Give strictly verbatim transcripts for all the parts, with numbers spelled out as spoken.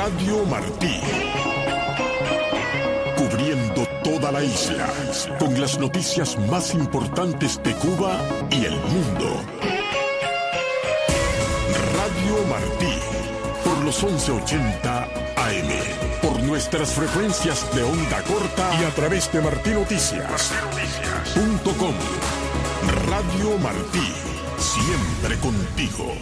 Radio Martí. Cubriendo toda la isla, con las noticias más importantes de Cuba y el mundo. Radio Martí, por los once ochenta A M, por nuestras frecuencias de onda corta y a través de martinoticias punto com. Radio Martí, siempre contigo.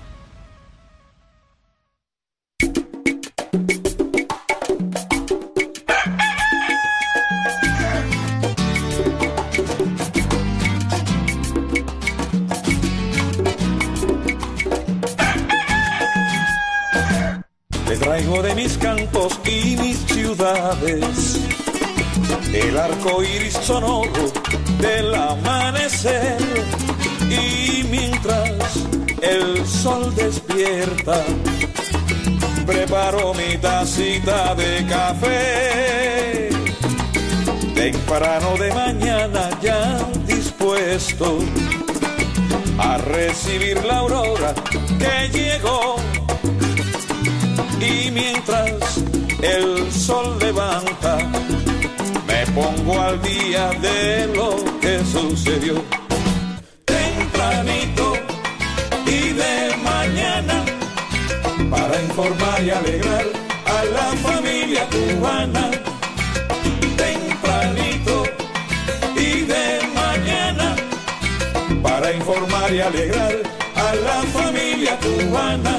Te traigo de mis cantos y mis ciudades el arco iris sonoro del amanecer, y mientras el sol despierta preparo mi tacita de café. Temprano de mañana ya dispuesto a recibir la aurora que llegó, y mientras el sol levanta me pongo al día de lo que sucedió. Tempranito y de mañana, para informar y alegrar a la familia cubana. Tempranito y de mañana, para informar y alegrar a la familia cubana.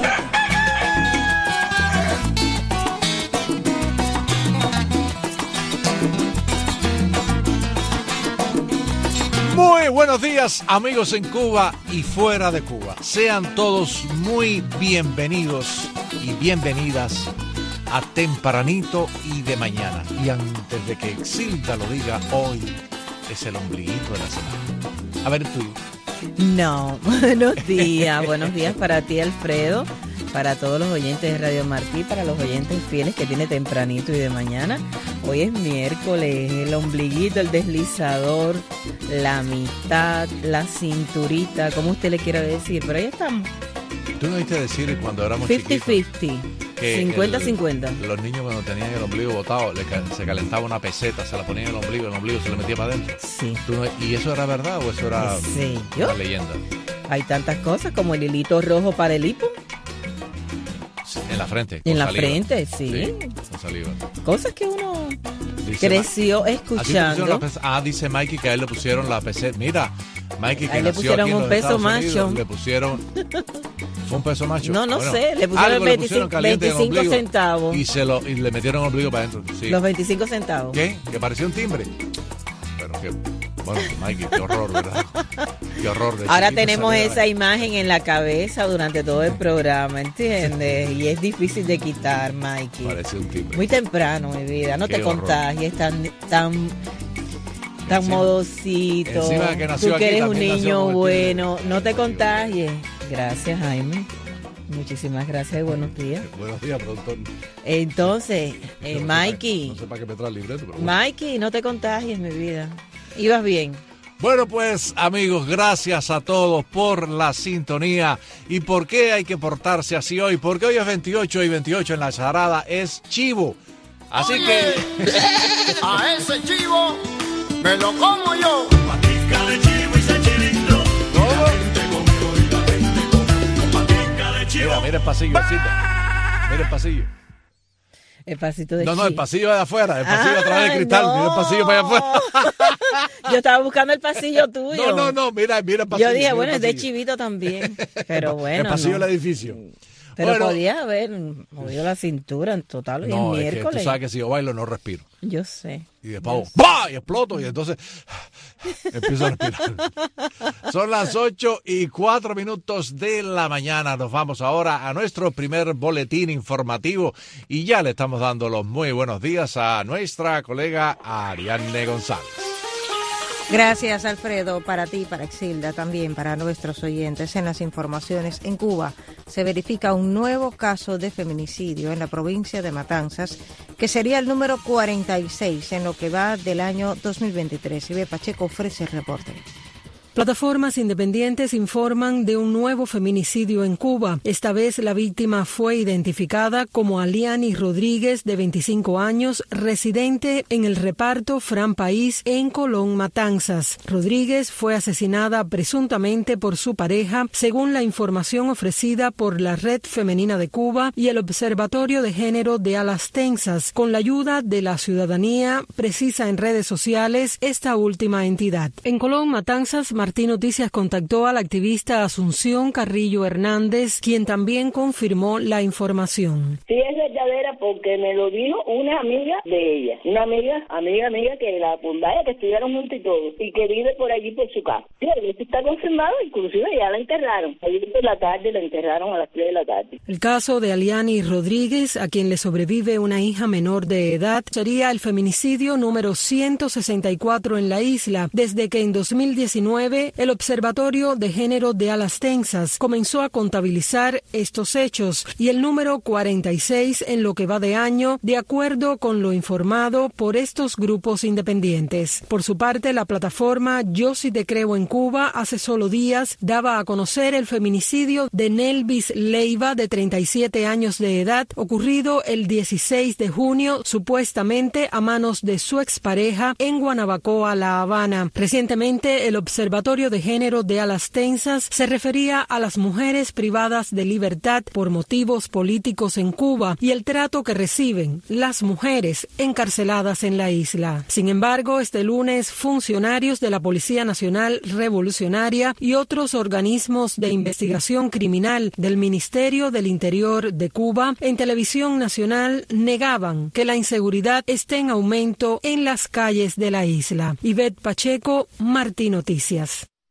Muy buenos días, amigos en Cuba y fuera de Cuba. Sean todos muy bienvenidos y bienvenidas a Tempranito y de mañana. Y antes de que Exilda lo diga, hoy es el ombliguito de la semana. A ver tú. No, buenos días, buenos días para ti, Alfredo, para todos los oyentes de Radio Martí, para los oyentes fieles que tiene Tempranito y de mañana. Hoy es miércoles, el ombliguito, el deslizador, la mitad, la cinturita, como usted le quiera decir, pero ahí estamos. ¿Tú no oíste decir cuando éramos cincuenta chiquitos? cincuenta, cincuenta cincuenta. Los niños cuando tenían el ombligo botado, le, se calentaba una peseta, se la ponían en el ombligo, el ombligo se le metía para adentro. Sí. ¿Tú no, ¿Y eso era verdad o eso era sí, ¿yo? una leyenda? Hay tantas cosas como el hilito rojo para el hipo. En la frente. En la saliva. frente, sí. sí. Con saliva. Cosas que uno dice creció Ma escuchando. Ah, dice Mikey que a él le pusieron la peseta. Mira, Mikey que ahí le nació pusieron aquí en un los peso Estados macho. Unidos, le pusieron... ¿Fue un peso macho? No, no bueno, sé, le pusieron, algo veinticinco, le pusieron caliente en el veinticinco ombligo centavos. Y, se lo, y le metieron el ombligo para adentro. Sí. Los veinticinco centavos. ¿Qué? Que parecía un timbre. Pero que... Bueno, Mikey, qué horror, ¿verdad? Qué horror. De Ahora tenemos salía esa imagen en la cabeza durante todo el programa, ¿entiendes? Y es difícil de quitar, Mikey. Parece un timbre. Muy temprano, mi vida. No Qué te horror. contagies tan, tan, tan Encima- modosito. encima de que nació Tú que aquí, eres un también nació niño con el bueno. timbre. No te Sí, contagies. Gracias, Jaime. Muchísimas gracias y buenos días. Buenos días, productor. Entonces, eh, No sé para- Mikey, No sé para qué me trae el libreto, pero bueno. Mikey, no te contagies, mi vida. Ibas bien. Bueno, pues amigos, gracias a todos por la sintonía. ¿Y por qué hay que portarse así hoy? Porque hoy es veintiocho y veintiocho en la charada es chivo. Así Oye, que... a ese chivo me lo como yo. Patica de chivo y sachilito. ¿Cómo? La gente comió y la gente comió con patica de chivo. Mira, mira el pasillo, Alcita. Mira el pasillo. El pasito de No, no, chi- el pasillo de afuera, el pasillo a través Ay, del cristal. no. Mira el pasillo para allá afuera. Yo estaba buscando el pasillo tuyo. No, no, no, mira, mira el pasillo. Yo dije, mira bueno, el es de pasillo. chivito también. Pero bueno. El pasillo no. del edificio. Pero Bueno, podía haber movido la cintura en total. Hoy no, es es que miércoles. tú sabes que si yo bailo no respiro. Yo sé. Y después hago ¡pah! Y exploto y entonces empiezo a respirar. Son las ocho y cuatro minutos de la mañana. Nos vamos ahora a nuestro primer boletín informativo y ya le estamos dando los muy buenos días a nuestra colega Ariadne González. Gracias, Alfredo, para ti, para Exilda, también para nuestros oyentes. En las informaciones, en Cuba se verifica un nuevo caso de feminicidio en la provincia de Matanzas, que sería el número cuarenta y seis en lo que va del año dos mil veintitrés. Ibe Pacheco ofrece el reporte. Plataformas independientes informan de un nuevo feminicidio en Cuba. Esta vez la víctima fue identificada como Aliani Rodríguez, de veinticinco años, residente en el reparto Fran País en Colón, Matanzas. Rodríguez fue asesinada presuntamente por su pareja, según la información ofrecida por la Red Femenina de Cuba y el Observatorio de Género de Alas Tensas, con la ayuda de la ciudadanía, precisa en redes sociales esta última entidad. En Colón, Matanzas, Martín Noticias contactó a la activista Asunción Carrillo Hernández, quien también confirmó la información. Sí, es verdadera porque me lo dijo una amiga de ella, una amiga, amiga, amiga que la fundaya, que estudiaron juntos y todo, y que vive por allí por su casa. Sí, eso está confirmado, inclusive ya la enterraron. Ayer por la tarde la enterraron a las tres de la tarde. El caso de Aliani Rodríguez, a quien le sobrevive una hija menor de edad, sería el feminicidio número ciento sesenta y cuatro en la isla, desde que en dos mil diecinueve el Observatorio de Género de Alas Tensas comenzó a contabilizar estos hechos, y el número cuarenta y seis en lo que va de año, de acuerdo con lo informado por estos grupos independientes. Por su parte, la plataforma Yo Sí Te Creo en Cuba hace solo días daba a conocer el feminicidio de Nelvis Leiva, de treinta y siete años de edad, ocurrido el dieciséis de junio, supuestamente a manos de su expareja en Guanabacoa, La Habana. Recientemente, el Observatorio de Género de Alas Tensas se refería a las mujeres privadas de libertad por motivos políticos en Cuba y el trato que reciben las mujeres encarceladas en la isla. Sin embargo, este lunes, funcionarios de la Policía Nacional Revolucionaria y otros organismos de investigación criminal del Ministerio del Interior de Cuba en televisión nacional negaban que la inseguridad esté en aumento en las calles de la isla. Ivette Pacheco, Martín Noticias.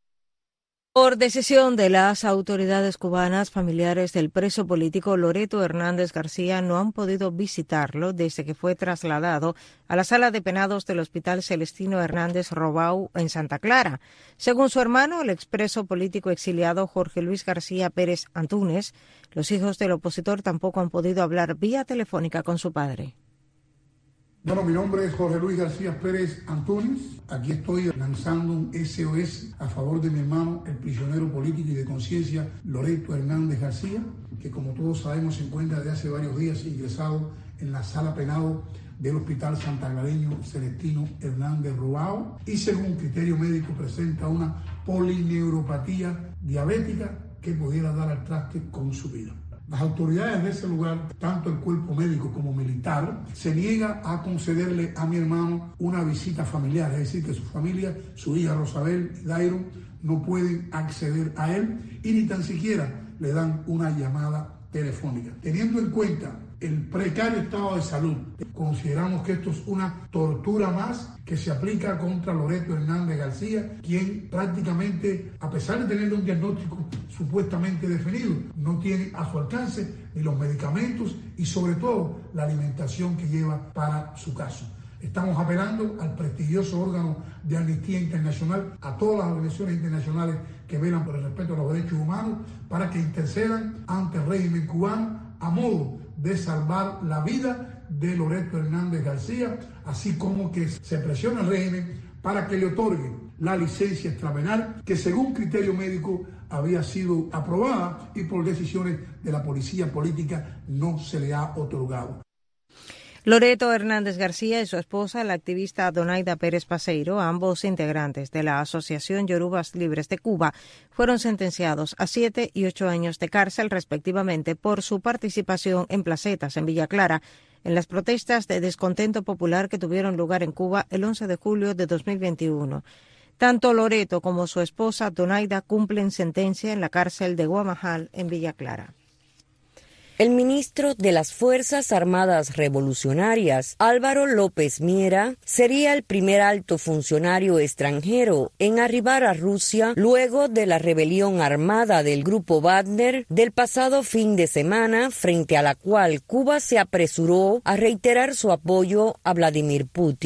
Por decisión de las autoridades cubanas, familiares del preso político Loreto Hernández García no han podido visitarlo desde que fue trasladado a la sala de penados del Hospital Celestino Hernández Robau en Santa Clara. Según su hermano, el expreso político exiliado Jorge Luis García Pérez Antúnez, los hijos del opositor tampoco han podido hablar vía telefónica con su padre. Bueno, mi nombre es Jorge Luis García Pérez Antúnez. Aquí estoy lanzando un S O S a favor de mi hermano, el prisionero político y de conciencia Loreto Hernández García, que como todos sabemos se encuentra desde hace varios días ingresado en la sala penado del Hospital Santaclareño Celestino Hernández Robau y según criterio médico presenta una polineuropatía diabética que pudiera dar al traste con su vida. Las autoridades de ese lugar, tanto el cuerpo médico como militar, se niega a concederle a mi hermano una visita familiar, es decir, que su familia, su hija Rosabel y Dairon, no pueden acceder a él y ni tan siquiera le dan una llamada telefónica. Teniendo en cuenta el precario estado de salud, consideramos que esto es una tortura más que se aplica contra Loreto Hernández García, quien prácticamente, a pesar de tener un diagnóstico supuestamente definido, no tiene a su alcance ni los medicamentos y sobre todo la alimentación que lleva para su caso. Estamos apelando al prestigioso órgano de Amnistía Internacional, a todas las organizaciones internacionales que velan por el respeto a los derechos humanos, para que intercedan ante el régimen cubano a modo de salvar la vida de Loreto Hernández García, así como que se presione al régimen para que le otorgue la licencia extrapenal que según criterio médico había sido aprobada y por decisiones de la policía política no se le ha otorgado. Loreto Hernández García y su esposa, la activista Donaida Pérez Paseiro, ambos integrantes de la Asociación Yorubas Libres de Cuba, fueron sentenciados a siete y ocho años de cárcel respectivamente por su participación en placetas en Villa Clara en las protestas de descontento popular que tuvieron lugar en Cuba el once de julio de dos mil veintiuno. Tanto Loreto como su esposa Donaida cumplen sentencia en la cárcel de Guamajal en Villa Clara. El ministro de las Fuerzas Armadas Revolucionarias, Álvaro López Miera, sería el primer alto funcionario extranjero en arribar a Rusia luego de la rebelión armada del grupo Wagner del pasado fin de semana, frente a la cual Cuba se apresuró a reiterar su apoyo a Vladimir Putin.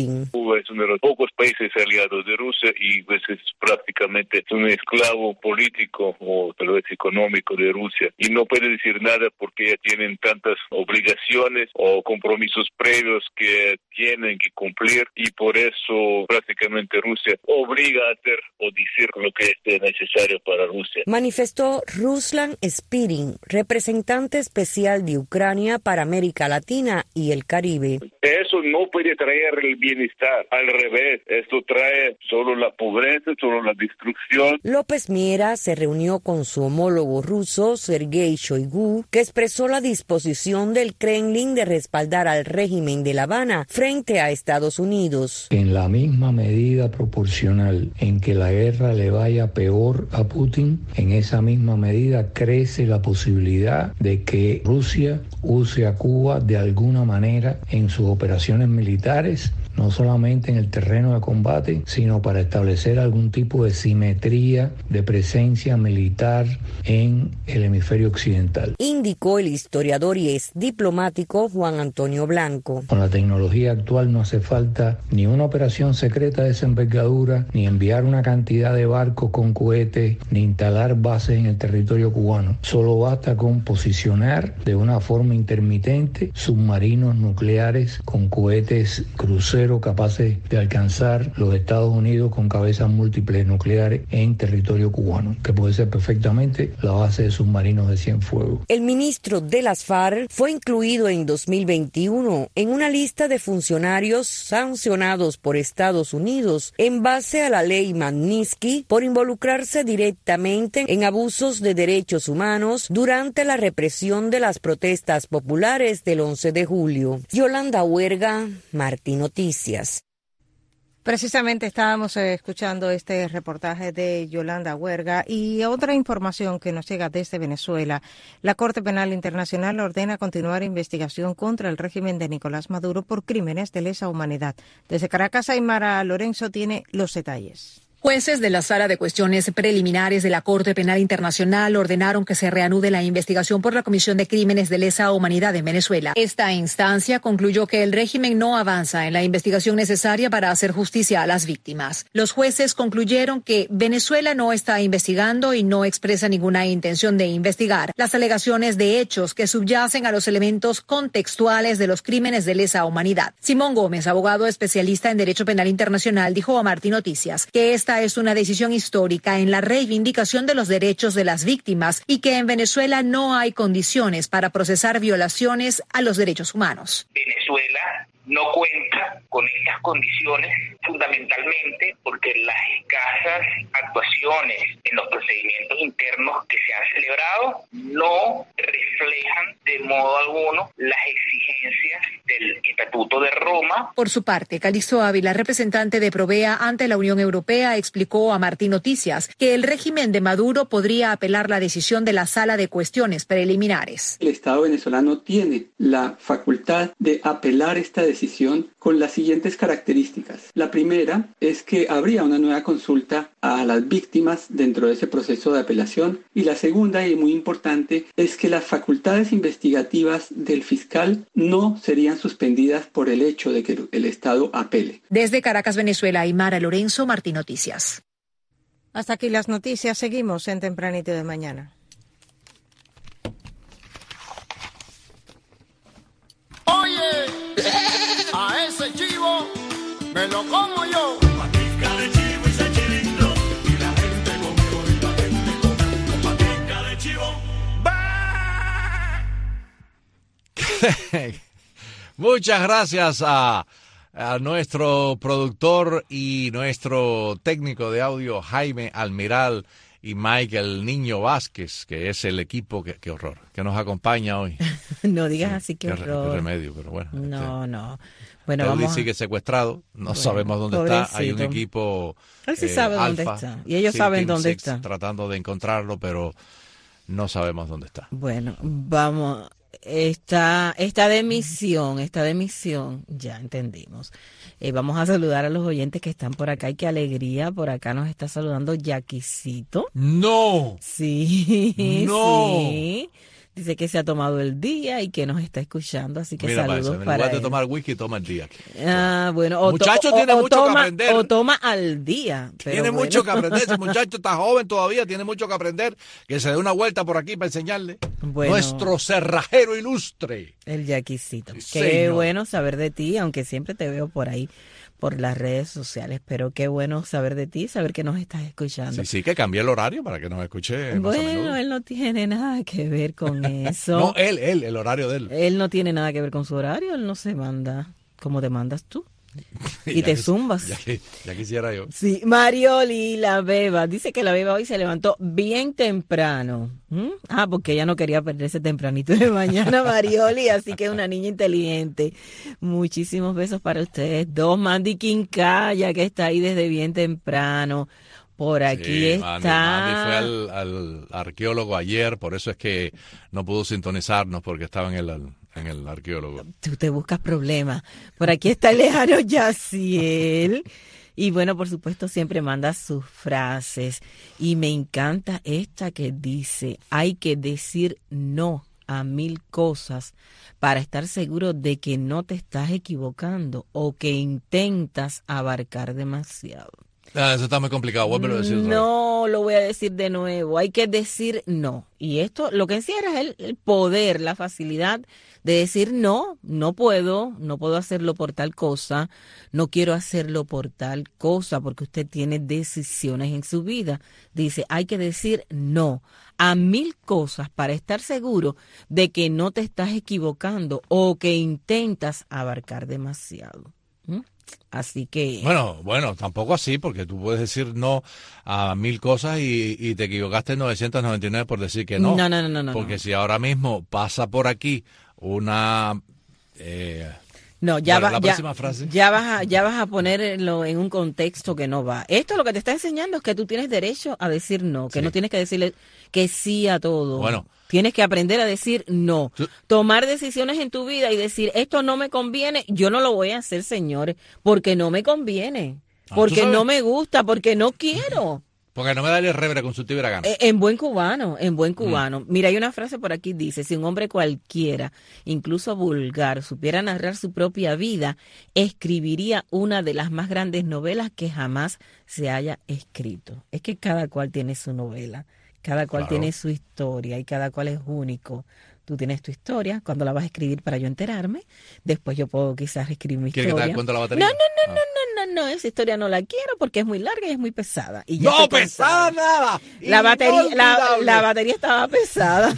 Cuba es uno de los pocos países aliados de Rusia y pues es prácticamente un esclavo político o tal vez económico de Rusia y no puede decir nada porque ya tienen tantas obligaciones o compromisos previos que tienen que cumplir y por eso prácticamente Rusia obliga a hacer o decir lo que es necesario para Rusia. Manifestó Ruslan Spirin, representante especial de Ucrania para América Latina y el Caribe. Eso no puede traer el bienestar, al revés, esto trae solo la pobreza, solo la destrucción. López Miera se reunió con su homólogo ruso, Sergei Shoigu, que expresó la disposición del Kremlin de respaldar al régimen de La Habana frente a Estados Unidos. En la misma medida proporcional en que la guerra le vaya peor a Putin, en esa misma medida crece la posibilidad de que Rusia use a Cuba de alguna manera en sus operaciones militares, no solamente en el terreno de combate, sino para establecer algún tipo de simetría de presencia militar en el hemisferio occidental. Indicó el historiador y ex diplomático Juan Antonio Blanco. Con la tecnología actual no hace falta ni una operación secreta de esa envergadura, ni enviar una cantidad de barcos con cohetes, ni instalar bases en el territorio cubano. Solo basta con posicionar de una forma intermitente submarinos nucleares con cohetes cruceros capaces de alcanzar los Estados Unidos con cabezas múltiples nucleares en territorio cubano, que puede ser perfectamente la base de submarinos de Cienfuegos. El ministro de las FARC fue incluido en dos mil veintiuno en una lista de funcionarios sancionados por Estados Unidos en base a la ley Magnitsky por involucrarse directamente en abusos de derechos humanos durante la represión de las protestas populares del once de julio. Yolanda Huerga, Martí Noticias. Precisamente estábamos escuchando este reportaje de Yolanda Huerga y otra información que nos llega desde Venezuela. La Corte Penal Internacional ordena continuar investigación contra el régimen de Nicolás Maduro por crímenes de lesa humanidad. Desde Caracas, Aymara Lorenzo tiene los detalles. Jueces de la Sala de Cuestiones Preliminares de la Corte Penal Internacional ordenaron que se reanude la investigación por la Comisión de Crímenes de Lesa Humanidad en Venezuela. Esta instancia concluyó que el régimen no avanza en la investigación necesaria para hacer justicia a las víctimas. Los jueces concluyeron que Venezuela no está investigando y no expresa ninguna intención de investigar las alegaciones de hechos que subyacen a los elementos contextuales de los crímenes de lesa humanidad. Simón Gómez, abogado especialista en Derecho Penal Internacional, dijo a Martí Noticias que esta es una decisión histórica en la reivindicación de los derechos de las víctimas y que en Venezuela no hay condiciones para procesar violaciones a los derechos humanos. Venezuela no cuenta con estas condiciones fundamentalmente porque las escasas actuaciones en los procedimientos internos que se han celebrado no reflejan de modo alguno las exigencias del Estatuto de Roma. Por su parte, Calixto Ávila, representante de Provea ante la Unión Europea, explicó a Martí Noticias que el régimen de Maduro podría apelar la decisión de la Sala de Cuestiones Preliminares. El Estado venezolano tiene la facultad de apelar esta decisión con las siguientes características. La primera es que habría una nueva consulta a las víctimas dentro de ese proceso de apelación y la segunda, y muy importante, es que las facultades investigativas del fiscal no serían suspendidas por el hecho de que el Estado apele. Desde Caracas, Venezuela, Aymara Lorenzo, Martí Noticias. Hasta aquí las noticias, seguimos en Tempranito de Mañana. Oye, a ese chivo me lo como yo. Patica de chivo y ese chilito, y la gente conmigo, y la gente conmigo. Patica de chivo. Muchas gracias a, a nuestro productor y nuestro técnico de audio, Jaime Almiral, y Michael Niño Vázquez, que es el equipo, que, qué horror, que nos acompaña hoy. No digas sí, así, qué, qué horror. Qué remedio, pero bueno. No, este, no. Bueno, Teudi vamos a... sigue secuestrado, no bueno, sabemos dónde pobrecito. está. Hay un equipo Él sí eh, sabe dónde Alfa, está. Y ellos sí, saben Team dónde Six, está. Tratando de encontrarlo, pero no sabemos dónde está. Bueno, vamos... Está, está de misión, está de misión, ya entendimos. Eh, vamos a saludar a los oyentes que están por acá y qué alegría, por acá nos está saludando Yaquisito. ¡No! Sí, ¡No! sí. Dice que se ha tomado el día y que nos está escuchando, así que Mira, saludos en para lugar de él. tomar whisky, toma el día. Ah, bueno. O Muchacho to- tiene o, o mucho toma, que aprender. O toma al día. Pero Tiene bueno. mucho que aprender. Ese muchacho está joven todavía, tiene mucho que aprender. Que se dé una vuelta por aquí para enseñarle. Bueno. Nuestro cerrajero ilustre. El Yaquisito. Sí, Qué señor. bueno saber de ti, aunque siempre te veo por ahí, por las redes sociales. Pero qué bueno saber de ti, saber que nos estás escuchando. Sí, sí, que cambié el horario para que nos escuche más a Bueno, menudo. él no tiene nada que ver con eso. No, él, él, el horario de él. Él no tiene nada que ver con su horario, él no se manda como te mandas tú. Y Ya te quis- zumbas. Ya, que- ya quisiera yo. Sí, Marioli, la beba, dice que la beba hoy se levantó bien temprano. ¿Mm? Ah, porque ella no quería perderse tempranito de mañana, Marioli, así que es una niña inteligente. Muchísimos besos para ustedes dos. Mandy Quincaya, que está ahí desde bien temprano. Por aquí Sí, Mandy, está. Mandy fue al, al arqueólogo ayer, por eso es que no pudo sintonizarnos porque estaba en el, en el arqueólogo. Tú te buscas problemas. Por aquí está el lejano Yaciel. Y bueno, por supuesto, siempre manda sus frases. Y me encanta esta que dice, hay que decir no a mil cosas para estar seguro de que no te estás equivocando o que intentas abarcar demasiado. Ah, eso está muy complicado, vuelve a decir otra vez. No, lo voy a decir de nuevo. Hay que decir no. Y esto lo que encierra es el, el poder, la facilidad de decir no, no puedo, no puedo hacerlo por tal cosa, no quiero hacerlo por tal cosa, porque usted tiene decisiones en su vida. Dice, hay que decir no a mil cosas para estar seguro de que no te estás equivocando o que intentas abarcar demasiado. ¿Mm? Así que... Bueno, bueno, tampoco así, porque tú puedes decir no a mil cosas y, y te equivocaste en novecientos noventa y nueve por decir que no. No, no, no, no, no, Porque no. si ahora mismo pasa por aquí una... Eh, No, ya, bueno, va- la ya, próxima frase. ya vas a, ya vas a ponerlo en un contexto que no va. Esto lo que te está enseñando es que tú tienes derecho a decir no, que Sí. no tienes que decirle que sí a todo. Bueno. Tienes que aprender a decir no. Tú- Tomar decisiones en tu vida y decir, esto no me conviene, yo no lo voy a hacer, señores, porque no me conviene, Ah, ¿tú porque sabes? no me gusta, porque no quiero. porque no me da el rebre con su tibia gana. Eh, En buen cubano, en buen cubano. Mira, hay una frase por aquí, dice, si un hombre cualquiera, incluso vulgar, supiera narrar su propia vida, escribiría una de las más grandes novelas que jamás se haya escrito. Es que cada cual tiene su novela, cada cual Claro. tiene su historia y cada cual es único. Tú tienes tu historia, cuando la vas a escribir para yo enterarme, después yo puedo quizás escribir mi ¿Quieres que te historia. dé cuenta la batería? No, no, no, Ah. no, no, no, no, esa historia no la quiero porque es muy larga y es muy pesada. Y ya ¡No, estoy pesada cansada. nada! La batería, la, Inolvidable. la batería estaba pesada.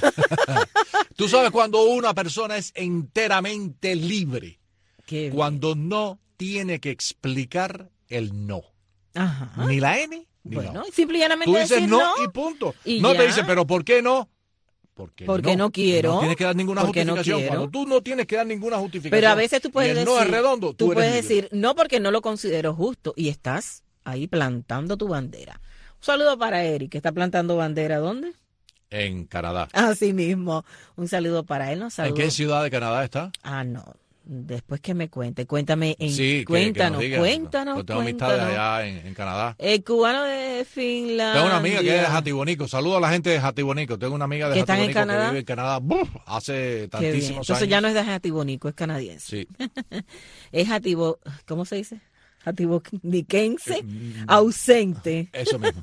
Tú sabes cuando una persona es enteramente libre, Qué bien. cuando no tiene que explicar el no. Ajá. Ni la N, ni Bueno, no. simple y llanamente Tú dices decir no, no y punto. y no ya. te dice, pero ¿por qué no? Porque, Porque no quiero. No tienes que dar ninguna Porque no justificación. quiero. Cuando tú no tienes que dar ninguna justificación. Pero a veces tú puedes y el decir, no es redondo, tú, tú eres puedes libre. decir no porque no lo considero justo y estás ahí plantando tu bandera. Un saludo para Eric, que está plantando bandera, ¿dónde? En Canadá. Así mismo. Un saludo para él, ¿no? ¿En Saludo. qué ciudad de Canadá está? Ah, no. Después que me cuente. Cuéntame. En... Sí, que- que, cuéntanos, nos diga. cuéntanos, Yo tengo cuéntanos. amistades allá en, en Canadá. El cubano de Finlandia. Tengo una amiga que es de Jatibonico. Saludo a la gente de Jatibonico. Tengo una amiga de ¿Que están en Jatibonico que Canadá? vive en Canadá ¡buf! hace Qué bien. tantísimos Entonces años. ya no es de Jatibonico, es canadiense. Sí. Es jativo, ¿cómo se dice? Jatiboniquense Eh, mm, ausente. Eso mismo.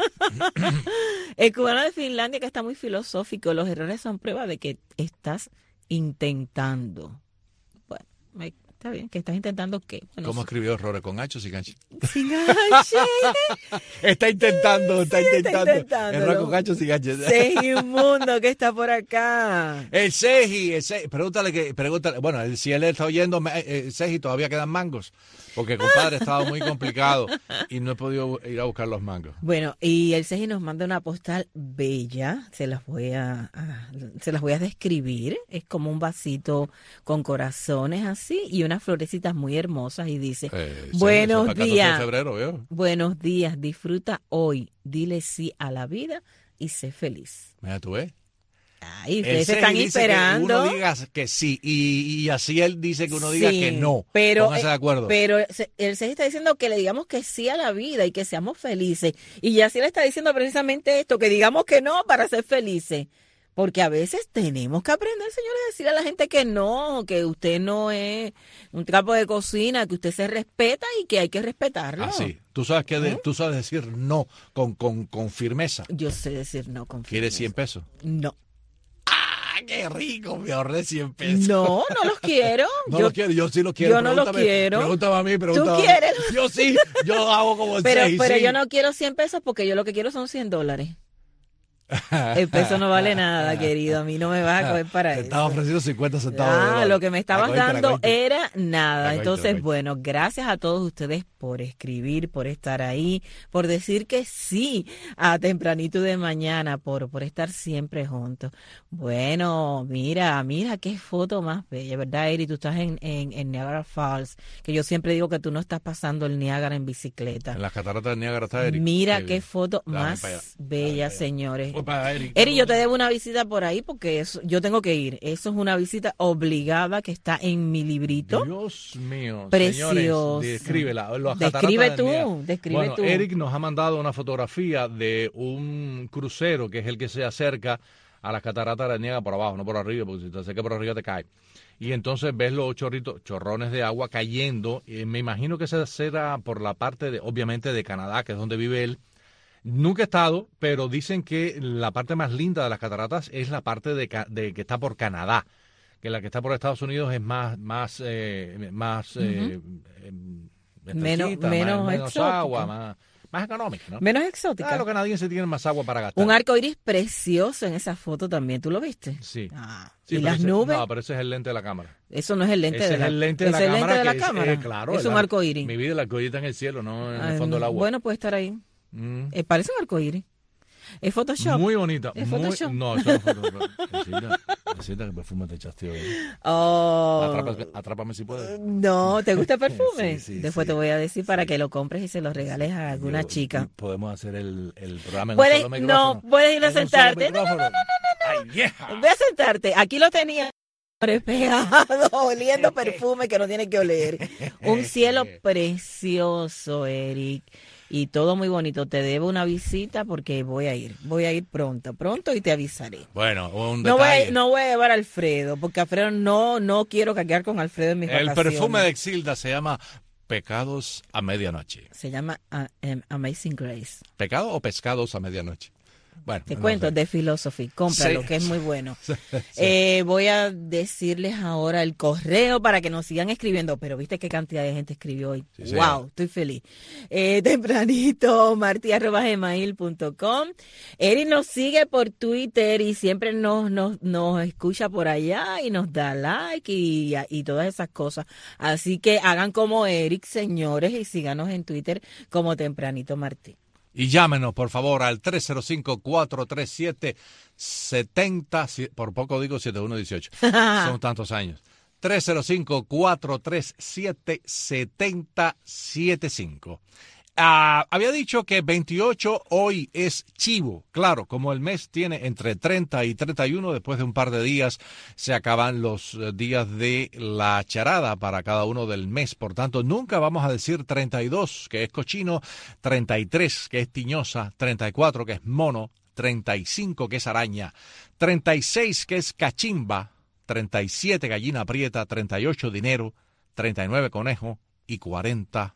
El cubano de Finlandia, que está muy filosófico, los errores son prueba de que estás intentando. Bueno, me- está bien, que estás intentando qué. Bueno, ¿Cómo escribió errores con H o sin H? sin H. Está intentando, está Sí, está intentando. intentándolo. Error con H o sin H. Seji Inmundo, que está por acá. El Seji, el Seji, pregúntale que, pregúntale, bueno, él- si él está oyendo, me- eh, Seji, todavía quedan mangos, porque compadre, ha estado muy complicado y no he podido ir a buscar los mangos. Bueno, y el Seji nos manda una postal bella, se las voy a, a- se las voy a describir, es como un vasito con corazones así y unas florecitas muy hermosas y dice, Eh, Seji, buenos eso es para el catorce días, de febrero, ¿veo? buenos días, disfruta hoy, dile sí a la vida y sé feliz. Mira, tú ves. Ay, El ustedes se Seji están dice que esperando. uno diga que sí y, y así él dice que uno diga Sí, que no. Pero, Pónganse de acuerdo. pero se- el Seji está diciendo que le digamos que sí a la vida y que seamos felices. Y Yaciel está diciendo precisamente esto, que digamos que no para ser felices. Porque a veces tenemos que aprender, señores, a decir a la gente que no, que usted no es un trapo de cocina, que usted se respeta y que hay que respetarlo. Así. Tú sabes que de, ¿Eh? tú sabes decir no con, con, con firmeza. Yo sé decir no con firmeza. ¿Quieres cien pesos? No. ¡Ah, qué rico! Me ahorré cien pesos. No, no los quiero. No yo, los quiero, yo sí los quiero. Yo no los Pregúntame- quiero. Pregúntame a mí, pregúntame ¿Tú a mí. quieres? Yo sí, yo hago como Pero, seis, pero sí. yo no quiero cien pesos porque yo lo que quiero son cien dólares. El peso no vale nada, querido. A mí no me vas a coger para Te eso. estaba ofreciendo cincuenta centavos. de Ah, dólar. lo que me estabas La cogiste, la dando cogiste. era nada. La cogiste, la Entonces, cogiste. bueno, gracias a todos ustedes por escribir, por estar ahí, por decir que sí a tempranito de mañana, por, por estar siempre juntos. Bueno, mira, mira qué foto más bella, ¿verdad, Eri? Tú estás en, en, en Niagara Falls, que yo siempre digo que tú no estás pasando el Niágara en bicicleta. En las cataratas de Niágara está Eric. Mira Qué qué bien. foto Dame más para allá. bella, señores. Voy para Eric. Eri, yo te debo una visita por ahí porque eso, yo tengo que ir. Eso es una visita obligada que está en mi librito. Dios mío, Precioso. señores, descríbela. Los Describe cataratas tú, del Niágara. describe bueno, tú. Eric nos ha mandado una fotografía de un crucero que es el que se acerca a las cataratas del Niágara por abajo, no por arriba, porque si te acercas por arriba te cae. Y entonces ves los chorritos, chorrones de agua cayendo. Eh, me imagino que se será por la parte, de, obviamente, de Canadá, que es donde vive él. Nunca he estado, pero dicen que la parte más linda de las cataratas es la parte de, ca- de que está por Canadá, que la que está por Estados Unidos es más más eh, más eh, eh, Menos- estrechita, menos más- menos exótica. agua, más, más económica, ¿no? Menos exótica. Ah, los canadienses tienen más agua para gastar. Un arco iris precioso en esa foto también. ¿Tú lo viste? Sí. Ah, Sí, ¿y pero las ese- nubes? No, pero ese es el lente de la cámara. Eso no es el lente Ese de es la el lente de la ¿es el cámara. lente de la que es- cámara? eh, claro. Es el un ar- arco iris. Mi vida, el arco iris está en el cielo, no en el Ah, fondo del agua. Bueno, puede estar ahí. Mm. Eh, parece un arco iris. Es Photoshop. Muy bonita. Es muy- Photoshop. No, eso no es Photoshop. Necesita, necesita que perfume te echaste hoy. Oh. Atrápame, atrápame si puedes. No, ¿te gusta el perfume? Sí, sí, Después sí. te voy a decir para que lo compres y se lo regales a alguna Yo- chica. Podemos hacer el, el programa en Puedes, un solo no, micrófono. puedes ir a En un solo sentarte. No, no, micrófono. no, no, no, Ay, vieja. Ve a sentarte. Aquí lo tenía pegado, oliendo perfume que no tiene que oler. Un cielo precioso, Eric. Y todo muy bonito. Te debo una visita porque voy a ir. Voy a ir pronto, pronto y te avisaré. Bueno, un No voy, detalle. a, no voy a llevar a Alfredo, porque Alfredo no, no quiero caquear con Alfredo en mis el vacaciones. perfume de Exilda se llama Pecados a Medianoche. Se llama uh, um, Amazing Grace. ¿Pecado o pescados a medianoche? Bueno, Te no cuento, sé. de Philosophy. Cómpralo, Sí. que es muy bueno. Sí, sí. Eh, voy a decirles ahora el correo para que nos sigan escribiendo. Pero viste qué cantidad de gente escribió hoy. Sí, Wow, señor. estoy feliz. Eh, tempranito, marti arroba gmail punto com. Eric nos sigue por Twitter y siempre nos, nos, nos escucha por allá y nos da like y, y todas esas cosas. Así que hagan como Eric, señores, y síganos en Twitter como Tempranito Martí. Y llámenos, por favor, al tres cero cinco, cuatro tres siete, siete cero, por poco digo siete uno dieciocho. Son tantos años. tres cero cinco, cuatro tres siete, siete cero siete cinco. Ah, había dicho que veintiocho hoy es chivo. Claro, como el mes tiene entre treinta y treinta y uno, después de un par de días se acaban los eh, días de la charada para cada uno del mes. Por tanto, nunca vamos a decir treinta y dos, que es cochino, treinta y tres, que es tiñosa, treinta y cuatro, que es mono, treinta y cinco, que es araña, treinta y seis, que es cachimba, treinta y siete, gallina prieta, treinta y ocho, dinero, treinta y nueve, conejo y cuarenta,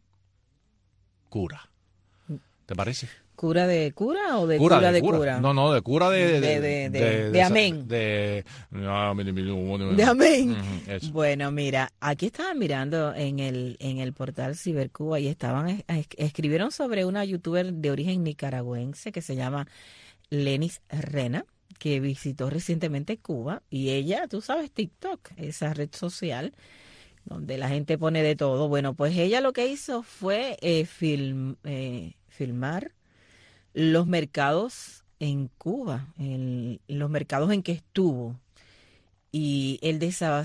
cura. ¿Te parece? ¿Cura de cura o de cura, cura de cura? cura? No, no, de cura de... De, de, de, de, de, de amén. De, de, de amén. Eso. Bueno, mira, aquí estaban mirando en el, en el portal Cibercuba y estaban escribieron sobre una youtuber de origen nicaragüense que se llama Lenis Rena, que visitó recientemente Cuba. Y ella, tú sabes, TikTok, esa red social donde la gente pone de todo. Bueno, pues ella lo que hizo fue eh, film, eh, filmar los mercados en Cuba, en los mercados en que estuvo. Y el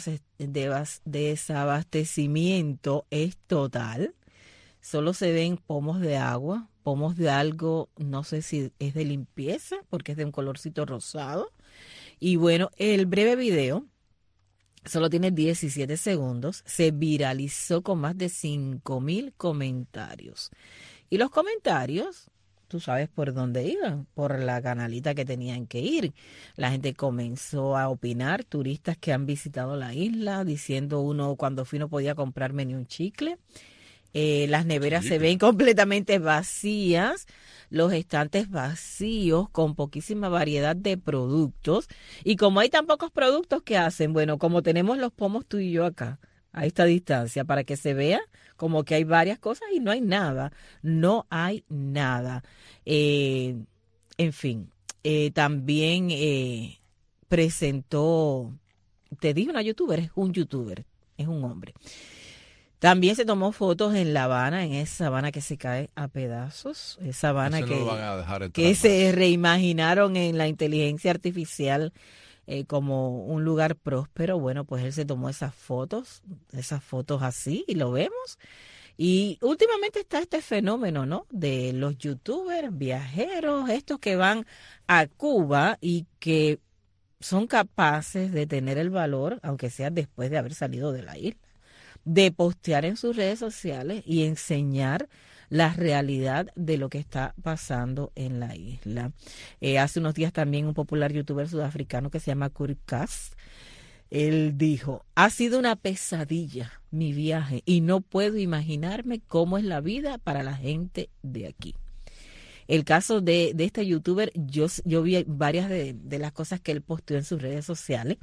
desabastecimiento es total. Solo se ven pomos de agua, pomos de algo, no sé si es de limpieza, porque es de un colorcito rosado. Y bueno, el breve video solo tiene diecisiete segundos, se viralizó con más de cinco mil comentarios. Y los comentarios, tú sabes por dónde iban, por la canalita que tenían que ir. La gente comenzó a opinar, turistas que han visitado la isla, diciendo uno, cuando fui no podía comprarme ni un chicle. Eh, las neveras sí. se ven completamente vacías, los estantes vacíos, con poquísima variedad de productos. Y como hay tan pocos productos, ¿qué hacen? Bueno, como tenemos los pomos tú y yo acá, a esta distancia, para que se vea como que hay varias cosas y no hay nada, no hay nada. Eh, en fin, eh, también eh, presentó, te dije una youtuber, es un youtuber, es un hombre. También se tomó fotos en La Habana, en esa Habana que se cae a pedazos, esa Habana que, no que se reimaginaron en la inteligencia artificial eh, como un lugar próspero. Bueno, pues él se tomó esas fotos, esas fotos así, y lo vemos. Y últimamente está este fenómeno, ¿no?, de los youtubers, viajeros, estos que van a Cuba y que son capaces de tener el valor, aunque sea después de haber salido de la isla, de postear en sus redes sociales y enseñar la realidad de lo que está pasando en la isla. Eh, hace unos días también un popular youtuber sudafricano que se llama Kurt Kass, él dijo, ha sido una pesadilla mi viaje y no puedo imaginarme cómo es la vida para la gente de aquí. El caso de, de este youtuber, yo, yo vi varias de, de las cosas que él posteó en sus redes sociales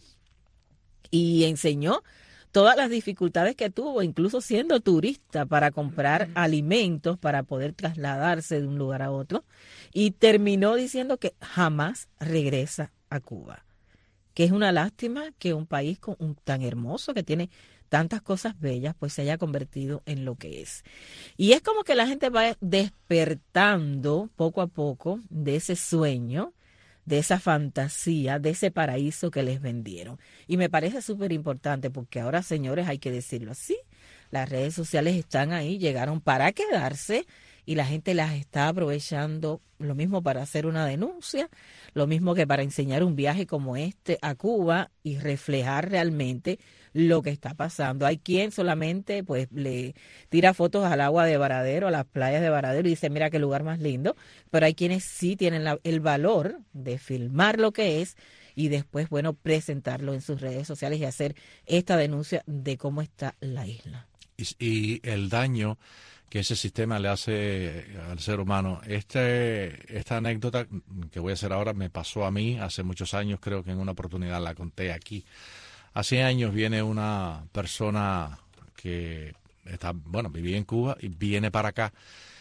y enseñó todas las dificultades que tuvo, incluso siendo turista, para comprar alimentos, para poder trasladarse de un lugar a otro, y terminó diciendo que jamás regresa a Cuba, que es una lástima que un país con un, tan hermoso, que tiene tantas cosas bellas, pues se haya convertido en lo que es. Y es como que la gente va despertando poco a poco de ese sueño, de esa fantasía, de ese paraíso que les vendieron. Y me parece súper importante porque ahora, señores, hay que decirlo así, las redes sociales están ahí, llegaron para quedarse y la gente las está aprovechando, lo mismo para hacer una denuncia, lo mismo que para enseñar un viaje como este a Cuba y reflejar realmente lo que está pasando. Hay quien solamente pues le tira fotos al agua de Varadero, a las playas de Varadero y dice, mira qué lugar más lindo, pero hay quienes sí tienen la, el valor de filmar lo que es y después, bueno, presentarlo en sus redes sociales y hacer esta denuncia de cómo está la isla. Y, y el daño que ese sistema le hace al ser humano. Este, esta anécdota que voy a hacer ahora me pasó a mí hace muchos años, creo que en una oportunidad la conté aquí. Hace años viene una persona que está, bueno, vivía en Cuba y viene para acá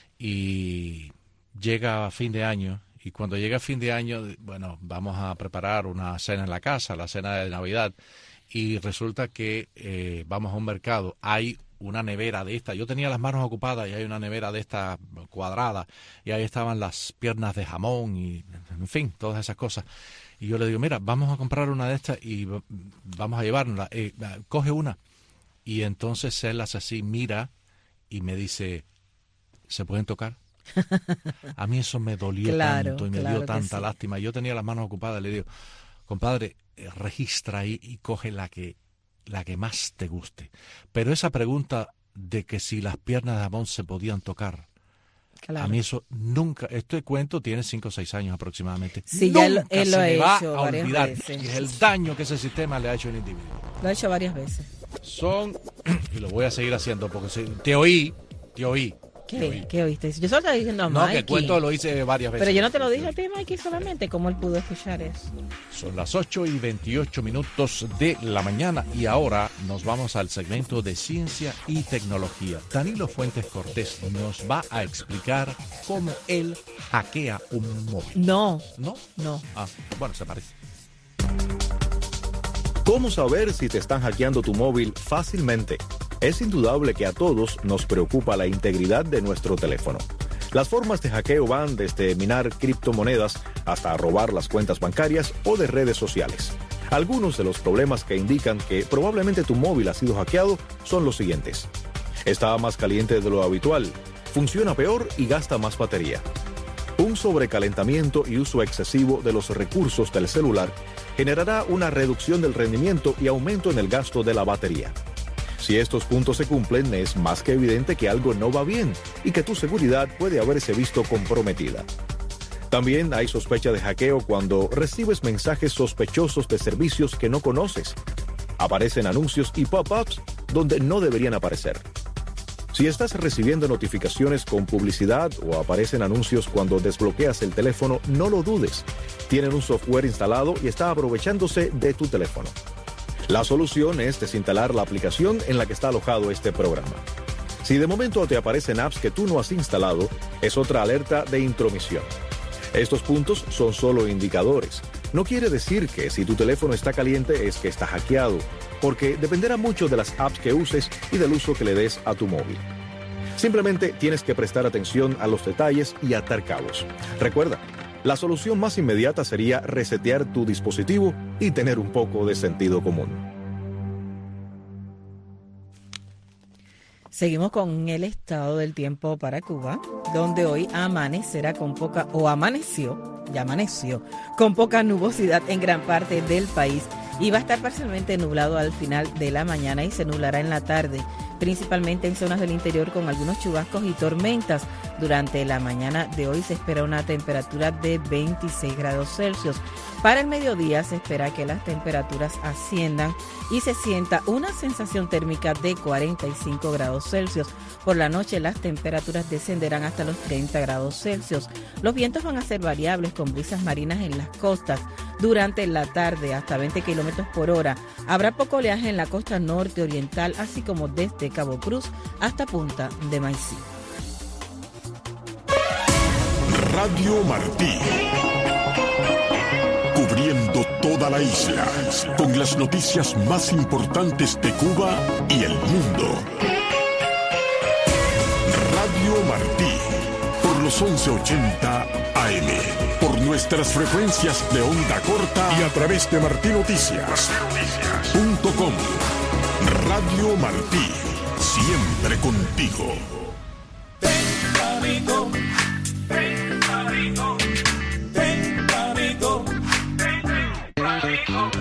y llega a fin de año. Y cuando llega a fin de año, bueno, vamos a preparar una cena en la casa, la cena de Navidad, y resulta que eh, vamos a un mercado, hay una nevera de esta, yo tenía las manos ocupadas y hay una nevera de esta cuadrada y ahí estaban las piernas de jamón y en fin, todas esas cosas. Y yo le digo, mira, vamos a comprar una de estas y vamos a llevárnosla, eh, coge una. Y entonces él hace así, mira y me dice, ¿se pueden tocar? A mí eso me dolió claro, tanto y me claro dio tanta sí. lástima. Yo tenía las manos ocupadas, le digo, compadre, eh, registra ahí y coge la que la que más te guste. Pero esa pregunta de que si las piernas de jamón se podían tocar, claro. a mí eso nunca, este cuento tiene cinco o seis años aproximadamente. Sí, nunca ya lo, él se lo me ha va hecho a varias olvidar. veces. Y es el daño que ese sistema le ha hecho al individuo. Lo ha hecho varias veces. Son, y lo voy a seguir haciendo porque si, te oí, te oí. ¿Qué? ¿Qué oíste? Yo solo te diciendo a No, Mikey. que el cuento lo hice varias veces. Pero yo no te lo dije a ti, Mikey, solamente. ¿Cómo él pudo escuchar eso? Son las ocho y veintiocho minutos de la mañana y ahora nos vamos al segmento de ciencia y tecnología. Danilo Fuentes Cortés nos va a explicar cómo él hackea un móvil. No. ¿No? No. Ah, bueno, se parece. ¿Cómo saber si te están hackeando tu móvil fácilmente? Es indudable que a todos nos preocupa la integridad de nuestro teléfono. Las formas de hackeo van desde minar criptomonedas hasta robar las cuentas bancarias o de redes sociales. Algunos de los problemas que indican que probablemente tu móvil ha sido hackeado son los siguientes. Está más caliente de lo habitual, funciona peor y gasta más batería. Un sobrecalentamiento y uso excesivo de los recursos del celular generará una reducción del rendimiento y aumento en el gasto de la batería. Si estos puntos se cumplen, es más que evidente que algo no va bien y que tu seguridad puede haberse visto comprometida. También hay sospecha de hackeo cuando recibes mensajes sospechosos de servicios que no conoces. Aparecen anuncios y pop-ups donde no deberían aparecer. Si estás recibiendo notificaciones con publicidad o aparecen anuncios cuando desbloqueas el teléfono, no lo dudes. Tienen un software instalado y está aprovechándose de tu teléfono. La solución es desinstalar la aplicación en la que está alojado este programa. Si de momento te aparecen apps que tú no has instalado, es otra alerta de intromisión. Estos puntos son solo indicadores. No quiere decir que si tu teléfono está caliente es que está hackeado, porque dependerá mucho de las apps que uses y del uso que le des a tu móvil. Simplemente tienes que prestar atención a los detalles y atar cabos. Recuerda, la solución más inmediata sería resetear tu dispositivo y tener un poco de sentido común. Seguimos con el estado del tiempo para Cuba, donde hoy amanecerá con poca, o amaneció, ya amaneció, con poca nubosidad en gran parte del país y va a estar parcialmente nublado al final de la mañana y se nublará en la tarde, principalmente en zonas del interior con algunos chubascos y tormentas. Durante la mañana de hoy se espera una temperatura de veintiséis grados Celsius. Para el mediodía se espera que las temperaturas asciendan y se sienta una sensación térmica de cuarenta y cinco grados Celsius. Por la noche las temperaturas descenderán hasta los treinta grados Celsius. Los vientos van a ser variables con brisas marinas en las costas. Durante la tarde hasta veinte kilómetros por hora. Habrá poco oleaje en la costa norte oriental, así como desde Cabo Cruz hasta Punta de Maicí. Radio Martí. Cubriendo toda la isla con las noticias más importantes de Cuba y el mundo. Radio Martí, por los once ochenta A M, por nuestras frecuencias de onda corta y a través de martí noticias punto com. Radio Martí, siempre contigo. Tempranito, tempranito, tempranito, tempranito.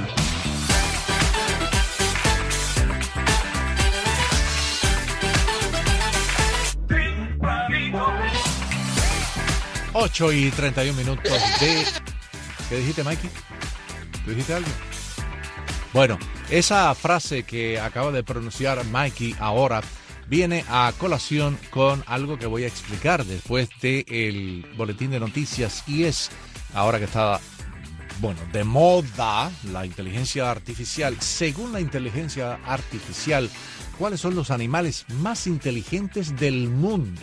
ocho y treinta y un minutos de... ¿Qué dijiste, Mikey? ¿Tú dijiste algo? Bueno, esa frase que acaba de pronunciar Mikey ahora viene a colación con algo que voy a explicar después del boletín de noticias, y es, ahora que está, bueno, de moda la inteligencia artificial. Según la inteligencia artificial, ¿cuáles son los animales más inteligentes del mundo?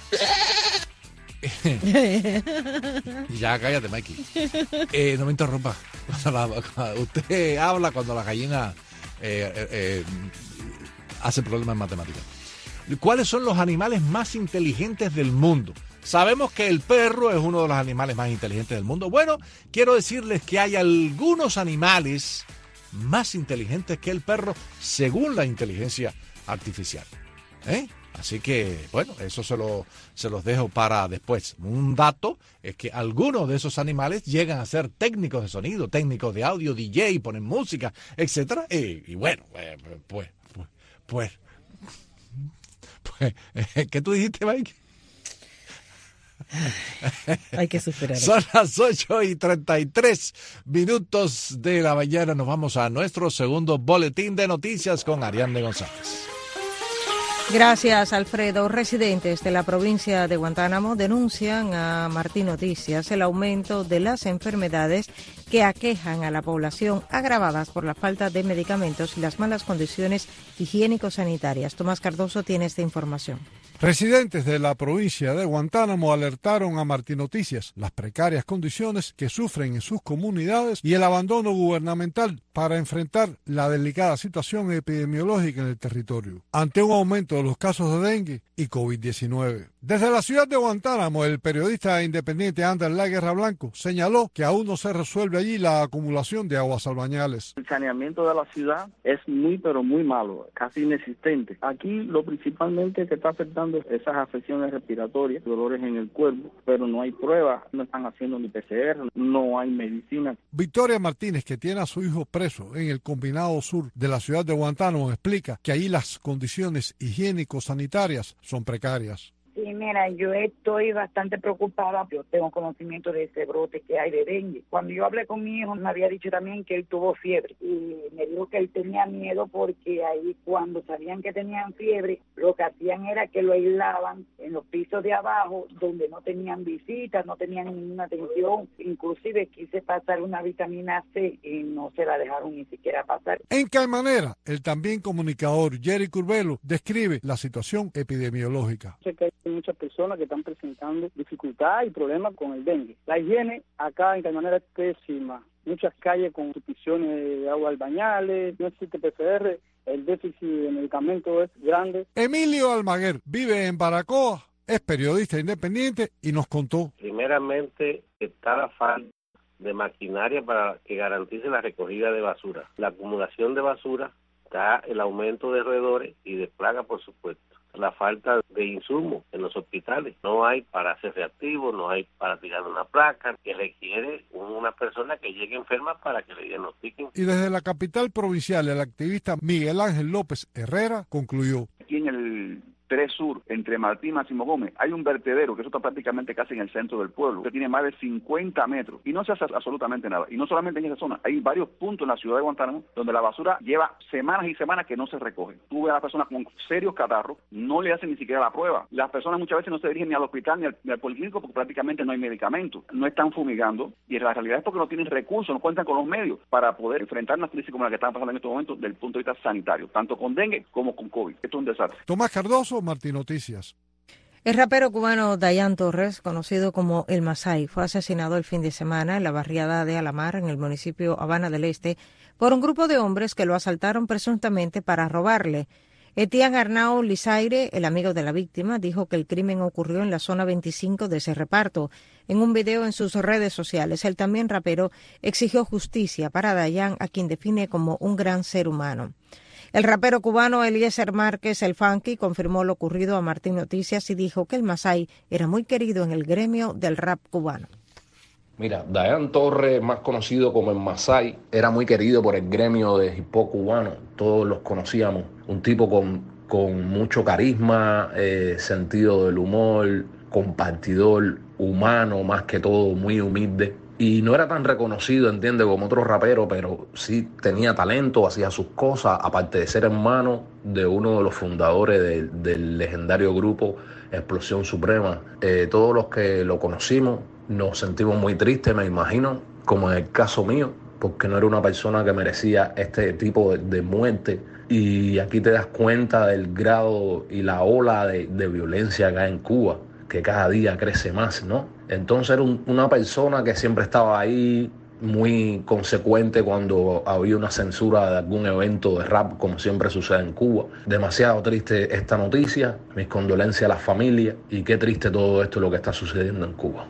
Ya, cállate, Mikey. Eh, no me interrumpa. Cuando la, cuando usted habla cuando la gallina eh, eh, eh, hace problemas en matemáticas. ¿Cuáles son los animales más inteligentes del mundo? Sabemos que el perro es uno de los animales más inteligentes del mundo. Bueno, quiero decirles que hay algunos animales más inteligentes que el perro según la inteligencia artificial. ¿Eh? Así que, bueno, eso se, lo, se los dejo para después. Un dato es que algunos de esos animales llegan a ser técnicos de sonido, técnicos de audio, D J, ponen música, etcétera. Y, y bueno, pues, pues, pues, pues, pues, ¿qué tú dijiste, Mike? Hay que superar. Son las ocho y treinta y tres minutos de la mañana. Nos vamos a nuestro segundo boletín de noticias con Ariadne González. Gracias, Alfredo. Residentes de la provincia de Guantánamo denuncian a Martí Noticias el aumento de las enfermedades que aquejan a la población, agravadas por la falta de medicamentos y las malas condiciones higiénico-sanitarias. Tomás Cardoso tiene esta información. Residentes de la provincia de Guantánamo alertaron a Martí Noticias las precarias condiciones que sufren en sus comunidades y el abandono gubernamental para enfrentar la delicada situación epidemiológica en el territorio, ante un aumento de los casos de dengue y COVID diecinueve. Desde la ciudad de Guantánamo, el periodista independiente Ander La Guerra Blanco señaló que aún no se resuelve allí la acumulación de aguas albañales. El saneamiento de la ciudad es muy, pero muy malo, casi inexistente. Aquí lo principalmente que está afectando es esas afecciones respiratorias, dolores en el cuerpo, pero no hay pruebas, no están haciendo ni P C R, no hay medicina. Victoria Martínez, que tiene a su hijo preso preso en el combinado sur de la ciudad de Guantánamo, explica que ahí las condiciones higiénico-sanitarias son precarias. Sí, mira, yo estoy bastante preocupada. Yo tengo conocimiento de ese brote que hay de dengue. Cuando yo hablé con mi hijo, me había dicho también que él tuvo fiebre. Y me dijo que él tenía miedo porque ahí cuando sabían que tenían fiebre, lo que hacían era que lo aislaban en los pisos de abajo, donde no tenían visitas, no tenían ninguna atención. Inclusive quise pasar una vitamina C y no se la dejaron ni siquiera pasar. En Caimanera, el también comunicador Jerry Curbelo describe la situación epidemiológica. Hay muchas personas que están presentando dificultad y problemas con el dengue. La higiene acá en Caimanera es pésima. Muchas calles con sustituciones de agua albañales, no existe P C R, el déficit de medicamentos es grande. Emilio Almaguer vive en Baracoa, es periodista independiente y nos contó. Primeramente está la falta de maquinaria para que garantice la recogida de basura. La acumulación de basura, está el aumento de roedores y de plagas, por supuesto. La falta de insumos en los hospitales. No hay para hacer reactivos, no hay para tirar una placa, que requiere una persona que llegue enferma para que le diagnostiquen. Y desde la capital provincial, el activista Miguel Ángel López Herrera concluyó. Aquí en el tres Sur, entre Martín y Máximo Gómez, hay un vertedero que eso está prácticamente casi en el centro del pueblo, que tiene más de cincuenta metros y no se hace absolutamente nada. Y no solamente en esa zona, hay varios puntos en la ciudad de Guantánamo donde la basura lleva semanas y semanas que no se recoge. Tú ves a las personas con serios catarros, no le hacen ni siquiera la prueba. Las personas muchas veces no se dirigen ni al hospital ni al, ni al policlínico porque prácticamente no hay medicamentos. No están fumigando y la realidad es porque no tienen recursos, no cuentan con los medios para poder enfrentar una crisis como la que están pasando en estos momentos desde el punto de vista sanitario, tanto con dengue como con COVID. Esto es un desastre. Tomás Cardoso, Martín Noticias. El rapero cubano Dayan Torres, conocido como El Masai, fue asesinado el fin de semana en la barriada de Alamar, en el municipio Habana del Este, por un grupo de hombres que lo asaltaron presuntamente para robarle. Etienne Arnau Lizaire, el amigo de la víctima, dijo que el crimen ocurrió en la zona veinticinco de ese reparto. En un video en sus redes sociales, el también rapero exigió justicia para Dayan, a quien define como un gran ser humano. El rapero cubano Eliezer Márquez, el Funky, confirmó lo ocurrido a Martín Noticias y dijo que el Masai era muy querido en el gremio del rap cubano. Mira, Dayan Torres, más conocido como el Masai, era muy querido por el gremio de hip hop cubano. Todos los conocíamos. Un tipo con, con mucho carisma, eh, sentido del humor, compartidor, humano, más que todo, muy humilde. Y no era tan reconocido, entiende, como otros raperos, pero sí tenía talento, hacía sus cosas, aparte de ser hermano de uno de los fundadores de, del legendario grupo Explosión Suprema. Eh, todos los que lo conocimos nos sentimos muy tristes, me imagino, como en el caso mío, porque no era una persona que merecía este tipo de, de muerte. Y aquí te das cuenta del grado y la ola de, de violencia que hay en Cuba, que cada día crece más, ¿no? Entonces era un, una persona que siempre estaba ahí, muy consecuente cuando había una censura de algún evento de rap, como siempre sucede en Cuba. Demasiado triste esta noticia, mis condolencias a las familias, y qué triste todo esto lo que está sucediendo en Cuba.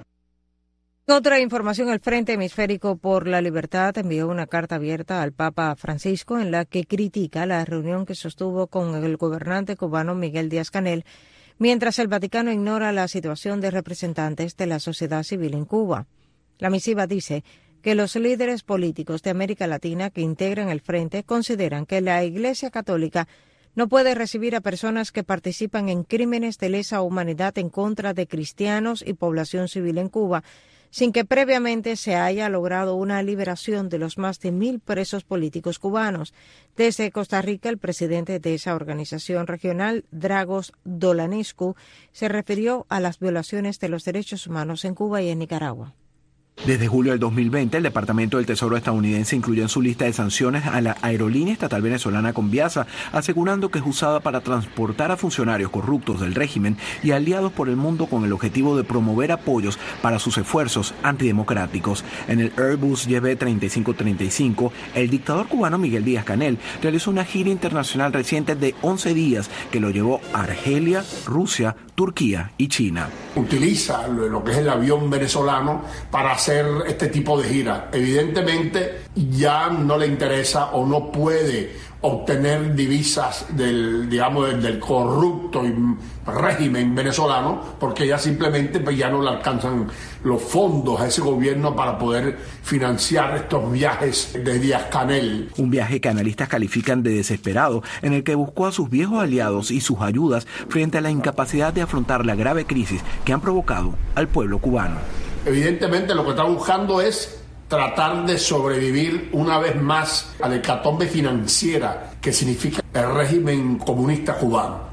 Otra información, el Frente Hemisférico por la Libertad envió una carta abierta al Papa Francisco en la que critica la reunión que sostuvo con el gobernante cubano Miguel Díaz-Canel, mientras el Vaticano ignora la situación de representantes de la sociedad civil en Cuba. La misiva dice que los líderes políticos de América Latina que integran el Frente consideran que la Iglesia Católica no puede recibir a personas que participan en crímenes de lesa humanidad en contra de cristianos y población civil en Cuba, sin que previamente se haya logrado una liberación de los más de mil presos políticos cubanos. Desde Costa Rica, el presidente de esa organización regional, Dragos Dolanescu, se refirió a las violaciones de los derechos humanos en Cuba y en Nicaragua. Desde julio del dos mil veinte, el Departamento del Tesoro estadounidense incluyó en su lista de sanciones a la aerolínea estatal venezolana Conviasa, asegurando que es usada para transportar a funcionarios corruptos del régimen y aliados por el mundo con el objetivo de promover apoyos para sus esfuerzos antidemocráticos. En el Airbus Y B treinta y cinco treinta y cinco, el dictador cubano Miguel Díaz-Canel realizó una gira internacional reciente de once días que lo llevó a Argelia, Rusia, Turquía y China. Utiliza lo que es el avión venezolano para hacer este tipo de gira. Evidentemente ya no le interesa o no puede obtener divisas del, digamos, del, del corrupto régimen venezolano, porque ya simplemente pues, ya no le alcanzan los fondos a ese gobierno para poder financiar estos viajes de Díaz-Canel. Un viaje que analistas califican de desesperado, en el que buscó a sus viejos aliados y sus ayudas frente a la incapacidad de afrontar la grave crisis que han provocado al pueblo cubano. Evidentemente lo que está buscando es tratar de sobrevivir una vez más a la hecatombe financiera que significa el régimen comunista cubano.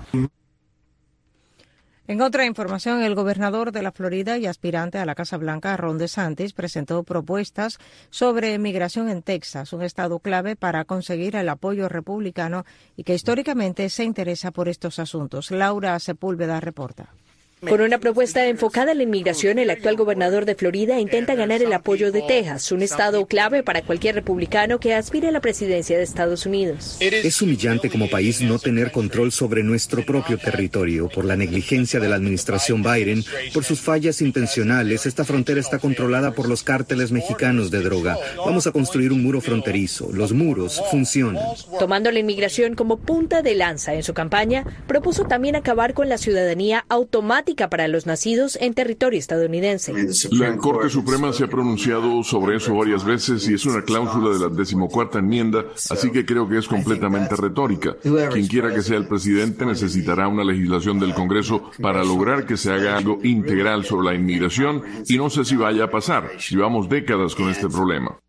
En otra información, el gobernador de la Florida y aspirante a la Casa Blanca, Ron DeSantis, presentó propuestas sobre migración en Texas, un estado clave para conseguir el apoyo republicano y que históricamente se interesa por estos asuntos. Laura Sepúlveda reporta. Con una propuesta enfocada en la inmigración, el actual gobernador de Florida intenta ganar el apoyo de Texas, un estado clave para cualquier republicano que aspire a la presidencia de Estados Unidos. Es humillante como país no tener control sobre nuestro propio territorio. Por la negligencia de la administración Biden, por sus fallas intencionales, esta frontera está controlada por los cárteles mexicanos de droga. Vamos a construir un muro fronterizo. Los muros funcionan. Tomando la inmigración como punta de lanza en su campaña, propuso también acabar con la ciudadanía automática para los nacidos en territorio estadounidense. La Corte Suprema se ha pronunciado sobre eso varias veces y es una cláusula de la decimocuarta enmienda, así que creo que es completamente retórica. Quien quiera que sea el presidente necesitará una legislación del Congreso para lograr que se haga algo integral sobre la inmigración y no sé si vaya a pasar. Llevamos décadas con este problema.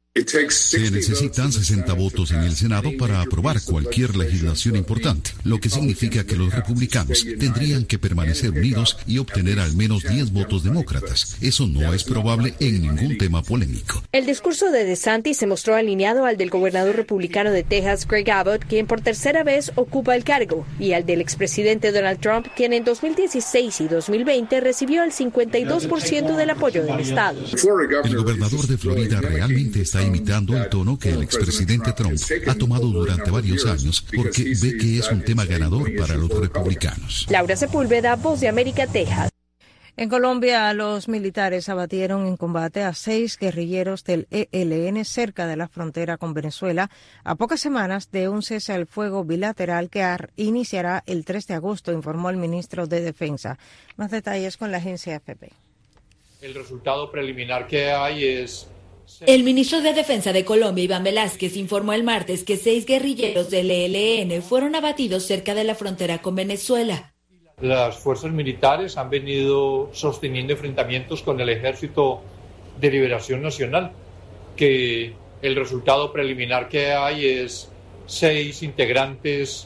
Se necesitan sesenta votos en el Senado para aprobar cualquier legislación importante, lo que significa que los republicanos tendrían que permanecer unidos y obtener al menos diez votos demócratas. Eso no es probable en ningún tema polémico. El discurso de DeSantis se mostró alineado al del gobernador republicano de Texas, Greg Abbott, quien por tercera vez ocupa el cargo, y al del expresidente Donald Trump, quien en dos mil dieciséis y dos mil veinte recibió el cincuenta y dos por ciento del apoyo del estado. El gobernador de Florida realmente está imitando el tono que el expresidente Trump ha tomado durante varios años porque ve que es un tema ganador para los republicanos. Laura Sepúlveda, Voz de América, Texas. En Colombia, los militares abatieron en combate a seis guerrilleros del E L N cerca de la frontera con Venezuela, a pocas semanas de un cese al fuego bilateral que iniciará el tres de agosto, informó el ministro de Defensa. Más detalles con la agencia A F P. El resultado preliminar que hay es... El ministro de Defensa de Colombia, Iván Velázquez, informó el martes que seis guerrilleros del E L N fueron abatidos cerca de la frontera con Venezuela. Las fuerzas militares han venido sosteniendo enfrentamientos con el Ejército de Liberación Nacional, que el resultado preliminar que hay es seis integrantes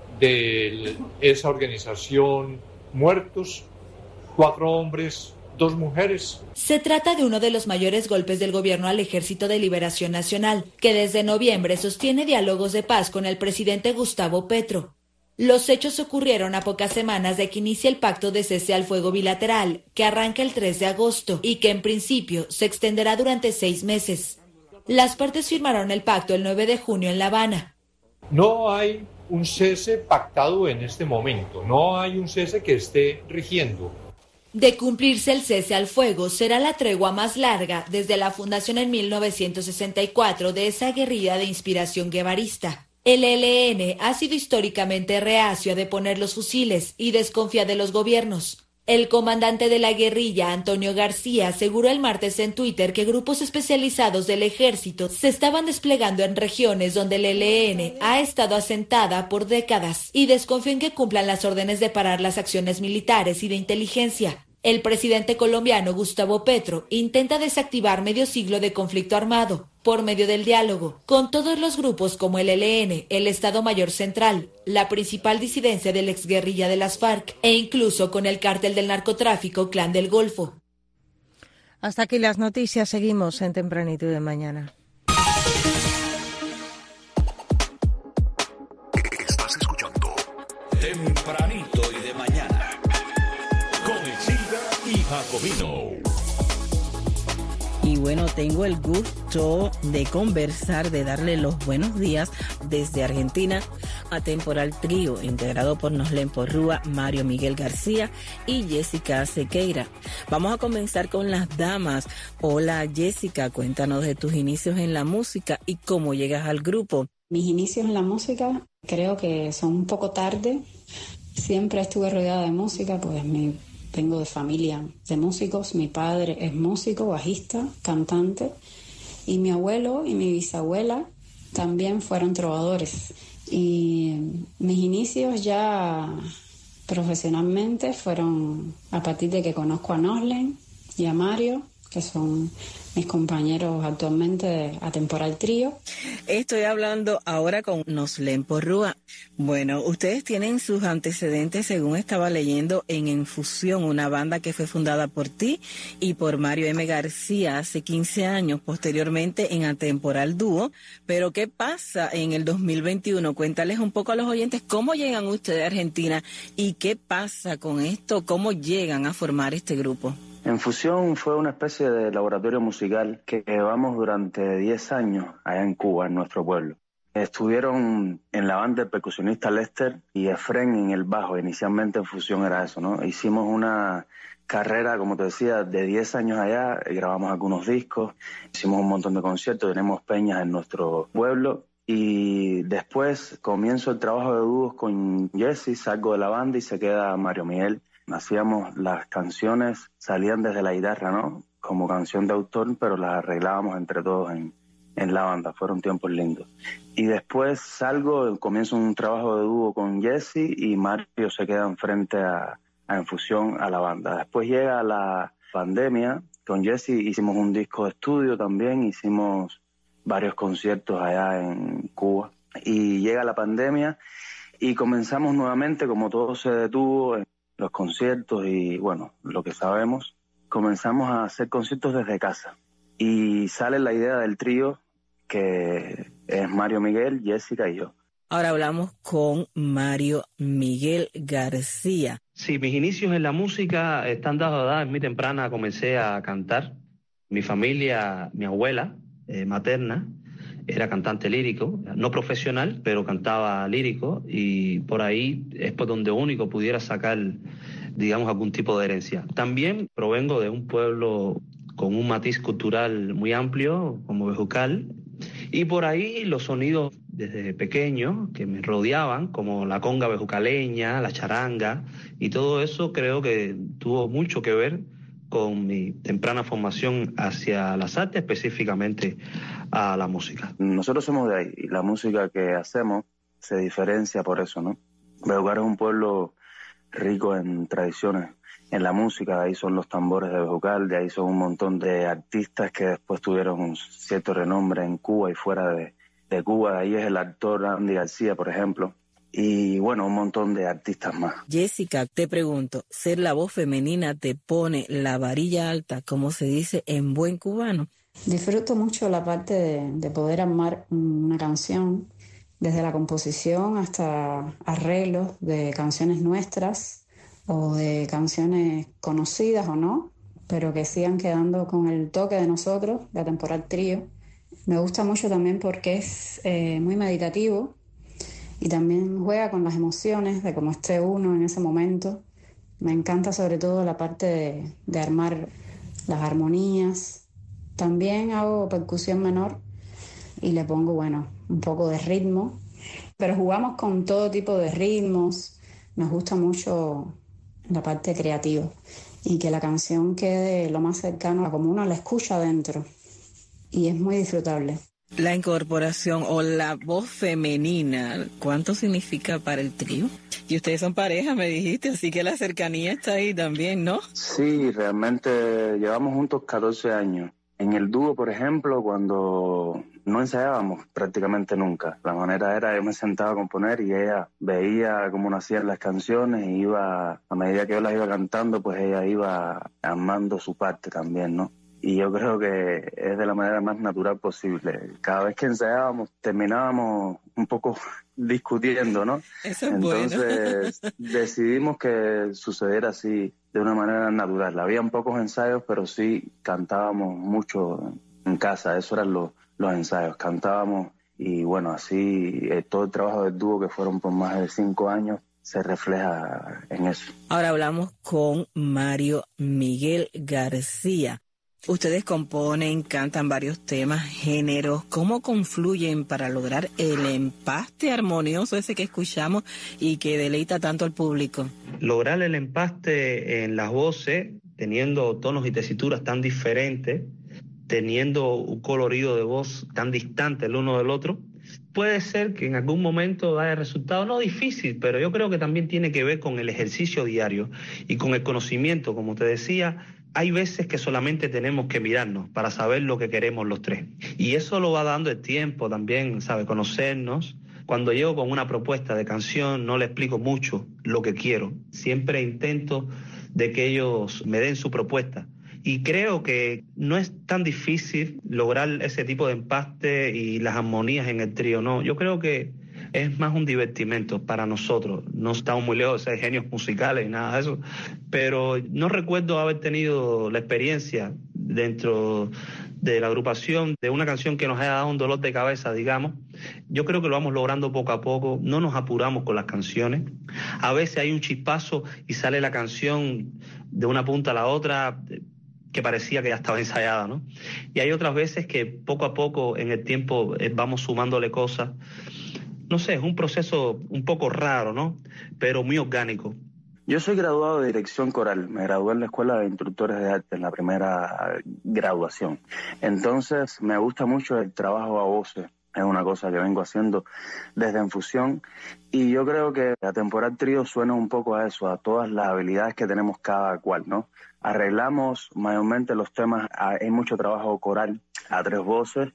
de esa organización muertos, cuatro hombres, dos mujeres. Se trata de uno de los mayores golpes del gobierno al Ejército de Liberación Nacional, que desde noviembre sostiene diálogos de paz con el presidente Gustavo Petro. Los hechos ocurrieron a pocas semanas de que inicie el pacto de cese al fuego bilateral, que arranca el tres de agosto y que en principio se extenderá durante seis meses. Las partes firmaron el pacto el nueve de junio en La Habana. No hay un cese pactado en este momento, no hay un cese que esté rigiendo. De cumplirse el cese al fuego, será la tregua más larga desde la fundación en mil novecientos sesenta y cuatro de esa guerrilla de inspiración guevarista. El E L N ha sido históricamente reacio a deponer los fusiles y desconfía de los gobiernos. El comandante de la guerrilla, Antonio García, aseguró el martes en Twitter que grupos especializados del ejército se estaban desplegando en regiones donde el E L N ha estado asentada por décadas y desconfió en que cumplan las órdenes de parar las acciones militares y de inteligencia. El presidente colombiano Gustavo Petro intenta desactivar medio siglo de conflicto armado por medio del diálogo con todos los grupos como el E L N, el Estado Mayor Central, la principal disidencia de la exguerrilla de las FARC e incluso con el cártel del narcotráfico Clan del Golfo. Hasta aquí las noticias. Seguimos en Tempranito de Mañana. Estás escuchando Tempranito y de Mañana con Isilda y Jacobino. Y bueno, tengo el gusto de conversar, de darle los buenos días desde Argentina Atemporal Trío, integrado por Noslen Porrúa, Mario Miguel García y Jessica Sequeira. Vamos a comenzar con las damas. Hola Jessica, cuéntanos de tus inicios en la música y cómo llegas al grupo. Mis inicios en la música creo que son un poco tarde. Siempre estuve rodeada de música, pues mi, vengo de familia de músicos. Mi padre es músico, bajista, cantante, y mi abuelo y mi bisabuela también fueron trovadores. Y mis inicios ya profesionalmente fueron a partir de que conozco a Noslen y a Mario, que son mis compañeros actualmente de Atemporal Trío. Estoy hablando ahora con Noslen Porrúa. Bueno, ustedes tienen sus antecedentes, según estaba leyendo, en Enfusión, una banda que fue fundada por ti y por Mario M. García hace quince años, posteriormente en Atemporal Dúo. Pero ¿qué pasa en el dos mil veintiuno? Cuéntales un poco a los oyentes cómo llegan ustedes a Argentina y qué pasa con esto, cómo llegan a formar este grupo. Enfusión fue una especie de laboratorio musical que llevamos durante diez años allá en Cuba, en nuestro pueblo. Estuvieron en la banda el percusionista Lester y Efren en el bajo. Inicialmente Enfusión era eso, ¿no? Hicimos una carrera, como te decía, de diez años allá, grabamos algunos discos, hicimos un montón de conciertos, tenemos peñas en nuestro pueblo. Y después comienzo el trabajo de dúos con Jesse, salgo de la banda y se queda Mario Miguel. Hacíamos las canciones, salían desde la guitarra, ¿no? Como canción de autor, pero las arreglábamos entre todos en, en la banda. Fueron tiempos lindos. Y después salgo, comienzo un trabajo de dúo con Jesse y Mario se queda enfrente a, a Enfusión, a la banda. Después llega la pandemia. Con Jesse hicimos un disco de estudio también, hicimos varios conciertos allá en Cuba. Y llega la pandemia y comenzamos nuevamente, como todo se detuvo, los conciertos y, bueno, lo que sabemos, comenzamos a hacer conciertos desde casa. Y sale la idea del trío, que es Mario Miguel, Jessica y yo. Ahora hablamos con Mario Miguel García. Sí, mis inicios en la música están dados a edad. En muy temprana comencé a cantar. Mi familia, mi abuela eh, materna, era cantante lírico, no profesional, pero cantaba lírico, y por ahí es por donde único pudiera sacar, digamos, algún tipo de herencia. También provengo de un pueblo con un matiz cultural muy amplio, como Bejucal, y por ahí los sonidos desde pequeño que me rodeaban, como la conga bejucaleña, la charanga, y todo eso creo que tuvo mucho que ver con mi temprana formación hacia las artes, específicamente a la música. Nosotros somos de ahí y la música que hacemos se diferencia por eso, ¿no? Bejucal es un pueblo rico en tradiciones en la música, de ahí son los tambores de Bejucal, de ahí son un montón de artistas que después tuvieron un cierto renombre en Cuba y fuera de, de Cuba, de ahí es el actor Andy García, por ejemplo. Y bueno, un montón de artistas más. Jessica, te pregunto, ¿ser la voz femenina te pone la varilla alta, como se dice en buen cubano? Disfruto mucho la parte de, de poder armar una canción, desde la composición hasta arreglos de canciones nuestras o de canciones conocidas o no, pero que sigan quedando con el toque de nosotros, de Atemporal Trío. Me gusta mucho también porque es eh, muy meditativo. Y también juega con las emociones de cómo esté uno en ese momento. Me encanta sobre todo la parte de, de armar las armonías. También hago percusión menor y le pongo, bueno, un poco de ritmo. Pero jugamos con todo tipo de ritmos. Nos gusta mucho la parte creativa y que la canción quede lo más cercano a como uno la escucha adentro. Y es muy disfrutable. La incorporación o la voz femenina, ¿cuánto significa para el trío? Y ustedes son pareja, me dijiste, así que la cercanía está ahí también, ¿no? Sí, realmente llevamos juntos catorce años. En el dúo, por ejemplo, cuando no ensayábamos prácticamente nunca. La manera era, yo me sentaba a componer y ella veía cómo nacían las canciones y iba, a medida que yo las iba cantando, pues ella iba armando su parte también, ¿no? Y yo creo que es de la manera más natural posible. Cada vez que ensayábamos, terminábamos un poco discutiendo, ¿no? Eso es Entonces bueno. decidimos que sucediera así, de una manera natural. Habían pocos ensayos, pero sí cantábamos mucho en casa. Eso eran los, los ensayos. Cantábamos y y bueno, así eh, todo el trabajo del dúo, que fueron por más de cinco años, se refleja en eso. Ahora hablamos con Mario Miguel García. Ustedes componen, cantan varios temas, géneros. ¿Cómo confluyen para lograr el empaste armonioso ese que escuchamos y que deleita tanto al público? Lograr el empaste en las voces, teniendo tonos y tesituras tan diferentes, teniendo un colorido de voz tan distante el uno del otro, puede ser que en algún momento haya resultado, no difícil, pero yo creo que también tiene que ver con el ejercicio diario y con el conocimiento. Como te decía, hay veces que solamente tenemos que mirarnos para saber lo que queremos los tres. Y eso lo va dando el tiempo también, ¿sabe? Conocernos. Cuando llego con una propuesta de canción, no le explico mucho lo que quiero. Siempre intento de que ellos me den su propuesta. Y creo que no es tan difícil lograr ese tipo de empaste y las armonías en el trío, no. Yo creo que es más un divertimento para nosotros. No estamos muy lejos de ser genios musicales y nada de eso, pero no recuerdo haber tenido la experiencia dentro de la agrupación de una canción que nos haya dado un dolor de cabeza, digamos. Yo creo que lo vamos logrando poco a poco, no nos apuramos con las canciones. A veces hay un chispazo y sale la canción de una punta a la otra que parecía que ya estaba ensayada, ¿no? Y hay otras veces que poco a poco en el tiempo vamos sumándole cosas. No sé, es un proceso un poco raro, ¿no? Pero muy orgánico. Yo soy graduado de dirección coral. Me gradué en la Escuela de Instructores de Arte en la primera graduación. Entonces, me gusta mucho el trabajo a voces. Es una cosa que vengo haciendo desde Enfusión. Y yo creo que Atemporal Trío suena un poco a eso, a todas las habilidades que tenemos cada cual, ¿no? Arreglamos mayormente los temas, hay mucho trabajo coral a tres voces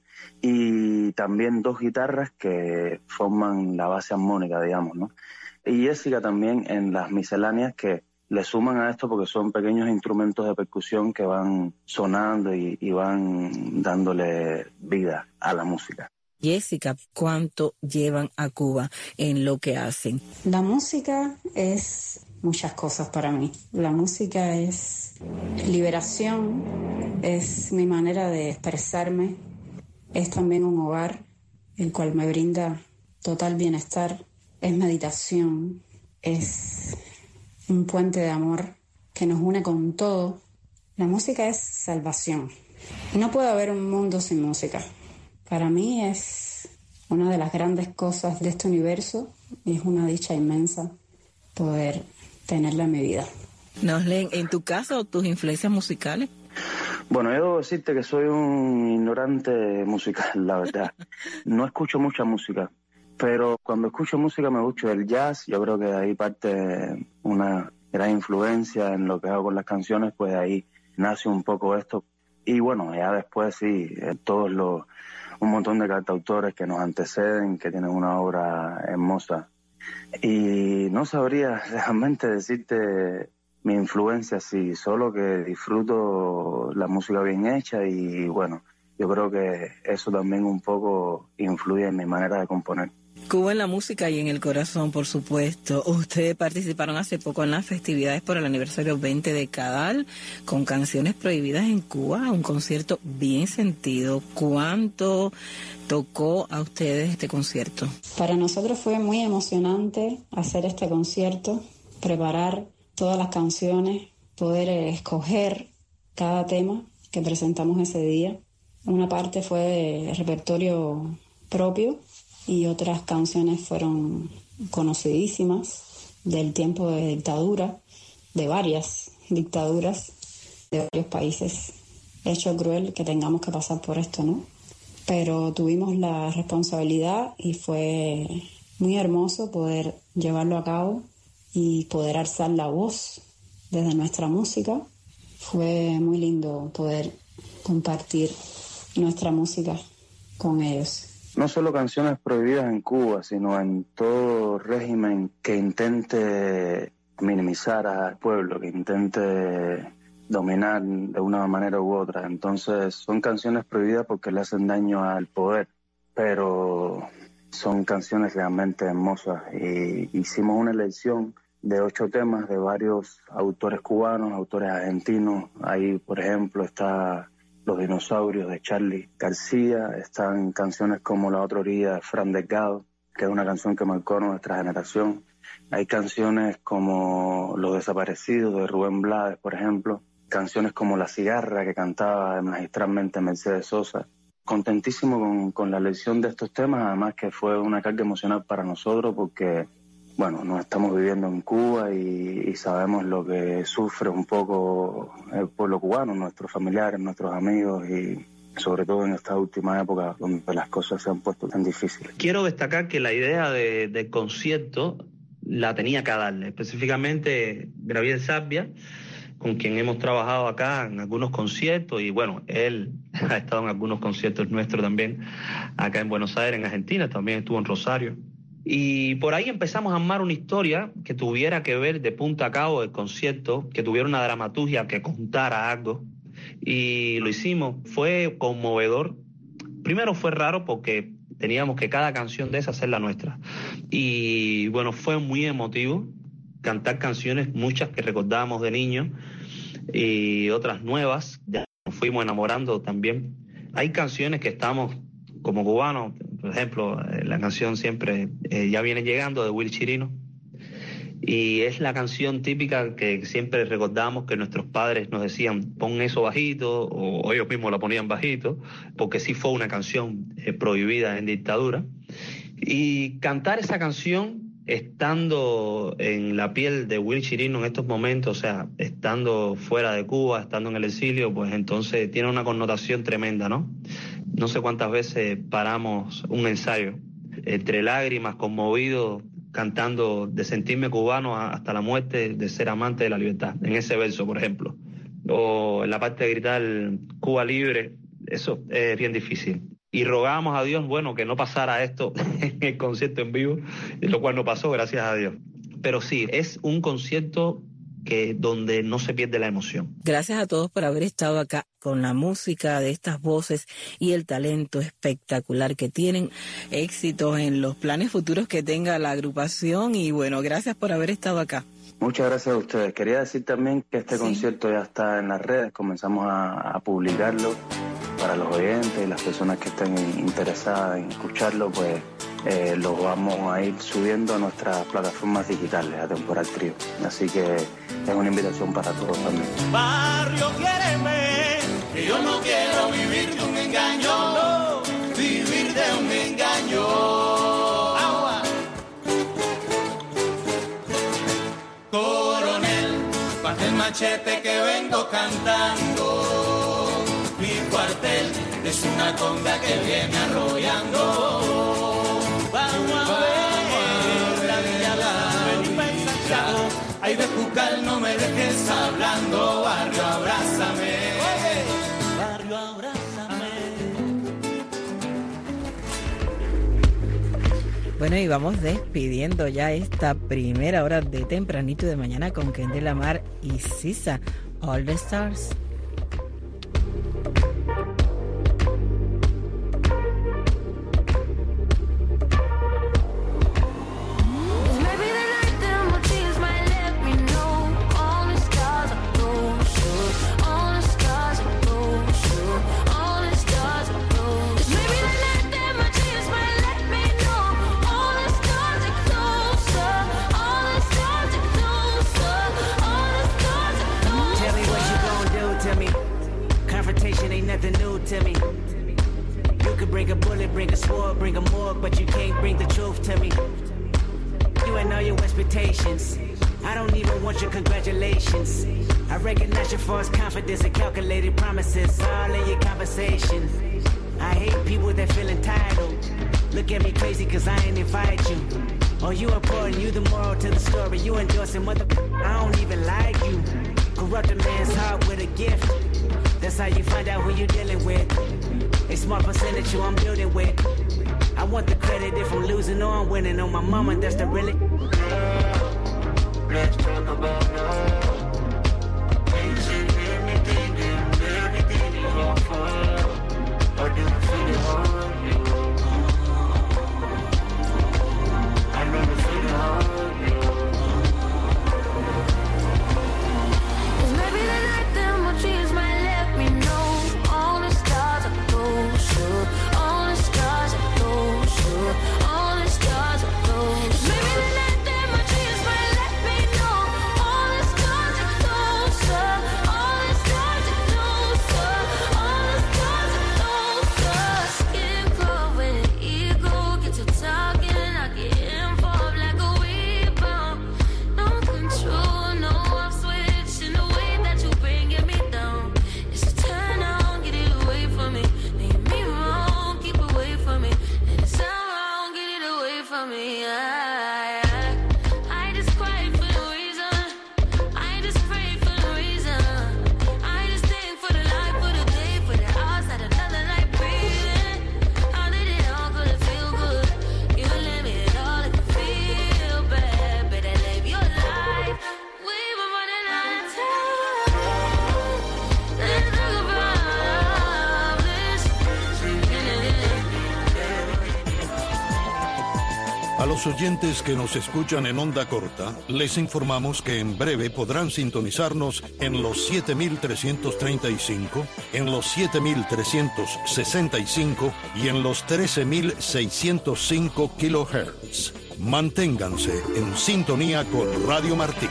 y también dos guitarras que forman la base armónica, digamos, ¿no? Y Jessica también en las misceláneas que le suman a esto porque son pequeños instrumentos de percusión que van sonando y, y van dándole vida a la música. Jessica, ¿cuánto llevan a Cuba en lo que hacen? La música es muchas cosas para mí. La música es liberación, es mi manera de expresarme, es también un hogar, el cual me brinda total bienestar, es meditación, es un puente de amor que nos une con todo. La música es salvación. No puede haber un mundo sin música. Para mí es una de las grandes cosas de este universo y es una dicha inmensa poder tenerla en mi vida. Noslen, ¿en tu caso tus influencias musicales? Bueno, yo debo decirte que soy un ignorante musical, la verdad. No escucho mucha música, pero cuando escucho música me gusta el jazz. Yo creo que de ahí parte una gran influencia en lo que hago con las canciones, pues de ahí nace un poco esto. Y bueno, ya después sí, todos los... un montón de cantautores que nos anteceden, que tienen una obra hermosa. Y no sabría realmente decirte mi influencia, sí, solo que disfruto la música bien hecha y bueno, yo creo que eso también un poco influye en mi manera de componer. Cuba en la música y en el corazón, por supuesto. Ustedes participaron hace poco en las festividades por el aniversario veinte de Cadal con Canciones Prohibidas en Cuba, un concierto bien sentido. ¿Cuánto tocó a ustedes este concierto? Para nosotros fue muy emocionante hacer este concierto, preparar todas las canciones, poder escoger cada tema que presentamos ese día. Una parte fue de repertorio propio y otras canciones fueron conocidísimas del tiempo de dictadura, de varias dictaduras, de varios países. Hecho cruel que tengamos que pasar por esto, ¿no? Pero tuvimos la responsabilidad y fue muy hermoso poder llevarlo a cabo y poder alzar la voz desde nuestra música. Fue muy lindo poder compartir nuestra música con ellos. No solo Canciones Prohibidas en Cuba, sino en todo régimen que intente minimizar al pueblo, que intente dominar de una manera u otra. Entonces son canciones prohibidas porque le hacen daño al poder, pero son canciones realmente hermosas. Y hicimos una elección de ocho temas de varios autores cubanos, autores argentinos. Ahí, por ejemplo, está Los dinosaurios de Charly García, están canciones como La otra orilla de Fran Delgado, que es una canción que marcó a nuestra generación. Hay canciones como Los desaparecidos de Rubén Blades, por ejemplo, canciones como La cigarra que cantaba magistralmente Mercedes Sosa. Contentísimo con, con la elección de estos temas, además que fue una carga emocional para nosotros porque, bueno, nos estamos viviendo en Cuba y, y sabemos lo que sufre un poco el pueblo cubano, nuestros familiares, nuestros amigos y sobre todo en esta última época donde las cosas se han puesto tan difíciles. Quiero destacar que la idea de, del concierto la tenía que darle, específicamente Gabriel Sabia, con quien hemos trabajado acá en algunos conciertos y bueno, él ha estado en algunos conciertos nuestros también, acá en Buenos Aires, en Argentina, también estuvo en Rosario. Y por ahí empezamos a armar una historia que tuviera que ver de punta a cabo del concierto, que tuviera una dramaturgia que contara algo. Y lo hicimos, fue conmovedor. Primero fue raro porque teníamos que cada canción de esa hacer la nuestra. Y bueno, fue muy emotivo cantar canciones, muchas que recordábamos de niños y otras nuevas, ya nos fuimos enamorando también. Hay canciones que estamos como cubanos, por ejemplo, la canción siempre eh, Ya viene llegando de Will Chirino, y es la canción típica que siempre recordamos que nuestros padres nos decían pon eso bajito, o ellos mismos la ponían bajito, porque sí fue una canción eh, prohibida en dictadura. Y cantar esa canción estando en la piel de Will Chirino en estos momentos, o sea, estando fuera de Cuba, estando en el exilio, pues entonces tiene una connotación tremenda, ¿no? No sé cuántas veces paramos un ensayo, entre lágrimas, conmovidos, cantando de sentirme cubano hasta la muerte, de ser amante de la libertad, en ese verso, por ejemplo. O en la parte de gritar Cuba libre, eso es bien difícil. Y rogábamos a Dios, bueno, que no pasara esto en el concierto en vivo, lo cual no pasó, gracias a Dios. Pero sí, es un concierto que donde no se pierde la emoción. Gracias a todos por haber estado acá con la música de estas voces y el talento espectacular que tienen. Éxitos en los planes futuros que tenga la agrupación y bueno, gracias por haber estado acá. Muchas gracias a ustedes. Quería decir también que este sí. concierto ya está en las redes, comenzamos a, a publicarlo para los oyentes y las personas que estén interesadas en escucharlo, pues eh, lo vamos a ir subiendo a nuestras plataformas digitales, a Temporal Trío. Así que es una invitación para todos también. Barrio, quiéreme, que yo no quiero vivir de un engaño, no, vivir de un engaño. Agua. Coronel, baja el machete que vengo cantando. Mi cuartel es una conga que viene arrollando. Vamos a ver la villa, la ay, de Jucal no me dejes hablando. Barrio, abrázame. Barrio, abrázame. Bueno, y vamos despidiendo ya esta primera hora de Tempranito de Mañana con Kendall Lamar y Sisa, All the Stars. Nothing new to me. You could bring a bullet, bring a sword, bring a morgue, but you can't bring the truth to me. You ain't all your expectations. I don't even want your congratulations. I recognize your false confidence and calculated promises all in your conversation. I hate people that feel entitled. Look at me crazy cause I ain't invite you. Oh, you important, you the moral to the story. You endorsing mother, I don't even like you. Corrupt a man's heart with a gift. That's how you find out who you're dealing with. A small percentage you I'm building with. I want the credit if I'm losing or I'm winning. On my mama, that's the really. Let's talk about love. Is it anything, anything you offer? Or do you feel it hard? I never feel it hard. Cause maybe the night them will change my let me know all A los oyentes que nos escuchan en onda corta, les informamos que en breve podrán sintonizarnos en los siete mil trescientos treinta y cinco, en los siete mil trescientos sesenta y cinco y en los trece mil seiscientos cinco kilohertz. Manténganse en sintonía con Radio Martí.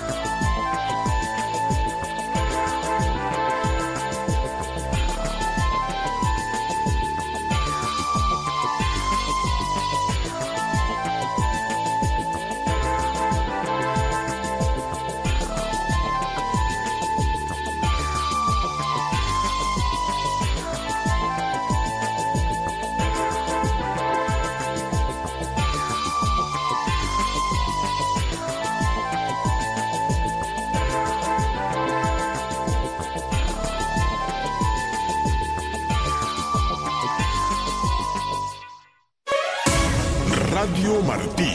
Radio Martí,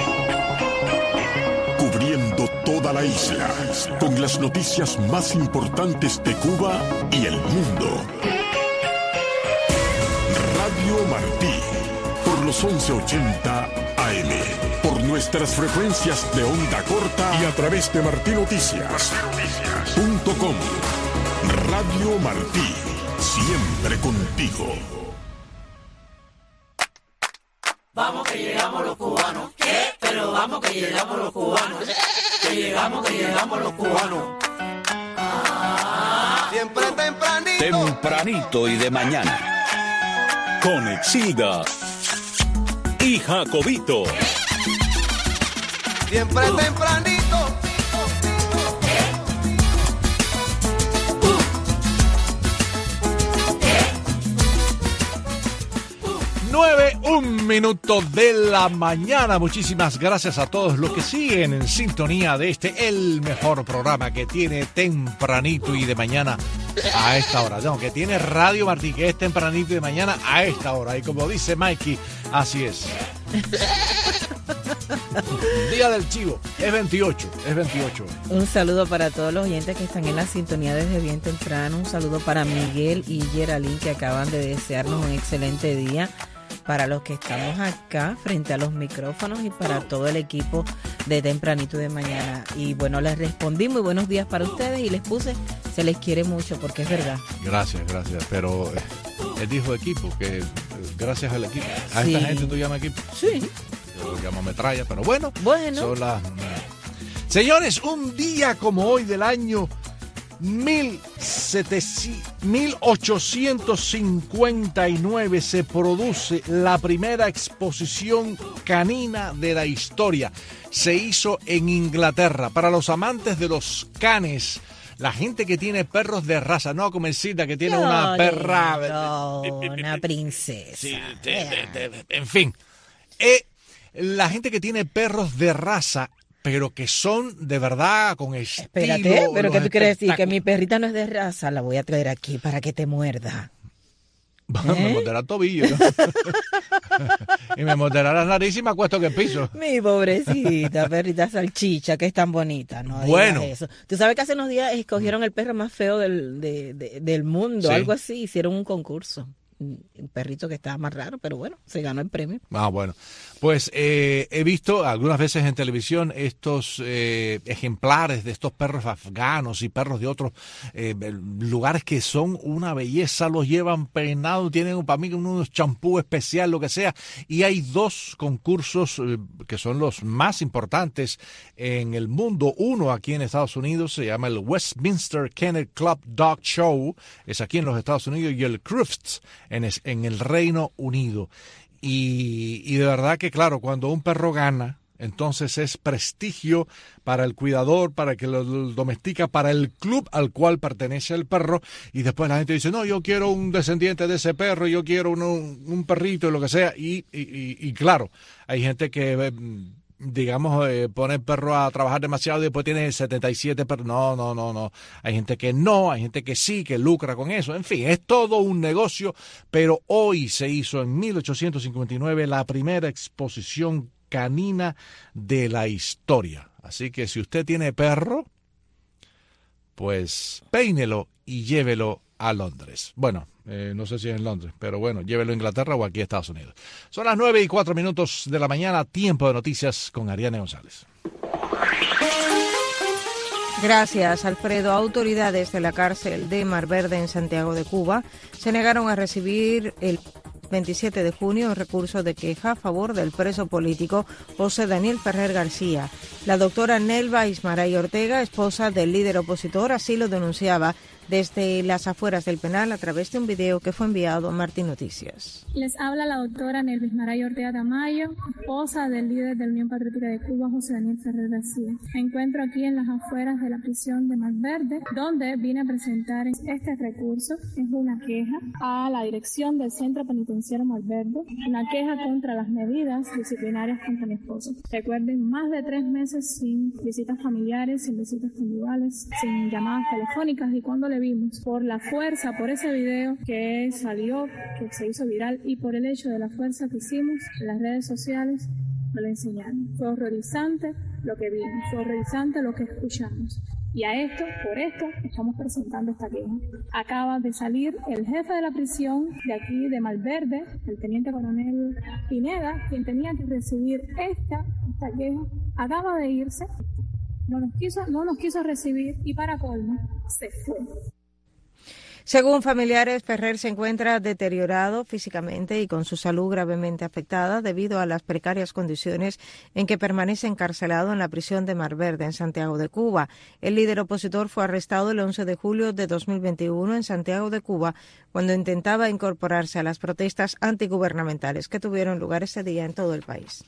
cubriendo toda la isla, con las noticias más importantes de Cuba y el mundo. Radio Martí, por los once ochenta A M, por nuestras frecuencias de onda corta y a través de martí noticias punto com. Radio Martí, siempre contigo. Vamos que llegamos los cubanos. ¿Qué? Pero vamos que llegamos los cubanos. Que llegamos, que llegamos los cubanos. Ah. Siempre tempranito. Tempranito y de mañana. Con Exilda y Jacobito. Siempre uh. tempranito. nueve, un minuto de la mañana. Muchísimas gracias a todos los que siguen en sintonía de este, el mejor programa que tiene tempranito y de mañana a esta hora. No, que tiene Radio Martí, que es tempranito y de mañana a esta hora. Y como dice Mikey, así es. Día del Chivo, es veintiocho, es veintiocho. Un saludo para todos los oyentes que están en la sintonía desde bien temprano. Un saludo para Miguel y Geraldine, que acaban de desearnos un excelente día. Para los que estamos acá frente a los micrófonos y para todo el equipo de Tempranito de Mañana. Y bueno, les respondí muy buenos días para ustedes y les puse, se les quiere mucho, porque es verdad. Gracias, gracias, pero eh, él dijo equipo, que eh, gracias al equipo. ¿A Sí. esta gente tú llamas equipo? Sí. Yo lo llamo metralla, pero bueno. Bueno. Son las... Señores, un día como hoy del año mil ochocientos cincuenta y nueve se produce la primera exposición canina de la historia. Se hizo en Inglaterra. Para los amantes de los canes, la gente que tiene perros de raza, no Comercita, que tiene No, una perra... no, una princesa. Sí, de- de- de- en fin. Eh, la gente que tiene perros de raza, pero que son de verdad con estilo. Espérate, pero los ¿qué tú quieres decir? Que espectáculos. mi perrita no es de raza, la voy a traer aquí para que te muerda. Me morderá el tobillo, ¿no? Y me morderá la nariz y me acuesto en el piso. Mi pobrecita perrita salchicha, que es tan bonita, ¿no? Bueno. Digas eso. Tú sabes que hace unos días escogieron el perro más feo del, de- de- del mundo, Sí. algo así, hicieron un concurso. Un perrito que estaba más raro, pero bueno, se ganó el premio. Ah, bueno. Pues eh, he visto algunas veces en televisión estos eh, ejemplares de estos perros afganos y perros de otros eh, lugares que son una belleza, los llevan peinados, tienen para mí unos champú especial, lo que sea. Y hay dos concursos eh, que son los más importantes en el mundo. Uno aquí en Estados Unidos se llama el Westminster Kennel Club Dog Show, es aquí en los Estados Unidos, y el Crufts en, es- en el Reino Unido. Y, y de verdad que, claro, cuando un perro gana entonces es prestigio para el cuidador, para el que lo, lo domestica, para el club al cual pertenece el perro, y después la gente dice, no, yo quiero un descendiente de ese perro, yo quiero uno, un perrito, lo que sea, y, y, y, y claro, hay gente que, digamos, eh, pone el perro a trabajar demasiado y después tiene setenta y siete perros. No, no, no, no. Hay gente que no, hay gente que sí, que lucra con eso. En fin, es todo un negocio, pero hoy se hizo en mil ochocientos cincuenta y nueve la primera exposición canina de la historia. Así que si usted tiene perro, pues peínelo y llévelo a Londres. Bueno, eh, no sé si es en Londres, pero bueno, llévelo a Inglaterra o aquí a Estados Unidos. Son las nueve y cuatro minutos de la mañana, tiempo de noticias con Ariane González. Gracias, Alfredo. Autoridades de la cárcel de Mar Verde en Santiago de Cuba se negaron a recibir el veintisiete de junio un recurso de queja a favor del preso político José Daniel Ferrer García. La doctora Nelva Ismaray Ortega, esposa del líder opositor, así lo denunciaba desde las afueras del penal a través de un video que fue enviado a Martín Noticias. Les habla la doctora Nelva Ismaray Ortega Tamayo, esposa del líder de la Unión Patriótica de Cuba, José Daniel Ferrer García. Me encuentro aquí en las afueras de la prisión de Mar Verde, donde vine a presentar este recurso. Es una queja a la dirección del Centro Penitenciario Mar Verde, una queja contra las medidas disciplinarias contra mi esposo. Recuerden, más de tres meses sin visitas familiares, sin visitas conjugales, sin llamadas telefónicas, y cuando le vimos por la fuerza, por ese video que salió, que se hizo viral, y por el hecho de la fuerza que hicimos en las redes sociales, me lo enseñaron. Fue horrorizante lo que vimos, fue horrorizante lo que escuchamos. Y a esto, por esto, estamos presentando esta queja. Acaba de salir el jefe de la prisión de aquí, de Mar Verde, el teniente coronel Pineda, quien tenía que recibir esta, esta queja, acaba de irse. No nos quiso, no nos quiso recibir y para colmo se fue. Según familiares, Ferrer se encuentra deteriorado físicamente y con su salud gravemente afectada debido a las precarias condiciones en que permanece encarcelado en la prisión de Mar Verde, en Santiago de Cuba. El líder opositor fue arrestado el once de julio de dos mil veintiuno en Santiago de Cuba cuando intentaba incorporarse a las protestas antigubernamentales que tuvieron lugar ese día en todo el país.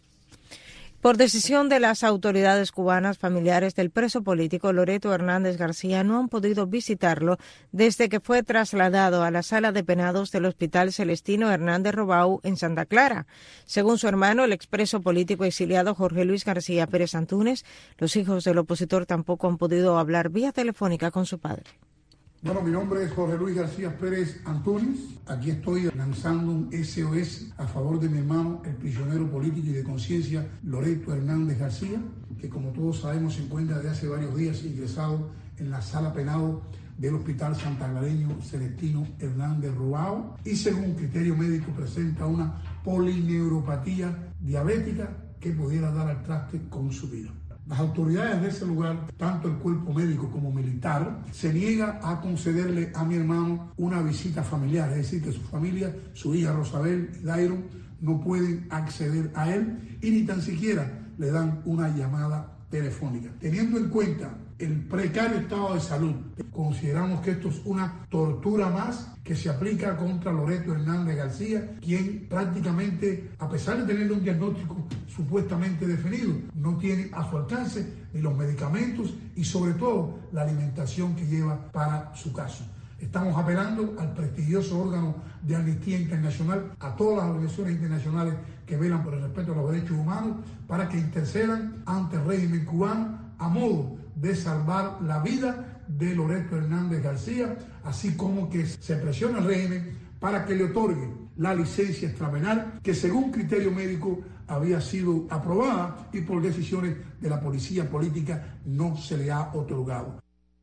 Por decisión de las autoridades cubanas, familiares del preso político Loreto Hernández García no han podido visitarlo desde que fue trasladado a la sala de penados del Hospital Celestino Hernández Robau en Santa Clara. Según su hermano, el expreso político exiliado Jorge Luis García Pérez Antúnez, los hijos del opositor tampoco han podido hablar vía telefónica con su padre. Bueno, mi nombre es Jorge Luis García Pérez Antúnez. Aquí estoy lanzando un S O S a favor de mi hermano, el prisionero político y de conciencia Loreto Hernández García, que como todos sabemos se encuentra desde hace varios días ingresado en la sala penado del Hospital Santaclareño Celestino Hernández Robau y según criterio médico presenta una polineuropatía diabética que pudiera dar al traste con su vida. Las autoridades de ese lugar, tanto el cuerpo médico como militar, se niega a concederle a mi hermano una visita familiar, es decir, que su familia, su hija Rosabel y Dairon, no pueden acceder a él y ni tan siquiera le dan una llamada telefónica. Teniendo en cuenta el precario estado de salud, consideramos que esto es una tortura más que se aplica contra Loreto Hernández García, quien prácticamente, a pesar de tener un diagnóstico supuestamente definido, no tiene a su alcance ni los medicamentos y sobre todo la alimentación que lleva para su caso. Estamos apelando al prestigioso órgano de Amnistía Internacional, a todas las organizaciones internacionales que velan por el respeto a los derechos humanos, para que intercedan ante el régimen cubano a modo de salvar la vida de Loreto Hernández García, así como que se presiona al régimen para que le otorgue la licencia extrapenal que según criterio médico había sido aprobada y por decisiones de la policía política no se le ha otorgado.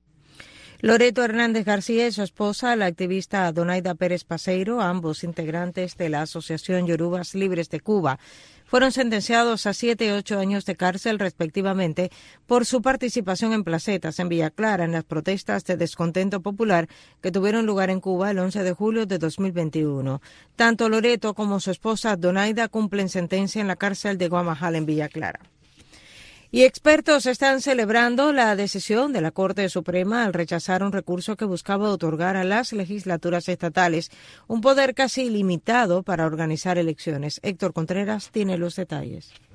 Loreto Hernández García y su esposa, la activista Donaida Pérez Paseiro, ambos integrantes de la Asociación Yorubas Libres de Cuba, fueron sentenciados a siete y ocho años de cárcel respectivamente por su participación en placetas en Villa Clara en las protestas de descontento popular que tuvieron lugar en Cuba el once de julio de dos mil veintiuno. Tanto Loreto como su esposa Donaida cumplen sentencia en la cárcel de Guamajal en Villa Clara. Y expertos están celebrando la decisión de la Corte Suprema al rechazar un recurso que buscaba otorgar a las legislaturas estatales un poder casi ilimitado para organizar elecciones. Héctor Contreras tiene los detalles.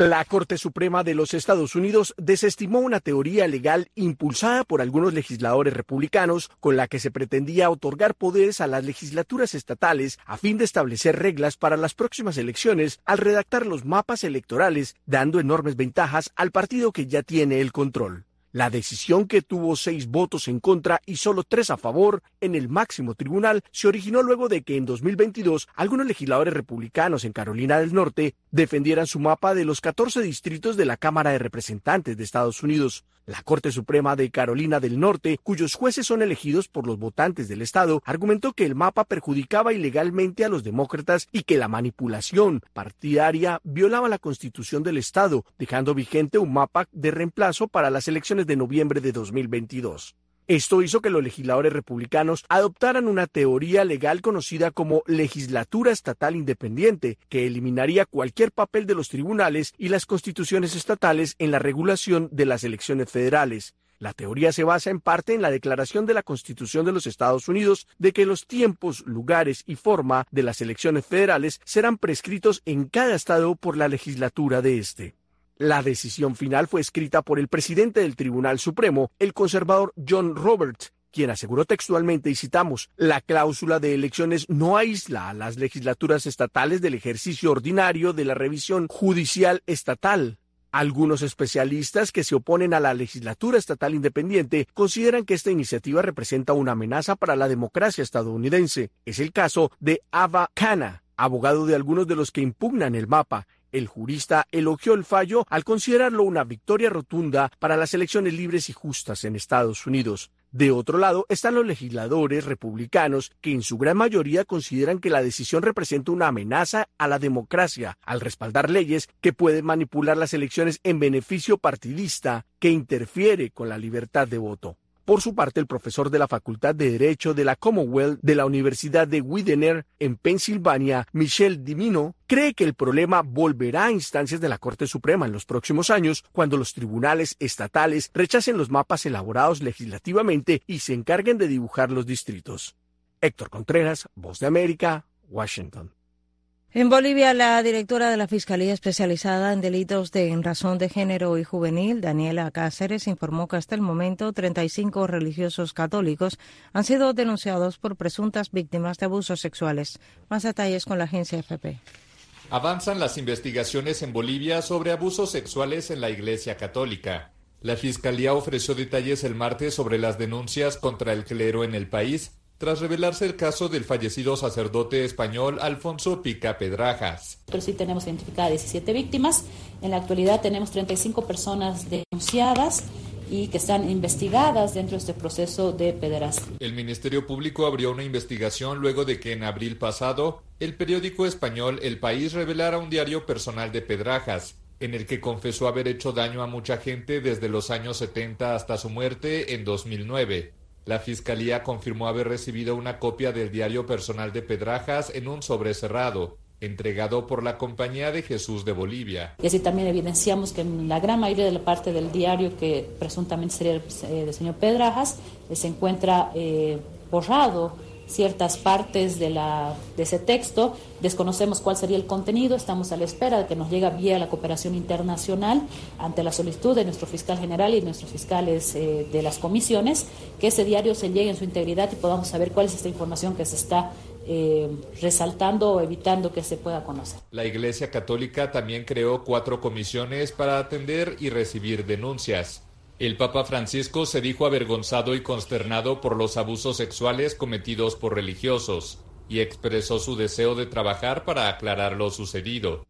La Corte Suprema de los Estados Unidos desestimó una teoría legal impulsada por algunos legisladores republicanos con la que se pretendía otorgar poderes a las legislaturas estatales a fin de establecer reglas para las próximas elecciones al redactar los mapas electorales, dando enormes ventajas al partido que ya tiene el control. La decisión, que tuvo seis votos en contra y solo tres a favor en el máximo tribunal, se originó luego de que en dos mil veintidós algunos legisladores republicanos en Carolina del Norte defendieran su mapa de los catorce distritos de la Cámara de Representantes de Estados Unidos. La Corte Suprema de Carolina del Norte, cuyos jueces son elegidos por los votantes del estado, argumentó que el mapa perjudicaba ilegalmente a los demócratas y que la manipulación partidaria violaba la Constitución del estado, dejando vigente un mapa de reemplazo para las elecciones de noviembre de dos mil veintidós. Esto hizo que los legisladores republicanos adoptaran una teoría legal conocida como legislatura estatal independiente, que eliminaría cualquier papel de los tribunales y las constituciones estatales en la regulación de las elecciones federales. La teoría se basa en parte en la declaración de la Constitución de los Estados Unidos de que los tiempos, lugares y forma de las elecciones federales serán prescritos en cada estado por la legislatura de este. La decisión final fue escrita por el presidente del Tribunal Supremo, el conservador John Roberts, quien aseguró textualmente, y citamos, «La cláusula de elecciones no aísla a las legislaturas estatales del ejercicio ordinario de la revisión judicial estatal». Algunos especialistas que se oponen a la legislatura estatal independiente consideran que esta iniciativa representa una amenaza para la democracia estadounidense. Es el caso de Ava Khanna, abogado de algunos de los que impugnan el mapa. El jurista elogió el fallo al considerarlo una victoria rotunda para las elecciones libres y justas en Estados Unidos. De otro lado están los legisladores republicanos que en su gran mayoría consideran que la decisión representa una amenaza a la democracia al respaldar leyes que pueden manipular las elecciones en beneficio partidista que interfiere con la libertad de voto. Por su parte, el profesor de la Facultad de Derecho de la Commonwealth de la Universidad de Widener en Pensilvania, Michel Dimino, cree que el problema volverá a instancias de la Corte Suprema en los próximos años cuando los tribunales estatales rechacen los mapas elaborados legislativamente y se encarguen de dibujar los distritos. Héctor Contreras, Voz de América, Washington. En Bolivia, la directora de la Fiscalía Especializada en Delitos de en Razón de Género y Juvenil, Daniela Cáceres, informó que hasta el momento treinta y cinco religiosos católicos han sido denunciados por presuntas víctimas de abusos sexuales. Más detalles con la agencia F P. Avanzan las investigaciones en Bolivia sobre abusos sexuales en la Iglesia Católica. La Fiscalía ofreció detalles el martes sobre las denuncias contra el clero en el país, tras revelarse el caso del fallecido sacerdote español Alfonso Pica Pedrajas. Pero sí tenemos identificadas diecisiete víctimas. En la actualidad tenemos treinta y cinco personas denunciadas y que están investigadas dentro de este proceso de pederastia. El Ministerio Público abrió una investigación luego de que en abril pasado el periódico español El País revelara un diario personal de Pedrajas, en el que confesó haber hecho daño a mucha gente desde los años setenta hasta su muerte en dos mil nueve. La Fiscalía confirmó haber recibido una copia del diario personal de Pedrajas en un sobre cerrado, entregado por la Compañía de Jesús de Bolivia. Y así también evidenciamos que en la gran mayoría de la parte del diario, que presuntamente sería eh, del señor Pedrajas, eh, se encuentra eh, borrado ciertas partes de, la, de ese texto. Desconocemos cuál sería el contenido, estamos a la espera de que nos llegue vía la cooperación internacional ante la solicitud de nuestro fiscal general y nuestros fiscales eh, de las comisiones, que ese diario se llegue en su integridad y podamos saber cuál es esta información que se está eh, resaltando o evitando que se pueda conocer. La Iglesia Católica también creó cuatro comisiones para atender y recibir denuncias. El Papa Francisco se dijo avergonzado y consternado por los abusos sexuales cometidos por religiosos y expresó su deseo de trabajar para aclarar lo sucedido.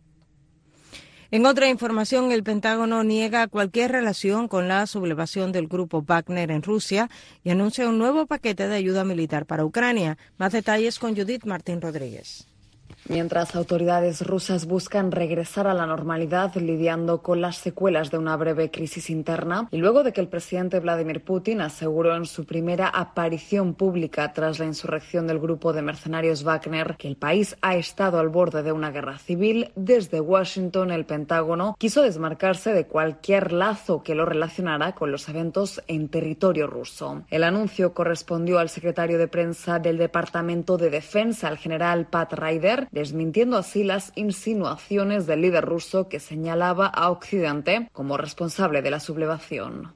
En otra información, el Pentágono niega cualquier relación con la sublevación del grupo Wagner en Rusia y anuncia un nuevo paquete de ayuda militar para Ucrania. Más detalles con Judith Martín Rodríguez. Mientras autoridades rusas buscan regresar a la normalidad lidiando con las secuelas de una breve crisis interna y luego de que el presidente Vladimir Putin aseguró en su primera aparición pública tras la insurrección del grupo de mercenarios Wagner que el país ha estado al borde de una guerra civil, desde Washington el Pentágono quiso desmarcarse de cualquier lazo que lo relacionara con los eventos en territorio ruso. El anuncio correspondió al secretario de prensa del Departamento de Defensa, el general Pat Ryder, desmintiendo así las insinuaciones del líder ruso que señalaba a Occidente como responsable de la sublevación.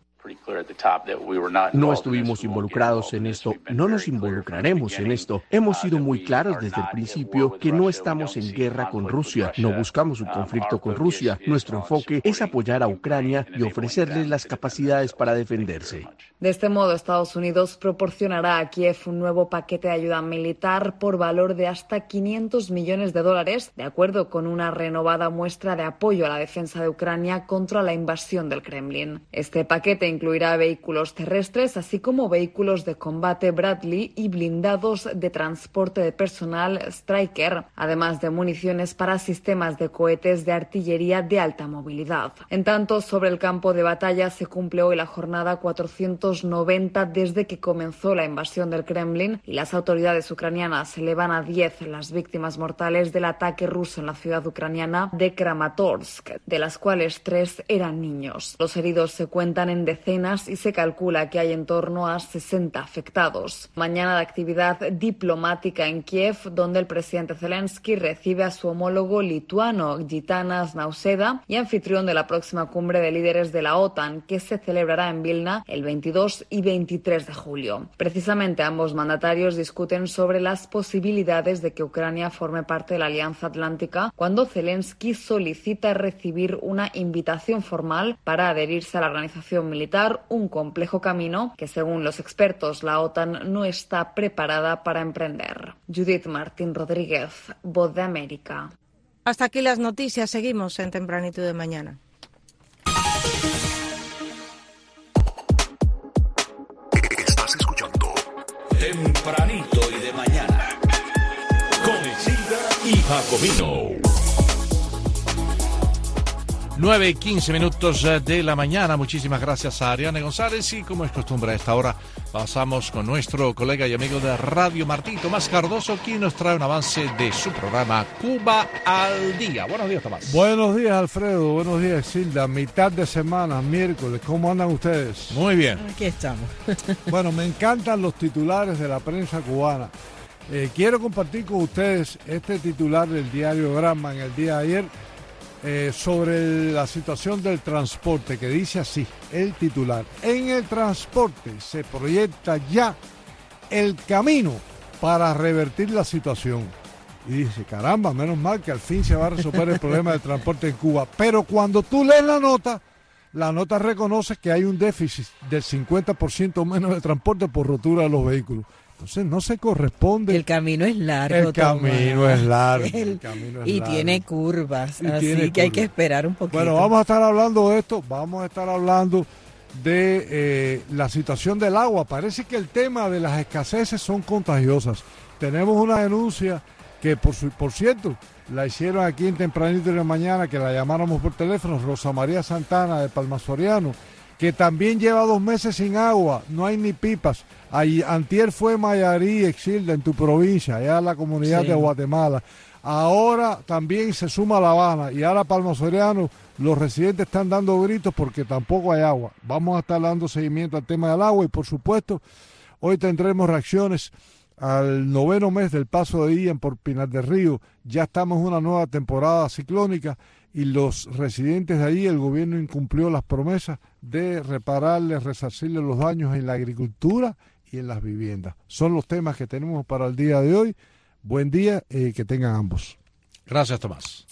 No estuvimos involucrados en esto, no nos involucraremos en esto. Hemos sido muy claros desde el principio que no estamos en guerra con Rusia, no buscamos un conflicto con Rusia. Nuestro enfoque es apoyar a Ucrania y ofrecerles las capacidades para defenderse. De este modo, Estados Unidos proporcionará a Kiev un nuevo paquete de ayuda militar por valor de hasta quinientos millones de dólares, de acuerdo con una renovada muestra de apoyo a la defensa de Ucrania contra la invasión del Kremlin. Este paquete incluirá vehículos terrestres, así como vehículos de combate Bradley y blindados de transporte de personal Stryker, además de municiones para sistemas de cohetes de artillería de alta movilidad. En tanto, sobre el campo de batalla se cumple hoy la jornada cuatrocientos noventa desde que comenzó la invasión del Kremlin y las autoridades ucranianas elevan a diez las víctimas mortales del ataque ruso en la ciudad ucraniana de Kramatorsk, de las cuales tres eran niños. Los heridos se cuentan en decenas y se calcula que hay en torno a sesenta afectados. Mañana de actividad diplomática en Kiev, donde el presidente Zelensky recibe a su homólogo lituano Gitanas Nausėda y anfitrión de la próxima cumbre de líderes de la OTAN, que se celebrará en Vilna el veintidós y veintitrés de julio. Precisamente ambos mandatarios discuten sobre las posibilidades de que Ucrania forme parte de la Alianza Atlántica, cuando Zelensky solicita recibir una invitación formal para adherirse a la organización militar, un complejo camino que, según los expertos, la OTAN no está preparada para emprender. Judith Martín Rodríguez, Voz de América. Hasta aquí las noticias, seguimos en Tempranito de Mañana. Estás escuchando Tempranito y de Mañana con Isilda y Jacobino. nueve y quince minutos de la mañana. Muchísimas gracias a Ariane González y, como es costumbre a esta hora, pasamos con nuestro colega y amigo de Radio Martí, Tomás Cardoso, quien nos trae un avance de su programa Cuba al Día. Buenos días, Tomás. Buenos días, Alfredo. Buenos días, Silda. Mitad de semana, miércoles. ¿Cómo andan ustedes? Muy bien. Aquí estamos. Bueno, me encantan los titulares de la prensa cubana. Eh, quiero compartir con ustedes este titular del diario Granma en el día de ayer, Eh, sobre la situación del transporte, que dice así, el titular: en el transporte se proyecta ya el camino para revertir la situación. Y dice, caramba, menos mal que al fin se va a resolver el problema del transporte en Cuba. Pero cuando tú lees la nota, la nota reconoce que hay un déficit del cincuenta por ciento menos de transporte por rotura de los vehículos. Entonces no se corresponde. El camino es largo. El camino Tomás. es largo. El, el camino es y largo. tiene curvas, Y así tiene que curvas. hay que esperar un poquito. Bueno, vamos a estar hablando de esto, vamos a estar hablando de eh, la situación del agua. Parece que el tema de las escaseces son contagiosas. Tenemos una denuncia que, por, su, por cierto, la hicieron aquí en Tempranito de la Mañana, que la llamáramos por teléfono, Rosa María Santana de Palma Soriano, que también lleva dos meses sin agua, no hay ni pipas. Ahí, antier fue Mayarí, Exilda, en tu provincia, allá en la comunidad Sí. de Guatemala. Ahora también se suma La Habana y ahora Palma Soriano, los residentes están dando gritos porque tampoco hay agua. Vamos a estar dando seguimiento al tema del agua y, por supuesto, hoy tendremos reacciones al noveno mes del paso de Ian por Pinar del Río. Ya estamos en una nueva temporada ciclónica y los residentes de allí, el gobierno incumplió las promesas de repararles, resarcirles los daños en la agricultura y en las viviendas. Son los temas que tenemos para el día de hoy. Buen día y eh, que tengan ambos. Gracias, Tomás.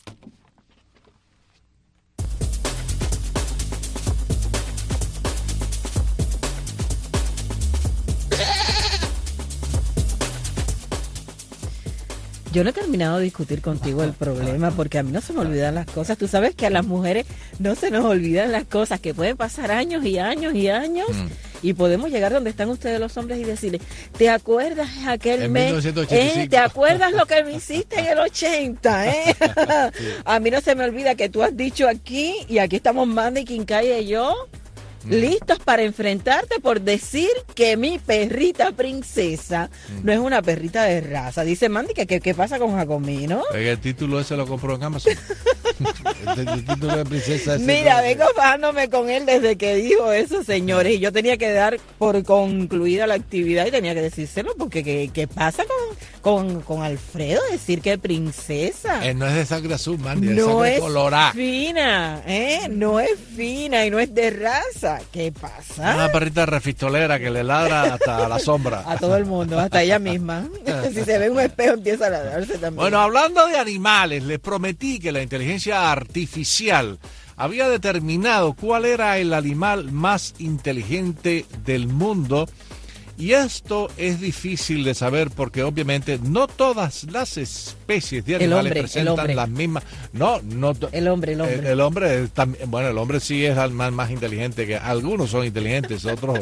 Yo no he terminado de discutir contigo el problema porque a mí no se me olvidan las cosas. Tú sabes que a las mujeres no se nos olvidan las cosas, que pueden pasar años y años y años mm. y podemos llegar donde están ustedes los hombres y decirle, ¿te acuerdas aquel en mes? mil novecientos ochenta y cinco. ¿Eh? ¿Te acuerdas lo que me hiciste en el ochenta? ¿Eh? Sí. A mí no se me olvida que tú has dicho aquí, y aquí estamos Mandy, Quincaya y yo, Mm. listos para enfrentarte por decir que mi perrita princesa mm. no es una perrita de raza. Dice Mandy que qué pasa con Jacomino. El título ese lo compró en Amazon. el, el título de princesa ese. Mira, no, vengo fajándome con él desde que dijo eso, señores, y yo tenía que dar por concluida la actividad y tenía que decírselo porque qué, qué pasa con con, con Alfredo, decir que princesa. Eh, no es de sangre azul, Mandy, no es de sangre es colorada. fina, ¿eh? No es fina y no es de raza. ¿Qué pasa? Una perrita refistolera que le ladra hasta la sombra. A todo el mundo, hasta ella misma. Si se ve en un espejo empieza a ladrarse también. Bueno, hablando de animales, les prometí que la inteligencia artificial había determinado cuál era el animal más inteligente del mundo. Y esto es difícil de saber porque obviamente no todas las especies de animales hombre, presentan las mismas. No, no. El hombre, el hombre. El, el hombre, también, bueno, el hombre sí es el más, más inteligente que algunos son inteligentes, otros,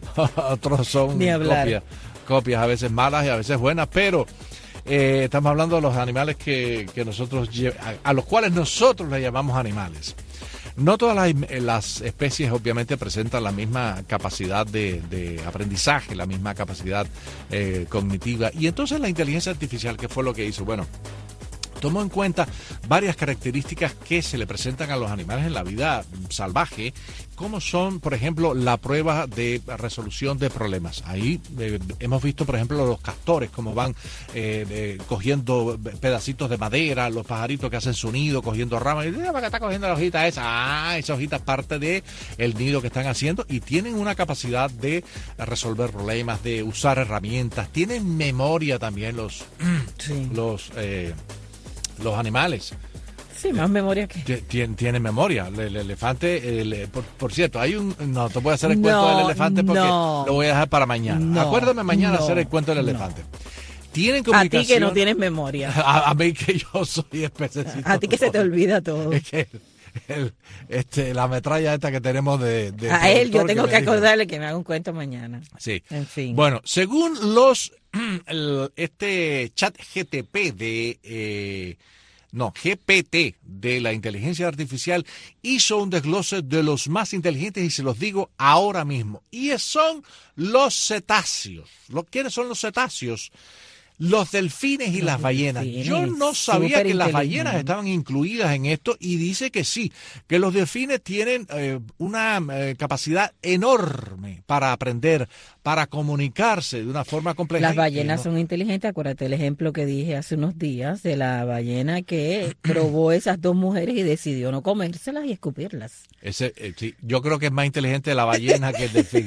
otros son copias, copias a veces malas y a veces buenas, pero eh, estamos hablando de los animales que, que nosotros a, a los cuales nosotros le llamamos animales. No todas las, las especies obviamente presentan la misma capacidad de, de aprendizaje, la misma capacidad eh, cognitiva. Y entonces la inteligencia artificial, ¿qué fue lo que hizo? Bueno, tomó en cuenta varias características que se le presentan a los animales en la vida salvaje, como son, por ejemplo, la prueba de resolución de problemas. Ahí eh, hemos visto, por ejemplo, los castores, cómo van eh, eh, cogiendo pedacitos de madera, los pajaritos que hacen su nido, cogiendo ramas, y dicen, ¿para qué está cogiendo la hojita esa? Ah, esa hojita es parte de el nido que están haciendo, y tienen una capacidad de resolver problemas, de usar herramientas, tienen memoria también los, sí. los, eh, los animales. Sí, más memoria que... Tiene, tiene memoria. El, el elefante, el, por, por cierto, hay un... No, te voy a hacer el no, cuento del elefante porque no. lo voy a dejar para mañana. No, Acuérdame mañana no, hacer el cuento del elefante. Tienen comunicación... A ti que no tienes memoria. A, a mí que yo soy especialista. A ti que se te olvida todo. Es que el, este, la metralla esta que tenemos de... de a él yo tengo que, que acordarle que me haga un cuento mañana. Sí. En fin. Bueno, según los... El, este chat G T P de... Eh, No, G P T de la inteligencia artificial hizo un desglose de los más inteligentes y se los digo ahora mismo. Y son los cetáceos. ¿Quiénes son los cetáceos? Los delfines y los las ballenas. Delfines, Yo no sabía que las ballenas estaban incluidas en esto y dice que sí, que los delfines tienen eh, una eh, capacidad enorme para aprender, para comunicarse de una forma compleja. Las ballenas no... son inteligentes. Acuérdate el ejemplo que dije hace unos días de la ballena que probó esas dos mujeres y decidió no comérselas y escupirlas. Ese, eh, sí, yo creo que es más inteligente la ballena que el delfín.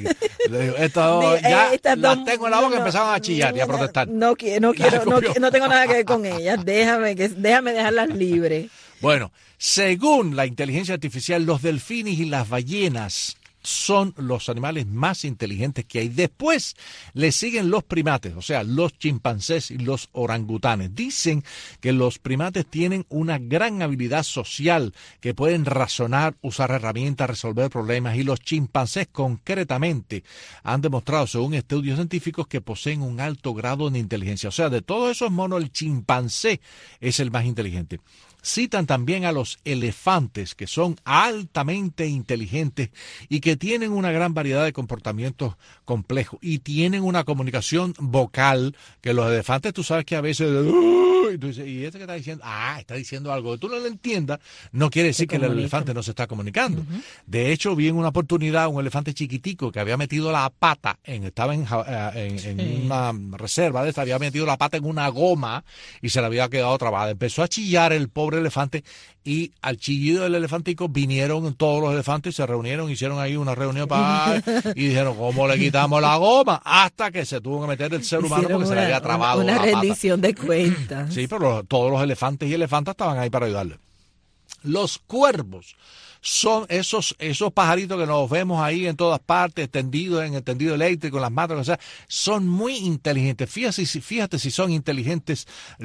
Esto, ya eh, las dos, tengo en la boca y no, empezaron a chillar no, y a protestar. No quiero. No quiero, no, no tengo nada que ver con ellas. Déjame que déjame dejarlas libres. Bueno, según la inteligencia artificial, los delfines y las ballenas son los animales más inteligentes que hay. Después le siguen los primates, o sea, los chimpancés y los orangutanes. Dicen que los primates tienen una gran habilidad social, que pueden razonar, usar herramientas, resolver problemas, y los chimpancés concretamente han demostrado, según estudios científicos, que poseen un alto grado de inteligencia. O sea, de todos esos monos, el chimpancé es el más inteligente. Citan también a los elefantes, que son altamente inteligentes y que tienen una gran variedad de comportamientos complejos y tienen una comunicación vocal, que los elefantes, tú sabes que a veces... Y tú dices, ¿y este que está diciendo? Ah, está diciendo algo que tú no lo entiendas, no quiere decir que el elefante no se está comunicando. Uh-huh. De hecho, vi en una oportunidad un elefante chiquitico que había metido la pata, en, estaba en, en, en sí. una reserva de esta, había metido la pata en una goma y se le había quedado trabada. Empezó a chillar el pobre elefante y al chillido del elefantico vinieron todos los elefantes, se reunieron, hicieron ahí una reunión para y dijeron, ¿cómo le quitamos la goma? Hasta que se tuvo que meter el ser humano hicieron porque una, se le había trabado una, una la rendición pata. De cuentas. Sí, pero todos los elefantes y elefantas estaban ahí para ayudarle. Los cuervos son esos esos pajaritos que nos vemos ahí en todas partes, tendidos en el tendido eléctrico, en las matas, o sea, son muy inteligentes. Fíjate, fíjate si son inteligentes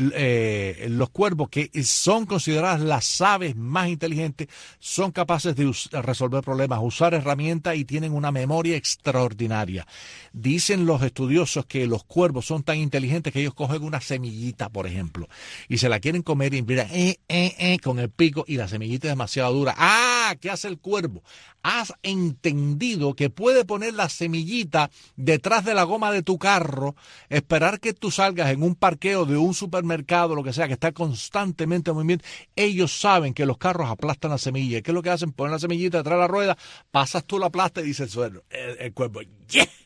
eh, los cuervos, que son consideradas las aves más inteligentes, son capaces de us- resolver problemas, usar herramientas y tienen una memoria extraordinaria. Dicen los estudiosos que los cuervos son tan inteligentes que ellos cogen una semillita, por ejemplo, y se la quieren comer y mira, eh, eh, eh, con el pico, y la semillita es demasiado dura. ¡Ah! ¿Qué hace el cuervo? Has entendido que puede poner la semillita detrás de la goma de tu carro, esperar que tú salgas en un parqueo de un supermercado, lo que sea, que está constantemente en movimiento. Ellos saben que los carros aplastan la semilla. ¿Qué es lo que hacen? Ponen la semillita detrás de la rueda, pasas tú la aplasta y dice el suelo, el, el cuervo, ¡yeah!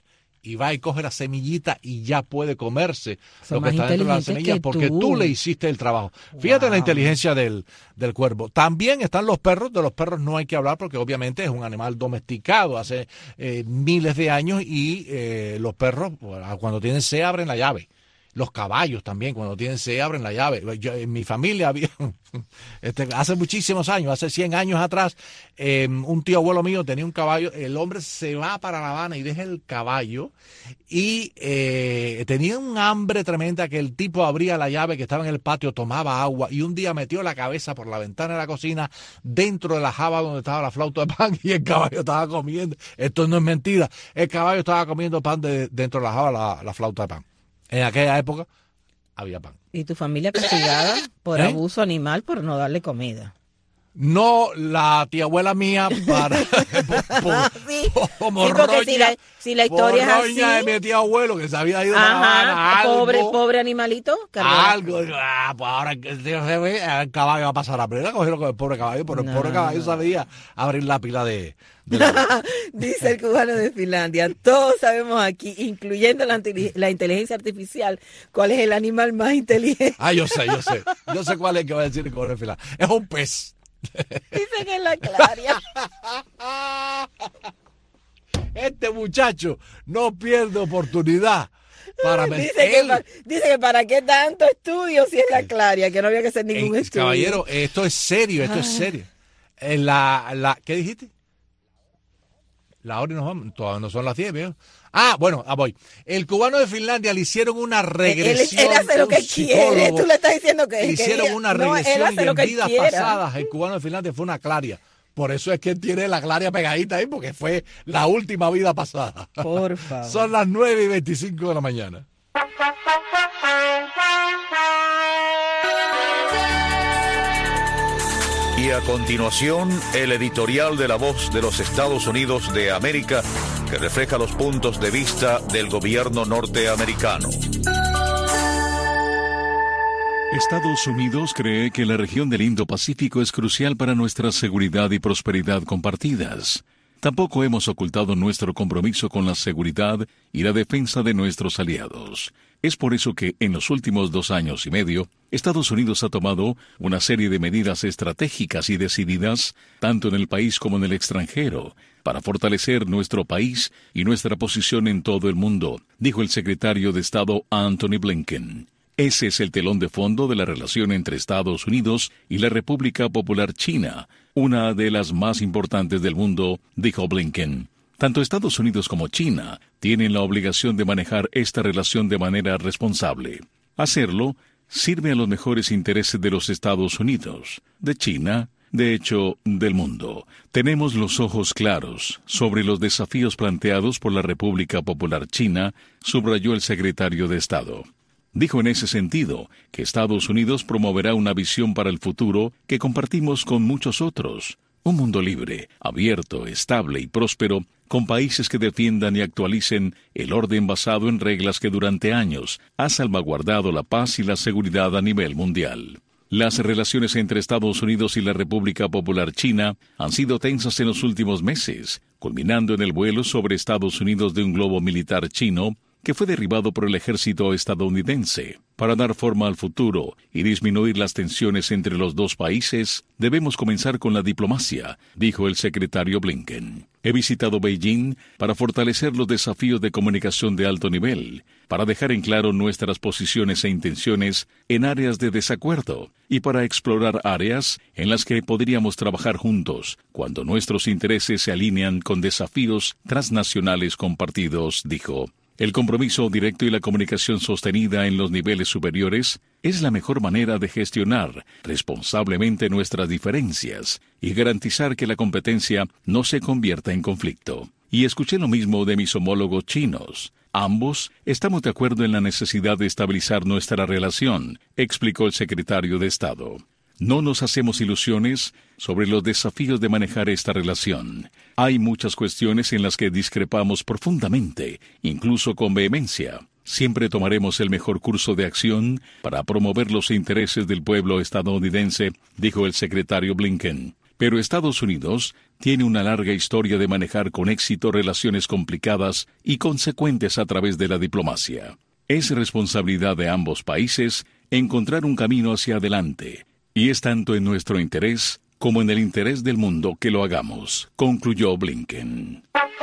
y va y coge la semillita y ya puede comerse Son lo que está dentro de la semilla porque tú. tú le hiciste el trabajo. Wow. Fíjate la inteligencia del, del cuervo. También están los perros. De los perros no hay que hablar porque obviamente es un animal domesticado hace eh, miles de años y eh, los perros cuando tienen sed abren la llave. Los caballos también, cuando tienen sed, abren la llave. Yo, en mi familia había, este, hace muchísimos años, hace cien años atrás, eh, un tío abuelo mío tenía un caballo. El hombre se va para La Habana y deja el caballo. Y eh, tenía un hambre tremenda que el tipo abría la llave que estaba en el patio, tomaba agua. Y un día metió la cabeza por la ventana de la cocina, dentro de la java donde estaba la flauta de pan. Y el caballo estaba comiendo. Esto no es mentira. El caballo estaba comiendo pan de, dentro de la java, la, la flauta de pan. En aquella época había pan. ¿Y tu familia castigada por ¿Eh? abuso animal por no darle comida? No, la tía abuela mía para por, por, sí, por sí, porque si la, si la historia es así. de mi tía abuelo que se había ido Ajá, a pobre, pobre animalito. Algo, ah, pues ahora que se ve, el caballo va a pasar a primera, cogieron con el pobre caballo, pero el no, pobre caballo no. sabía abrir la pila de... de la... Dice el cubano de Finlandia, todos sabemos aquí, incluyendo la, la inteligencia artificial, cuál es el animal más inteligente. Ah, yo sé, yo sé, yo sé cuál es el que va a decir el cubano de Finlandia. Es un pez. Dice que es la claria. Este muchacho no pierde oportunidad para dice, que para, dice que para qué tanto estudio si es la claria, que no había que hacer ningún eh, estudio. Caballero, esto es serio, esto Ay. es serio. Eh, la, la, ¿Qué dijiste? La hora y nos vamos, todavía no son las diez, ¿veo? Ah, bueno, ah, voy. El cubano de Finlandia le hicieron una regresión. Él, él hace lo que quiere, tú le estás diciendo que... Le hicieron una regresión no, y en vidas pasadas el cubano de Finlandia fue una claria. Por eso es que él tiene la claria pegadita ahí, porque fue la última vida pasada. Por favor. Son las nueve y veinticinco de la mañana. Y a continuación, el editorial de La Voz de los Estados Unidos de América, que refleja los puntos de vista del gobierno norteamericano. Estados Unidos cree que la región del Indo-Pacífico es crucial para nuestra seguridad y prosperidad compartidas. Tampoco hemos ocultado nuestro compromiso con la seguridad y la defensa de nuestros aliados. Es por eso que en los últimos dos años y medio, Estados Unidos ha tomado una serie de medidas estratégicas y decididas, tanto en el país como en el extranjero, para fortalecer nuestro país y nuestra posición en todo el mundo, dijo el secretario de Estado Antony Blinken. Ese es el telón de fondo de la relación entre Estados Unidos y la República Popular China, una de las más importantes del mundo, dijo Blinken. Tanto Estados Unidos como China tienen la obligación de manejar esta relación de manera responsable. Hacerlo sirve a los mejores intereses de los Estados Unidos, de China, de hecho, del mundo. Tenemos los ojos claros sobre los desafíos planteados por la República Popular China, subrayó el secretario de Estado. Dijo en ese sentido que Estados Unidos promoverá una visión para el futuro que compartimos con muchos otros. Un mundo libre, abierto, estable y próspero, con países que defiendan y actualicen el orden basado en reglas que durante años ha salvaguardado la paz y la seguridad a nivel mundial. Las relaciones entre Estados Unidos y la República Popular China han sido tensas en los últimos meses, culminando en el vuelo sobre Estados Unidos de un globo militar chino que fue derribado por el ejército estadounidense. Para dar forma al futuro y disminuir las tensiones entre los dos países, debemos comenzar con la diplomacia, dijo el secretario Blinken. He visitado Beijing para fortalecer los desafíos de comunicación de alto nivel, para dejar en claro nuestras posiciones e intenciones en áreas de desacuerdo y para explorar áreas en las que podríamos trabajar juntos cuando nuestros intereses se alinean con desafíos transnacionales compartidos, dijo. El compromiso directo y la comunicación sostenida en los niveles superiores es la mejor manera de gestionar responsablemente nuestras diferencias y garantizar que la competencia no se convierta en conflicto. Y escuché lo mismo de mis homólogos chinos. Ambos estamos de acuerdo en la necesidad de estabilizar nuestra relación, explicó el secretario de Estado. No nos hacemos ilusiones sobre los desafíos de manejar esta relación. Hay muchas cuestiones en las que discrepamos profundamente, incluso con vehemencia. Siempre tomaremos el mejor curso de acción para promover los intereses del pueblo estadounidense, dijo el secretario Blinken. Pero Estados Unidos tiene una larga historia de manejar con éxito relaciones complicadas y consecuentes a través de la diplomacia. Es responsabilidad de ambos países encontrar un camino hacia adelante, y es tanto en nuestro interés como en el interés del mundo que lo hagamos, concluyó Blinken.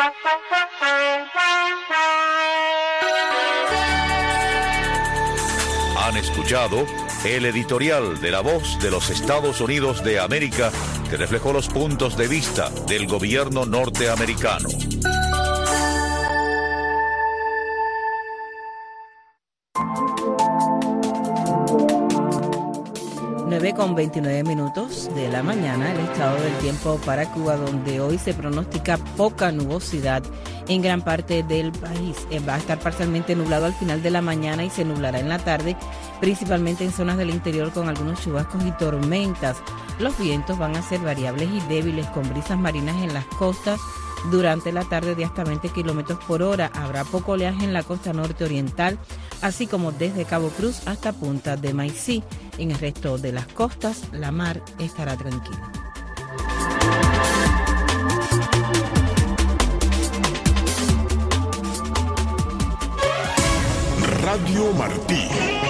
Han escuchado el editorial de La Voz de los Estados Unidos de América, que reflejó los puntos de vista del gobierno norteamericano. nueve con veintinueve minutos de la mañana, el estado del tiempo para Cuba, donde hoy se pronostica poca nubosidad en gran parte del país. Va a estar parcialmente nublado al final de la mañana y se nublará en la tarde, principalmente en zonas del interior con algunos chubascos y tormentas. Los vientos van a ser variables y débiles, con brisas marinas en las costas durante la tarde de hasta veinte kilómetros por hora. Habrá poco oleaje en la costa norte oriental, así como desde Cabo Cruz hasta Punta de Maicí. En el resto de las costas, la mar estará tranquila. Radio Martí.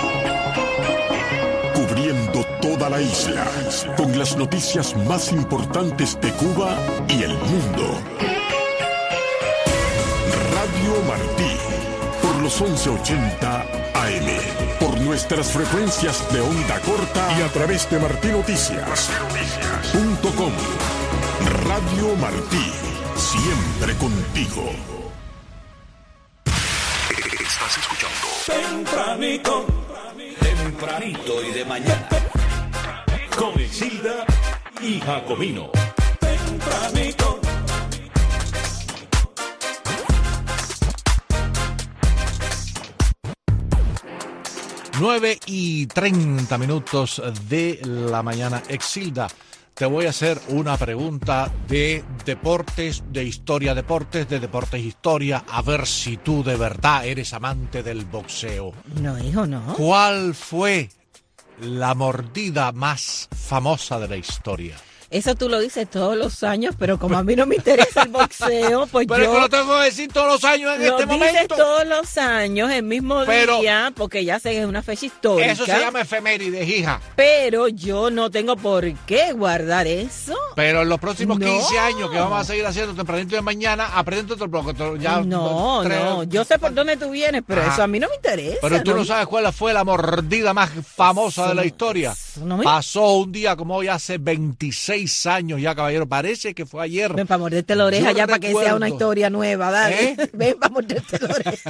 Cubriendo toda la isla, con las noticias más importantes de Cuba y el mundo. Radio Martí, por los once ochenta A M, por nuestras frecuencias de onda corta y a través de martí noticias punto com. Radio Martí, siempre contigo. Estás escuchando Tempranito, tempranito y de mañana, con Exilda y Jacobino. Tempranito. nueve y treinta minutos de la mañana. Exilda, te voy a hacer una pregunta de deportes, de historia deportes, de deportes historia, a ver si tú de verdad eres amante del boxeo. No, hijo, no. ¿Cuál fue la mordida más famosa de la historia? Eso tú lo dices todos los años, pero como a mí no me interesa el boxeo, pues pero yo... Pero lo tengo que decir todos los años en lo este dices momento. todos los años, el mismo pero día, porque ya sé que es una fecha histórica. Eso se llama efemérides, hija. Pero yo no tengo por qué guardar eso. Pero en los próximos no. quince años que vamos a seguir haciendo tempranito de mañana, aprende otro bloque. Ya no, tres... no, yo sé por dónde tú vienes, pero ah. eso a mí no me interesa. Pero tú no, no sabes cuál fue la mordida más famosa eso, de la historia. No me... Pasó un día como hoy hace veintiséis años ya, caballero, parece que fue ayer. Ven para morderte la oreja yo ya recuerdo. Para que sea una historia nueva, dale. ¿Eh? Ven para morderte la oreja.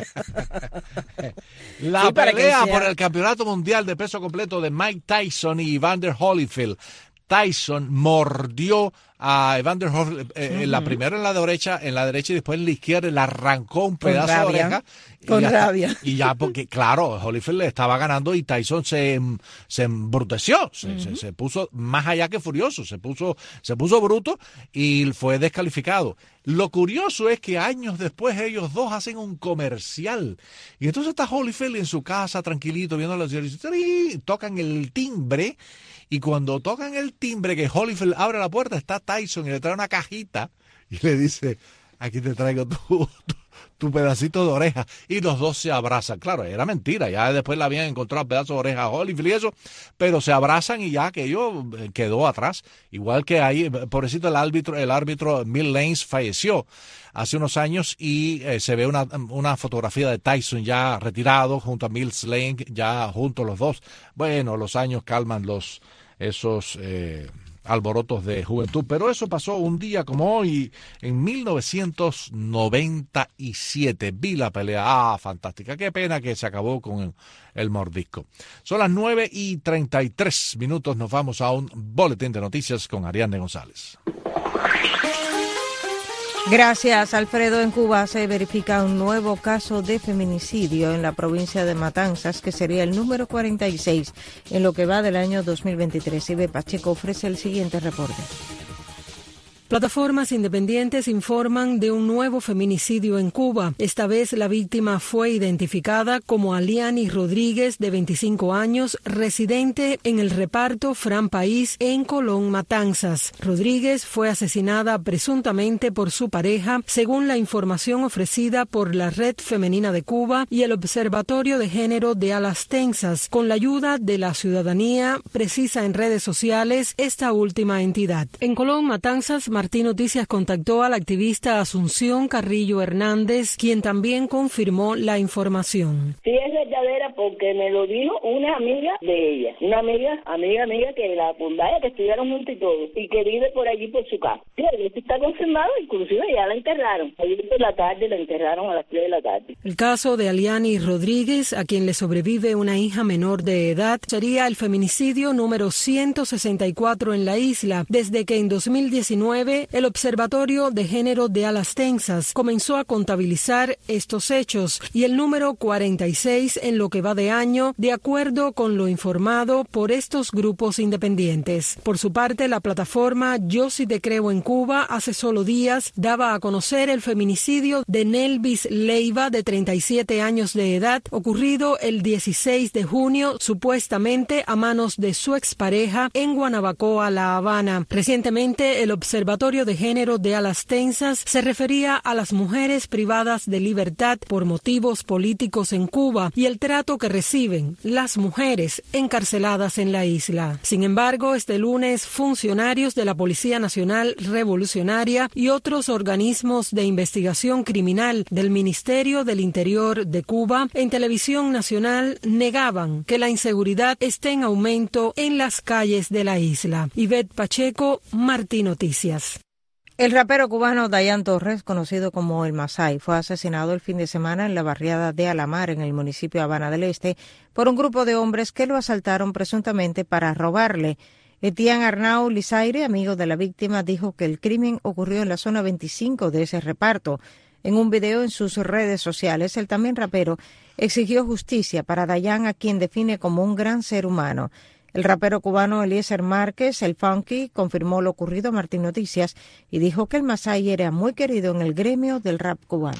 La sí, pelea por el campeonato mundial de peso completo de Mike Tyson y Evander Holyfield. Tyson mordió a Evander Holyfield, eh, uh-huh. la primera en la derecha, en la derecha y después en la izquierda, le arrancó un pedazo de oreja. Con y rabia. Está, y ya, porque, claro, Holyfield le estaba ganando y Tyson se, se embruteció, se, uh-huh. se, se puso más allá que furioso, se puso, se puso bruto y fue descalificado. Lo curioso es que años después ellos dos hacen un comercial. Y entonces está Holyfield en su casa, tranquilito, viendo a los señores, y tocan el timbre. Y cuando tocan el timbre, que Holyfield abre la puerta, está Tyson y le trae una cajita y le dice, aquí te traigo tu, tu, tu pedacito de oreja. Y los dos se abrazan. Claro, era mentira, ya después le habían encontrado pedazo de oreja a Holyfield y eso, pero se abrazan y ya aquello quedó atrás. Igual que ahí, pobrecito el árbitro, el árbitro Mill Lanes falleció hace unos años y eh, se ve una, una fotografía de Tyson ya retirado junto a Mills Lane, ya juntos los dos. Bueno, los años calman los esos eh, alborotos de juventud, pero eso pasó un día como hoy, en mil novecientos noventa y siete. Vi la pelea, ah, fantástica, qué pena que se acabó con el, el mordisco. Son las nueve y treinta y tres minutos, nos vamos a un boletín de noticias con Ariadne González. Gracias, Alfredo. En Cuba se verifica un nuevo caso de feminicidio en la provincia de Matanzas, que sería el número cuarenta y seis en lo que va del año dos mil veintitrés. Ibe Pacheco ofrece el siguiente reporte. Plataformas independientes informan de un nuevo feminicidio en Cuba. Esta vez la víctima fue identificada como Aliani Rodríguez, de veinticinco años, residente en el reparto Fran País en Colón, Matanzas. Rodríguez fue asesinada presuntamente por su pareja, según la información ofrecida por la Red Femenina de Cuba y el Observatorio de Género de Alastenses, con la ayuda de la ciudadanía, precisa en redes sociales esta última entidad. En Colón, Matanzas, Martín Noticias contactó a la activista Asunción Carrillo Hernández, quien también confirmó la información. Sí, es verdadera porque me lo dijo una amiga de ella, una amiga, amiga, amiga que la fundaya, que estudiaron juntos y todo, y que vive por allí por su casa. Sí, esto está confirmado, inclusive ya la enterraron. Ayer por la tarde la enterraron a las tres de la tarde. El caso de Aliani Rodríguez, a quien le sobrevive una hija menor de edad, sería el feminicidio número ciento sesenta y cuatro en la isla, desde que en dos mil diecinueve el Observatorio de Género de Alastenses comenzó a contabilizar estos hechos, y el número cuarenta y seis en lo que va de año, de acuerdo con lo informado por estos grupos independientes. Por su parte, la plataforma Yo Sí Te Creo en Cuba hace solo días daba a conocer el feminicidio de Nelvis Leiva, de treinta y siete años de edad, ocurrido el dieciséis de junio, supuestamente a manos de su expareja en Guanabacoa, La Habana. Recientemente, el Observatorio de Género de Alastenses se refería a las mujeres privadas de libertad por motivos políticos en Cuba y el trato que reciben las mujeres encarceladas en la isla. Sin embargo, este lunes, funcionarios de la Policía Nacional Revolucionaria y otros organismos de investigación criminal del Ministerio del Interior de Cuba en televisión nacional negaban que la inseguridad esté en aumento en las calles de la isla. Ivette Pacheco, Martín Noticias. El rapero cubano Dayan Torres, conocido como El Masai, fue asesinado el fin de semana en la barriada de Alamar, en el municipio de Habana del Este, por un grupo de hombres que lo asaltaron presuntamente para robarle. Etienne Arnau Lizaire, amigo de la víctima, dijo que el crimen ocurrió en la zona veinticinco de ese reparto. En un video en sus redes sociales, el también rapero exigió justicia para Dayan, a quien define como un gran ser humano. El rapero cubano Eliezer Márquez, el Funky, confirmó lo ocurrido a Martín Noticias y dijo que el Masai era muy querido en el gremio del rap cubano.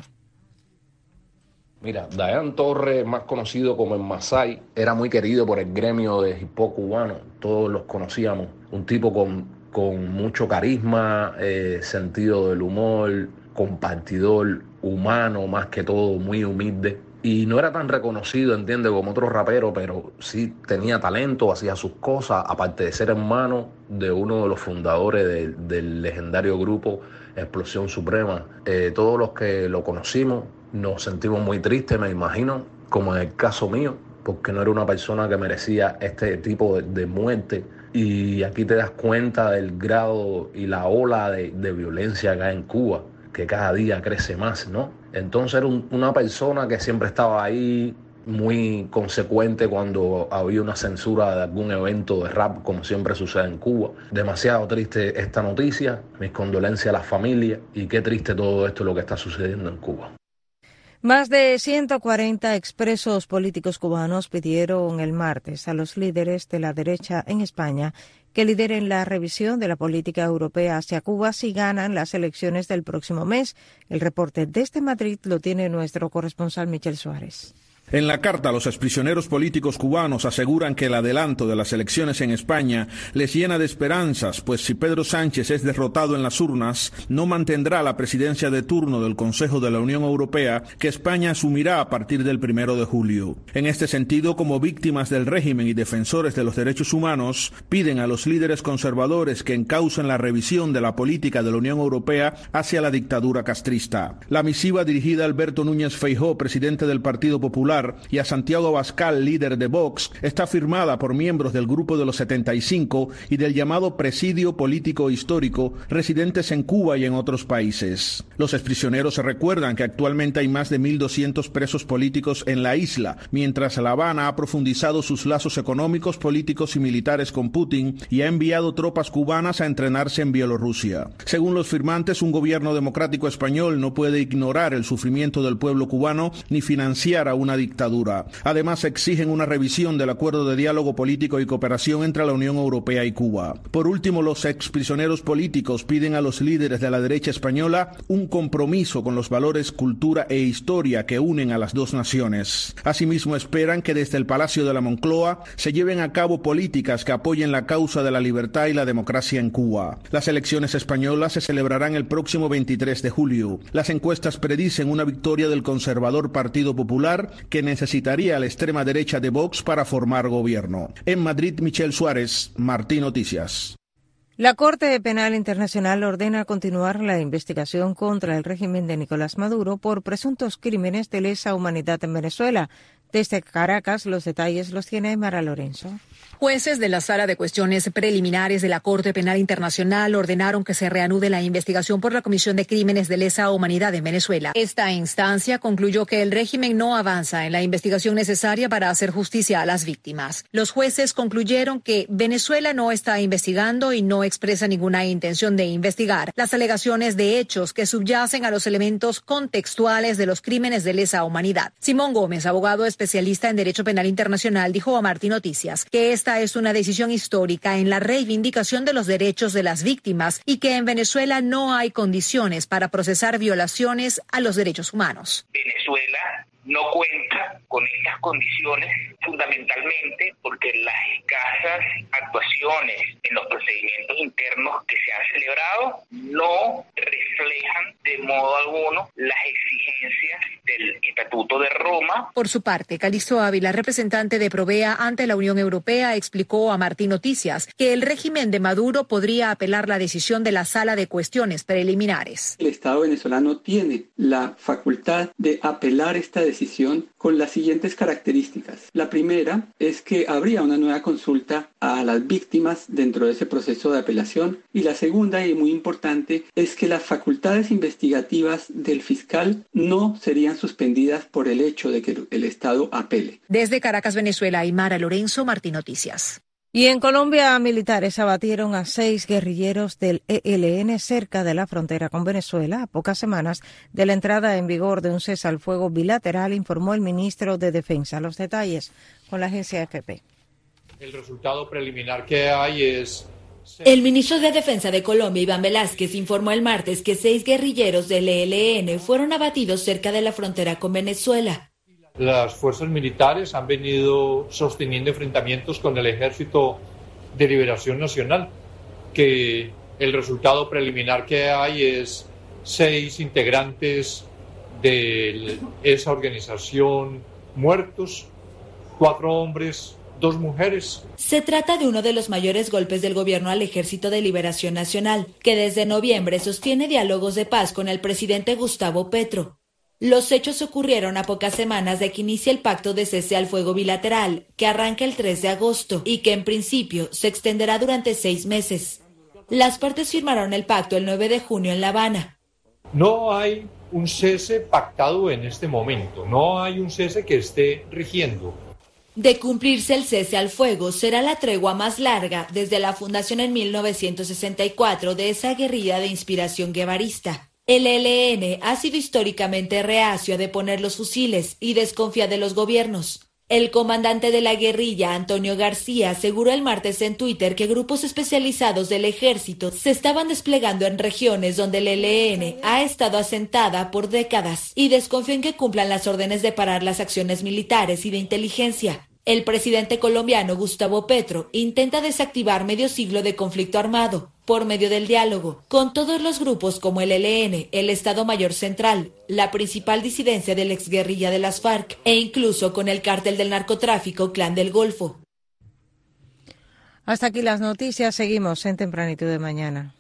Mira, Dayan Torres, más conocido como el Masai, era muy querido por el gremio de hip hop cubano. Todos los conocíamos. Un tipo con, con mucho carisma, eh, sentido del humor, compartidor, humano, más que todo, muy humilde. Y no era tan reconocido, entiende, como otros raperos, pero sí tenía talento, hacía sus cosas, aparte de ser hermano de uno de los fundadores de, del legendario grupo Explosión Suprema. Eh, todos los que lo conocimos nos sentimos muy tristes, me imagino, como en el caso mío, porque no era una persona que merecía este tipo de, de muerte. Y aquí te das cuenta del grado y la ola de, de violencia que hay en Cuba, que cada día crece más, ¿no? Entonces era un, una persona que siempre estaba ahí, muy consecuente cuando había una censura de algún evento de rap, como siempre sucede en Cuba. Demasiado triste esta noticia, mis condolencias a la familia, y qué triste todo esto lo que está sucediendo en Cuba. Más de ciento cuarenta expresos políticos cubanos pidieron el martes a los líderes de la derecha en España que lideren la revisión de la política europea hacia Cuba si ganan las elecciones del próximo mes. El reporte desde Madrid lo tiene nuestro corresponsal Michel Suárez. En la carta, los exprisioneros políticos cubanos aseguran que el adelanto de las elecciones en España les llena de esperanzas, pues si Pedro Sánchez es derrotado en las urnas, no mantendrá la presidencia de turno del Consejo de la Unión Europea, que España asumirá a partir del primero de julio. En este sentido, como víctimas del régimen y defensores de los derechos humanos, piden a los líderes conservadores que encaucen la revisión de la política de la Unión Europea hacia la dictadura castrista. La misiva, dirigida a Alberto Núñez Feijóo, presidente del Partido Popular, y a Santiago Abascal, líder de Vox, está firmada por miembros del Grupo de los setenta y cinco y del llamado Presidio Político Histórico, residentes en Cuba y en otros países. Los exprisioneros recuerdan que actualmente hay más de mil doscientos presos políticos en la isla, mientras La Habana ha profundizado sus lazos económicos, políticos y militares con Putin y ha enviado tropas cubanas a entrenarse en Bielorrusia. Según los firmantes, un gobierno democrático español no puede ignorar el sufrimiento del pueblo cubano ni financiar a una dictadura. Además, exigen una revisión del acuerdo de diálogo político y cooperación entre la Unión Europea y Cuba. Por último, los exprisioneros políticos piden a los líderes de la derecha española un compromiso con los valores, cultura e historia que unen a las dos naciones. Asimismo, esperan que desde el Palacio de la Moncloa se lleven a cabo políticas que apoyen la causa de la libertad y la democracia en Cuba. Las elecciones españolas se celebrarán el próximo veintitrés de julio. Las encuestas predicen una victoria del conservador Partido Popular, que necesitaría a la extrema derecha de Vox para formar gobierno. En Madrid, Michelle Suárez, Martí Noticias. La Corte Penal Internacional ordena continuar la investigación contra el régimen de Nicolás Maduro por presuntos crímenes de lesa humanidad en Venezuela. Desde Caracas, los detalles los tiene Mara Lorenzo. Jueces de la Sala de Cuestiones Preliminares de la Corte Penal Internacional ordenaron que se reanude la investigación por la comisión de crímenes de lesa humanidad en Venezuela. Esta instancia concluyó que el régimen no avanza en la investigación necesaria para hacer justicia a las víctimas. Los jueces concluyeron que Venezuela no está investigando y no expresa ninguna intención de investigar las alegaciones de hechos que subyacen a los elementos contextuales de los crímenes de lesa humanidad. Simón Gómez, abogado especialista en Derecho Penal Internacional, dijo a Martí Noticias que esta es una decisión histórica en la reivindicación de los derechos de las víctimas y que en Venezuela no hay condiciones para procesar violaciones a los derechos humanos. Venezuela no cuenta con estas condiciones fundamentalmente porque las escasas actuaciones en los procedimientos internos que se han celebrado no reflejan de modo alguno las exigencias del Estatuto de Roma. Por su parte, Calixto Ávila, representante de Provea ante la Unión Europea, explicó a Martí Noticias que el régimen de Maduro podría apelar la decisión de la Sala de Cuestiones Preliminares. El Estado venezolano tiene la facultad de apelar esta decisión decisión con las siguientes características. La primera es que habría una nueva consulta a las víctimas dentro de ese proceso de apelación, y la segunda, y muy importante, es que las facultades investigativas del fiscal no serían suspendidas por el hecho de que el Estado apele. Desde Caracas, Venezuela, Aymara Lorenzo, Martí Noticias. Y en Colombia, militares abatieron a seis guerrilleros del E L N cerca de la frontera con Venezuela a pocas semanas de la entrada en vigor de un cese al fuego bilateral, informó el ministro de Defensa. Los detalles con la agencia A F P. El resultado preliminar que hay es... El ministro de Defensa de Colombia, Iván Velázquez, informó el martes que seis guerrilleros del E L N fueron abatidos cerca de la frontera con Venezuela. Las fuerzas militares han venido sosteniendo enfrentamientos con el Ejército de Liberación Nacional, que el resultado preliminar que hay es seis integrantes de esa organización muertos, cuatro hombres, dos mujeres. Se trata de uno de los mayores golpes del gobierno al Ejército de Liberación Nacional, que desde noviembre sostiene diálogos de paz con el presidente Gustavo Petro. Los hechos ocurrieron a pocas semanas de que inicie el pacto de cese al fuego bilateral, que arranca el tres de agosto y que en principio se extenderá durante seis meses. Las partes firmaron el pacto el nueve de junio en La Habana. No hay un cese pactado en este momento, no hay un cese que esté rigiendo. De cumplirse el cese al fuego, será la tregua más larga desde la fundación en mil novecientos sesenta y cuatro de esa guerrilla de inspiración guevarista. El E L N ha sido históricamente reacio a deponer los fusiles y desconfía de los gobiernos. El comandante de la guerrilla, Antonio García, aseguró el martes en Twitter que grupos especializados del ejército se estaban desplegando en regiones donde el E L N ha estado asentada por décadas y desconfió en que cumplan las órdenes de parar las acciones militares y de inteligencia. El presidente colombiano Gustavo Petro intenta desactivar medio siglo de conflicto armado por medio del diálogo con todos los grupos como el E L N, el Estado Mayor Central, la principal disidencia de la exguerrilla de las FARC e incluso con el cártel del narcotráfico Clan del Golfo. Hasta aquí las noticias, seguimos en Tempranito de Mañana.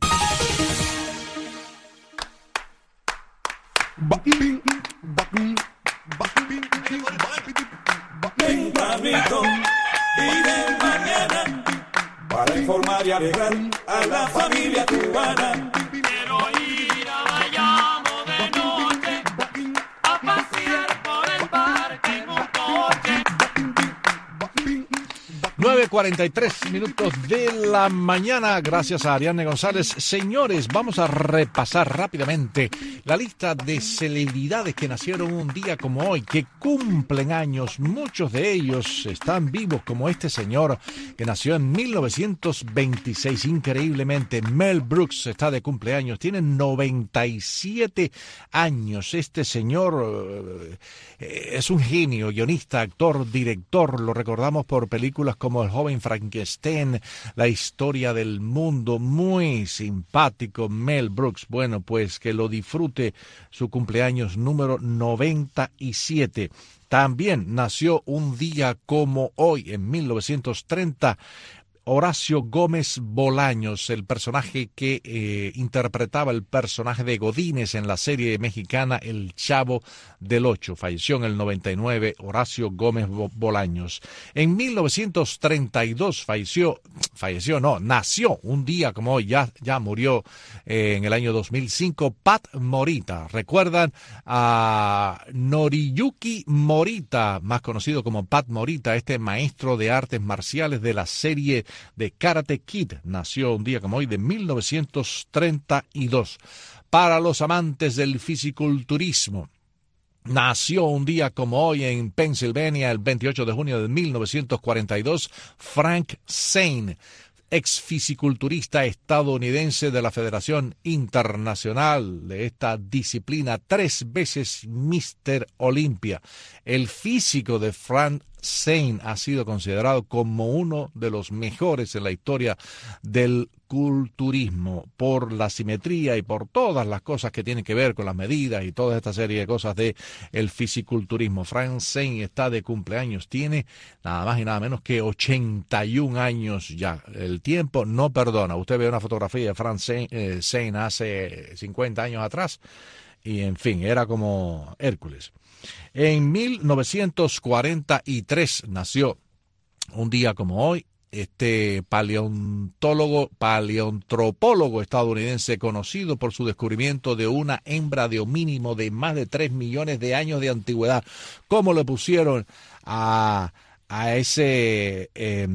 Tempranito y de mañana, para informar y alegrar a la familia cubana. Quiero ir a Bayamo de noche, a pasear por el parque en un coche. nueve nueve cuarenta y tres minutos de la mañana. Gracias a Ariane González. Señores, vamos a repasar rápidamente la lista de celebridades que nacieron un día como hoy, que cumplen años. Muchos de ellos están vivos, como este señor que nació en mil novecientos veintiséis. Increíblemente, Mel Brooks está de cumpleaños. Tiene noventa y siete años. Este señor eh, es un genio, guionista, actor, director. Lo recordamos por películas como El joven Frankenstein, La historia del mundo. Muy simpático Mel Brooks. Bueno, pues que lo disfrute su cumpleaños número noventa y siete. También nació un día como hoy, en mil novecientos treinta, Horacio Gómez Bolaños, el personaje que eh, interpretaba el personaje de Godínez en la serie mexicana El Chavo del Ocho. Falleció en el noventa y nueve, Horacio Gómez Bolaños. En mil novecientos treinta y dos falleció, falleció no, nació un día como hoy, ya, ya murió eh, en el año dos mil cinco, Pat Morita. ¿Recuerdan a Noriyuki Morita, más conocido como Pat Morita, este maestro de artes marciales de la serie de Karate Kid? Nació un día como hoy de mil novecientos treinta y dos. Para los amantes del fisiculturismo, nació un día como hoy en Pensilvania, el veintiocho de junio de mil novecientos cuarenta y dos, Frank Zane, ex fisiculturista estadounidense de la Federación Internacional de esta disciplina, tres veces míster Olympia. El físico de Frank Zane ha sido considerado como uno de los mejores en la historia del culturismo por la simetría y por todas las cosas que tienen que ver con las medidas y toda esta serie de cosas de el fisiculturismo. Frank Zane está de cumpleaños, tiene nada más y nada menos que ochenta y un años ya. El tiempo no perdona. Usted ve una fotografía de Frank Zane, eh, Zane hace cincuenta años atrás y en fin, era como Hércules. En mil novecientos cuarenta y tres nació un día como hoy este paleontólogo, paleontropólogo estadounidense conocido por su descubrimiento de una hembra de homínimo de más de tres millones de años de antigüedad. ¿Cómo le pusieron a, a ese... Eh,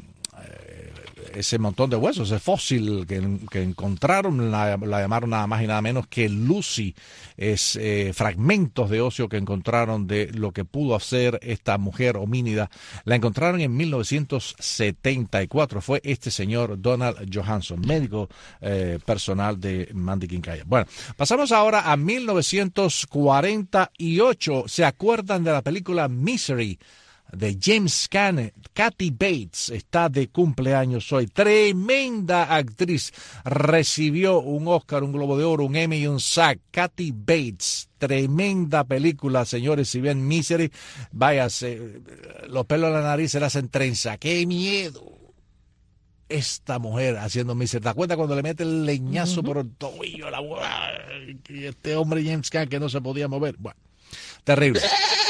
ese montón de huesos, ese fósil que, que encontraron, la, la llamaron nada más y nada menos que Lucy? Es eh, fragmentos de óseo que encontraron de lo que pudo hacer esta mujer homínida. La encontraron en mil novecientos setenta y cuatro. Fue este señor Donald Johansson, médico eh, personal de Mandy Quincaya. Bueno, pasamos ahora a mil novecientos cuarenta y ocho. ¿Se acuerdan de la película Misery de James Caan? Kathy Bates está de cumpleaños hoy. Tremenda actriz. Recibió un Oscar, un Globo de Oro, un Emmy y un SAG. Kathy Bates. Tremenda película, señores. Si ven Misery, váyase, los pelos de la nariz se le hacen trenza. ¡Qué miedo! Esta mujer haciendo Misery. ¿Te acuerdas cuando le mete el leñazo uh-huh. por el tobillo? La... Y este hombre James Caan que no se podía mover. Bueno, terrible.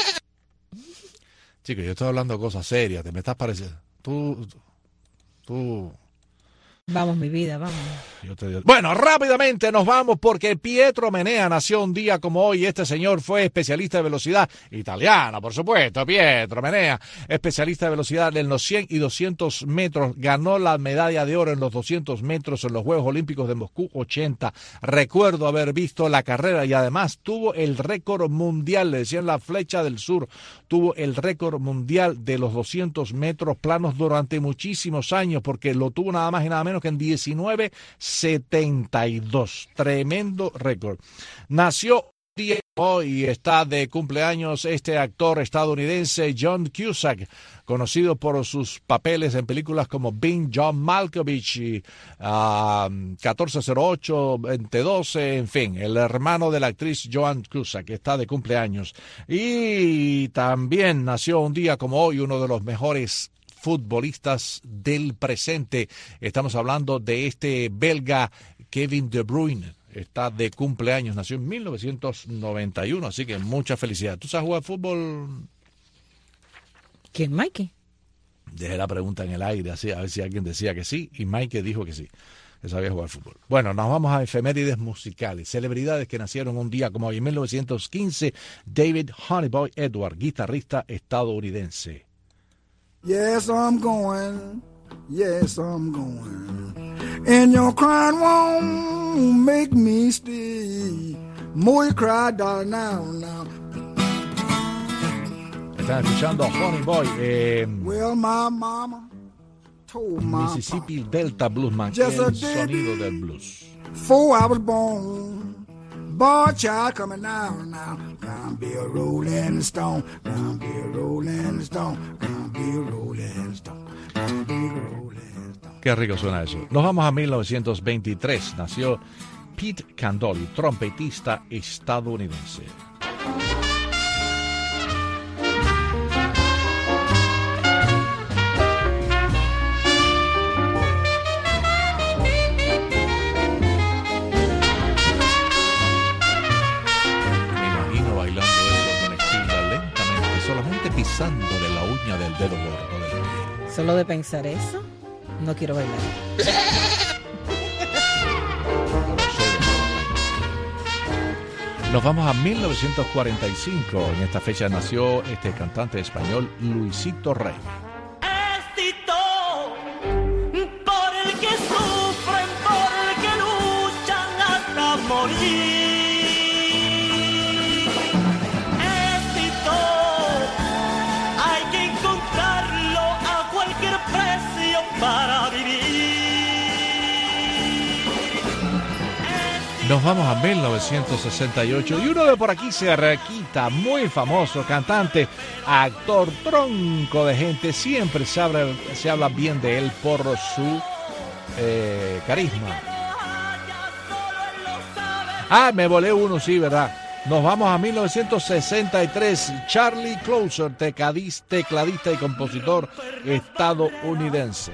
Chicos, yo estoy hablando de cosas serias, te me estás pareciendo. Tú, tú. Vamos, mi vida, vamos. Yo te digo. Bueno, rápidamente nos vamos porque Pietro Menea nació un día como hoy. Este señor fue especialista de velocidad italiano, por supuesto. Pietro Menea, especialista de velocidad en los cien y doscientos metros. Ganó la medalla de oro en los doscientos metros en los Juegos Olímpicos de Moscú ochenta. Recuerdo haber visto la carrera y además tuvo el récord mundial, le decían la flecha del sur. Tuvo el récord mundial de los doscientos metros planos durante muchísimos años porque lo tuvo nada más y nada menos que en diecinueve setenta y dos. Tremendo récord. Nació hoy y está de cumpleaños este actor estadounidense John Cusack, conocido por sus papeles en películas como Being John Malkovich y uh, catorce cero ocho, veinte doce, en fin, el hermano de la actriz Joan Cusack, que está de cumpleaños. Y también nació un día como hoy uno de los mejores futbolistas del presente. Estamos hablando de este belga Kevin De Bruyne. Está de cumpleaños, nació en mil novecientos noventa y uno, así que mucha felicidad. ¿Tú sabes jugar fútbol? ¿Quién, Mikey? Dejé la pregunta en el aire, así, a ver si alguien decía que sí, y Mikey dijo que sí, que sabía jugar fútbol. Bueno, nos vamos a efemérides musicales, celebridades que nacieron un día como hoy. En mil novecientos quince, David Honeyboy Edward, guitarrista estadounidense. Yes, I'm going. Yes, I'm going. And your crying won't make me stay. More you cry, darling, now, now. Están escuchando a Honey Boy. Eh, well, my mama told my Mississippi Delta Bluesman. El sonido del blues. Before I was born, boy child coming down now. Gonna be a rolling stone. Gonna be a rolling stone. Gonna be a rolling stone. Gonna be a rolling stone. Qué rico suena eso. Nos vamos a mil novecientos veintitrés. Nació Pete Candoli, trompetista estadounidense. Pisándole la uña del dedo gordo del pie. Solo de pensar eso, no quiero bailar. Nos vamos a mil novecientos cuarenta y cinco. En esta fecha nació este cantante español Luisito Rey. Éxito por el que sufren, por el que luchan hasta morir. Para vivir. Nos vamos a mil novecientos sesenta y ocho y uno de por aquí se requita, muy famoso, cantante, actor, tronco de gente, siempre se habla, se habla bien de él por su eh, carisma. Ah, me volé uno, sí, ¿verdad? Nos vamos a mil novecientos sesenta y tres. Charlie Closer, tecladista y compositor estadounidense.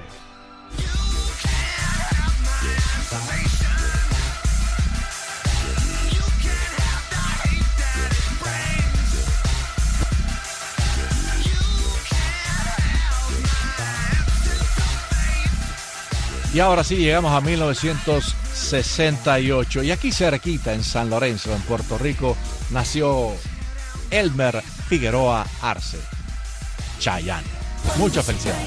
Y ahora sí llegamos a mil novecientos sesenta y ocho y aquí cerquita en San Lorenzo, en Puerto Rico, nació Elmer Figueroa Arce, Chayanne. Muchas felicidades.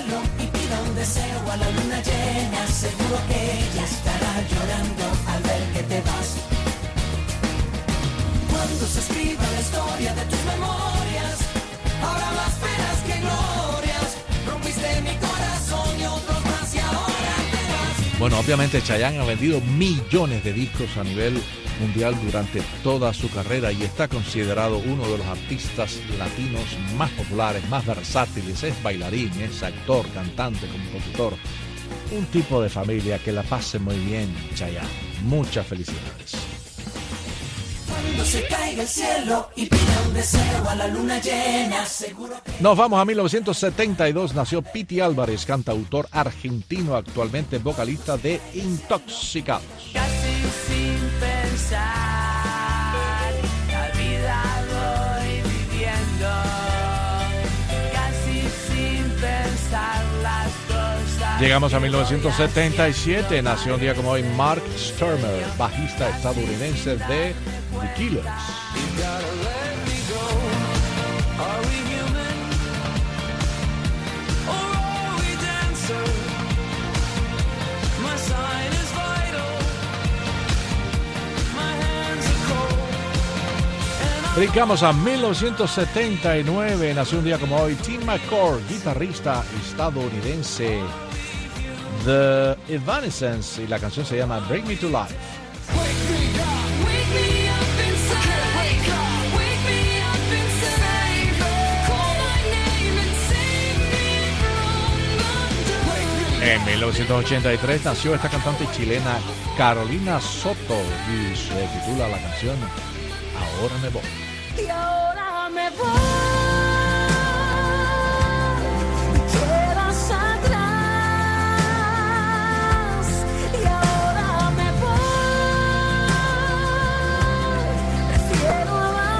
Cuando se escriba la historia de tus memorias, habrá más penas que glorias. Rompiste mi corazón y otros más y ahora. Bueno, obviamente Chayanne ha vendido millones de discos a nivel mundial durante toda su carrera y está considerado uno de los artistas latinos más populares, más versátiles. Es bailarín, es actor, cantante, compositor. Un tipo de familia. Que la pase muy bien, Chayanne. Muchas felicidades. Cuando se caiga el cielo y pida un deseo a la luna llena, seguro que... Nos vamos a mil novecientos setenta y dos. Nació Piti Álvarez, cantautor argentino, actualmente vocalista de Intoxicados. Casi sin pensar, la vida voy viviendo. Casi sin pensar las cosas. Llegamos a mil novecientos setenta y siete. Nació un día como hoy Mark Sturmer, bajista estadounidense de The Killers. Brincamos a mil novecientos setenta y nueve. Nació un día como hoy Tim McCord, guitarrista estadounidense The Evanescence, y la canción se llama Bring Me to Life. En mil novecientos ochenta y tres nació esta cantante chilena Carolina Soto y se titula la canción Ahora me voy. Y ahora me voy, quedas atrás. Y ahora me voy, prefiero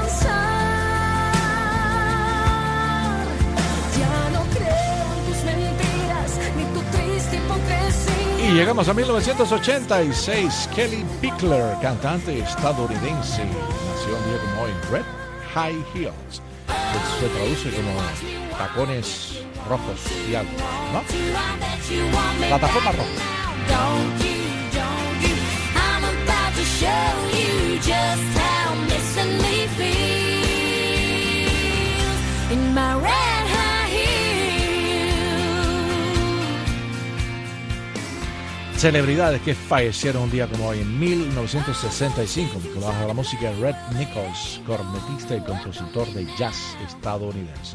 avanzar. Ya no creo en tus mentiras, ni tu triste hipocresía. Y llegamos a mil novecientos ochenta y seis. Kelly Pickler, cantante estadounidense, nació un día como hoy, Red High Heels, que se traduce como tacones rojo social, ¿no? Plataforma roja. Celebridades que fallecieron un día como hoy en mil novecientos sesenta y cinco, bajo la música de Red Nichols, cornetista y compositor de jazz estadounidense.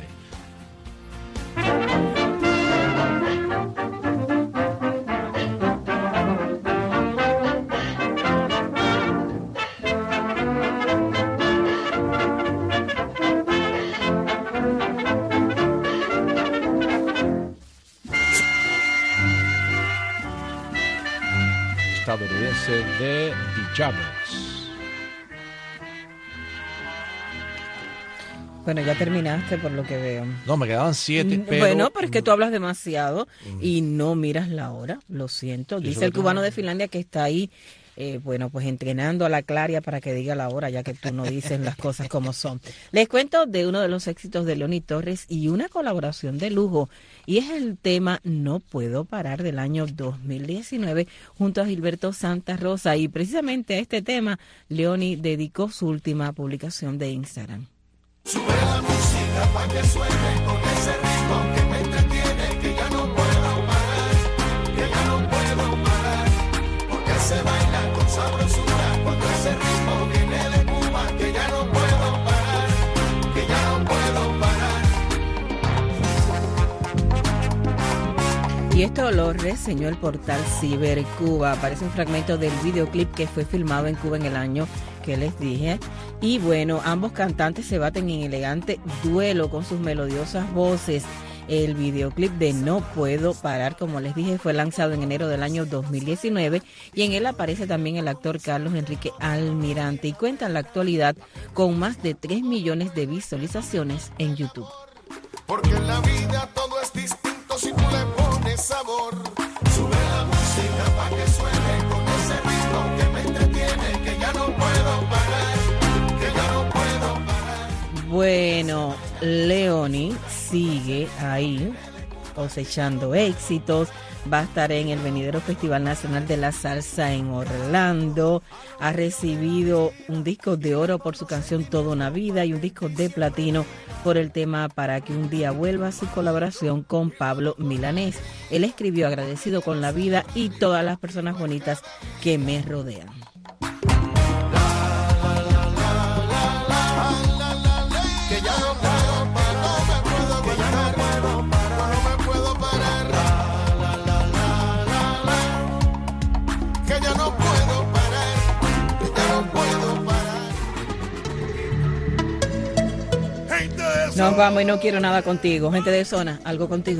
Estadounidense de The Jabbers. Bueno, ya terminaste por lo que veo. No, me quedaban siete, pero... Bueno, pero es que tú hablas demasiado y no miras la hora, lo siento. Dice el cubano de Finlandia que está ahí, eh, bueno, pues entrenando a la Claria para que diga la hora, ya que tú no dices las cosas como son. Les cuento de uno de los éxitos de Leoni Torres y una colaboración de lujo, y es el tema No Puedo Parar del año dos mil diecinueve junto a Gilberto Santa Rosa, y precisamente a este tema Leoni dedicó su última publicación de Instagram. Sube la música pa' que suene con ese ritmo que me entretiene, que ya no puedo parar, que ya no puedo parar, porque se baila con sabrosura cuando ese ritmo viene de Cuba, que ya no puedo parar, que ya no puedo parar. Y esto lo reseñó el portal Cibercuba. Aparece un fragmento del videoclip que fue filmado en Cuba en el año que les dije. Y bueno, ambos cantantes se baten en elegante duelo con sus melodiosas voces. El videoclip de No Puedo Parar, como les dije, fue lanzado en enero del año dos mil diecinueve y en él aparece también el actor Carlos Enrique Almirante y cuenta en la actualidad con más de tres millones de visualizaciones en YouTube. Porque en la vida todo es distinto si tú le pones sabor. Sube la música pa' que suene con ese ritmo que me entretiene, que ya no puedo parar, que ya no puedo parar. Bueno, Leoni sigue ahí cosechando éxitos. Va a estar en el venidero Festival Nacional de la Salsa en Orlando. Ha recibido un disco de oro por su canción Toda una Vida y un disco de platino por el tema Para que un día vuelva, su colaboración con Pablo Milanés. Él escribió agradecido con la vida y todas las personas bonitas que me rodean. Nos vamos y no quiero nada contigo. Gente de zona, algo contigo.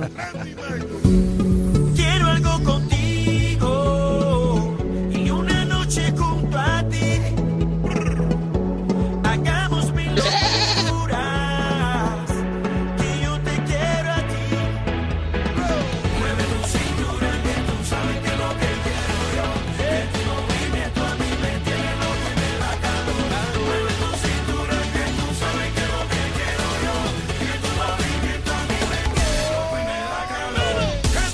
Quiero algo contigo y una noche junto a ti. Hagamos mil locuras, que yo te quiero a ti. Mueve tu cintura, que tú sabes que lo que quiero yo. Que tu movimiento a mí me tiene loco y me da calor. Mueve tu cintura, que tú sabes que lo que quiero yo. Que tu movimiento a mí me tiene loco y me da calor.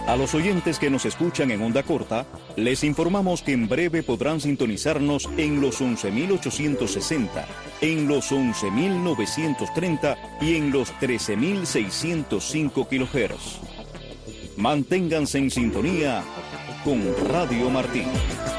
A los oyentes que nos escuchan en onda corta, les informamos que en breve podrán sintonizarnos en los once mil ochocientos sesenta, en los once mil novecientos treinta y en los trece mil seiscientos cinco kilohertz. Manténganse en sintonía con Radio Martí.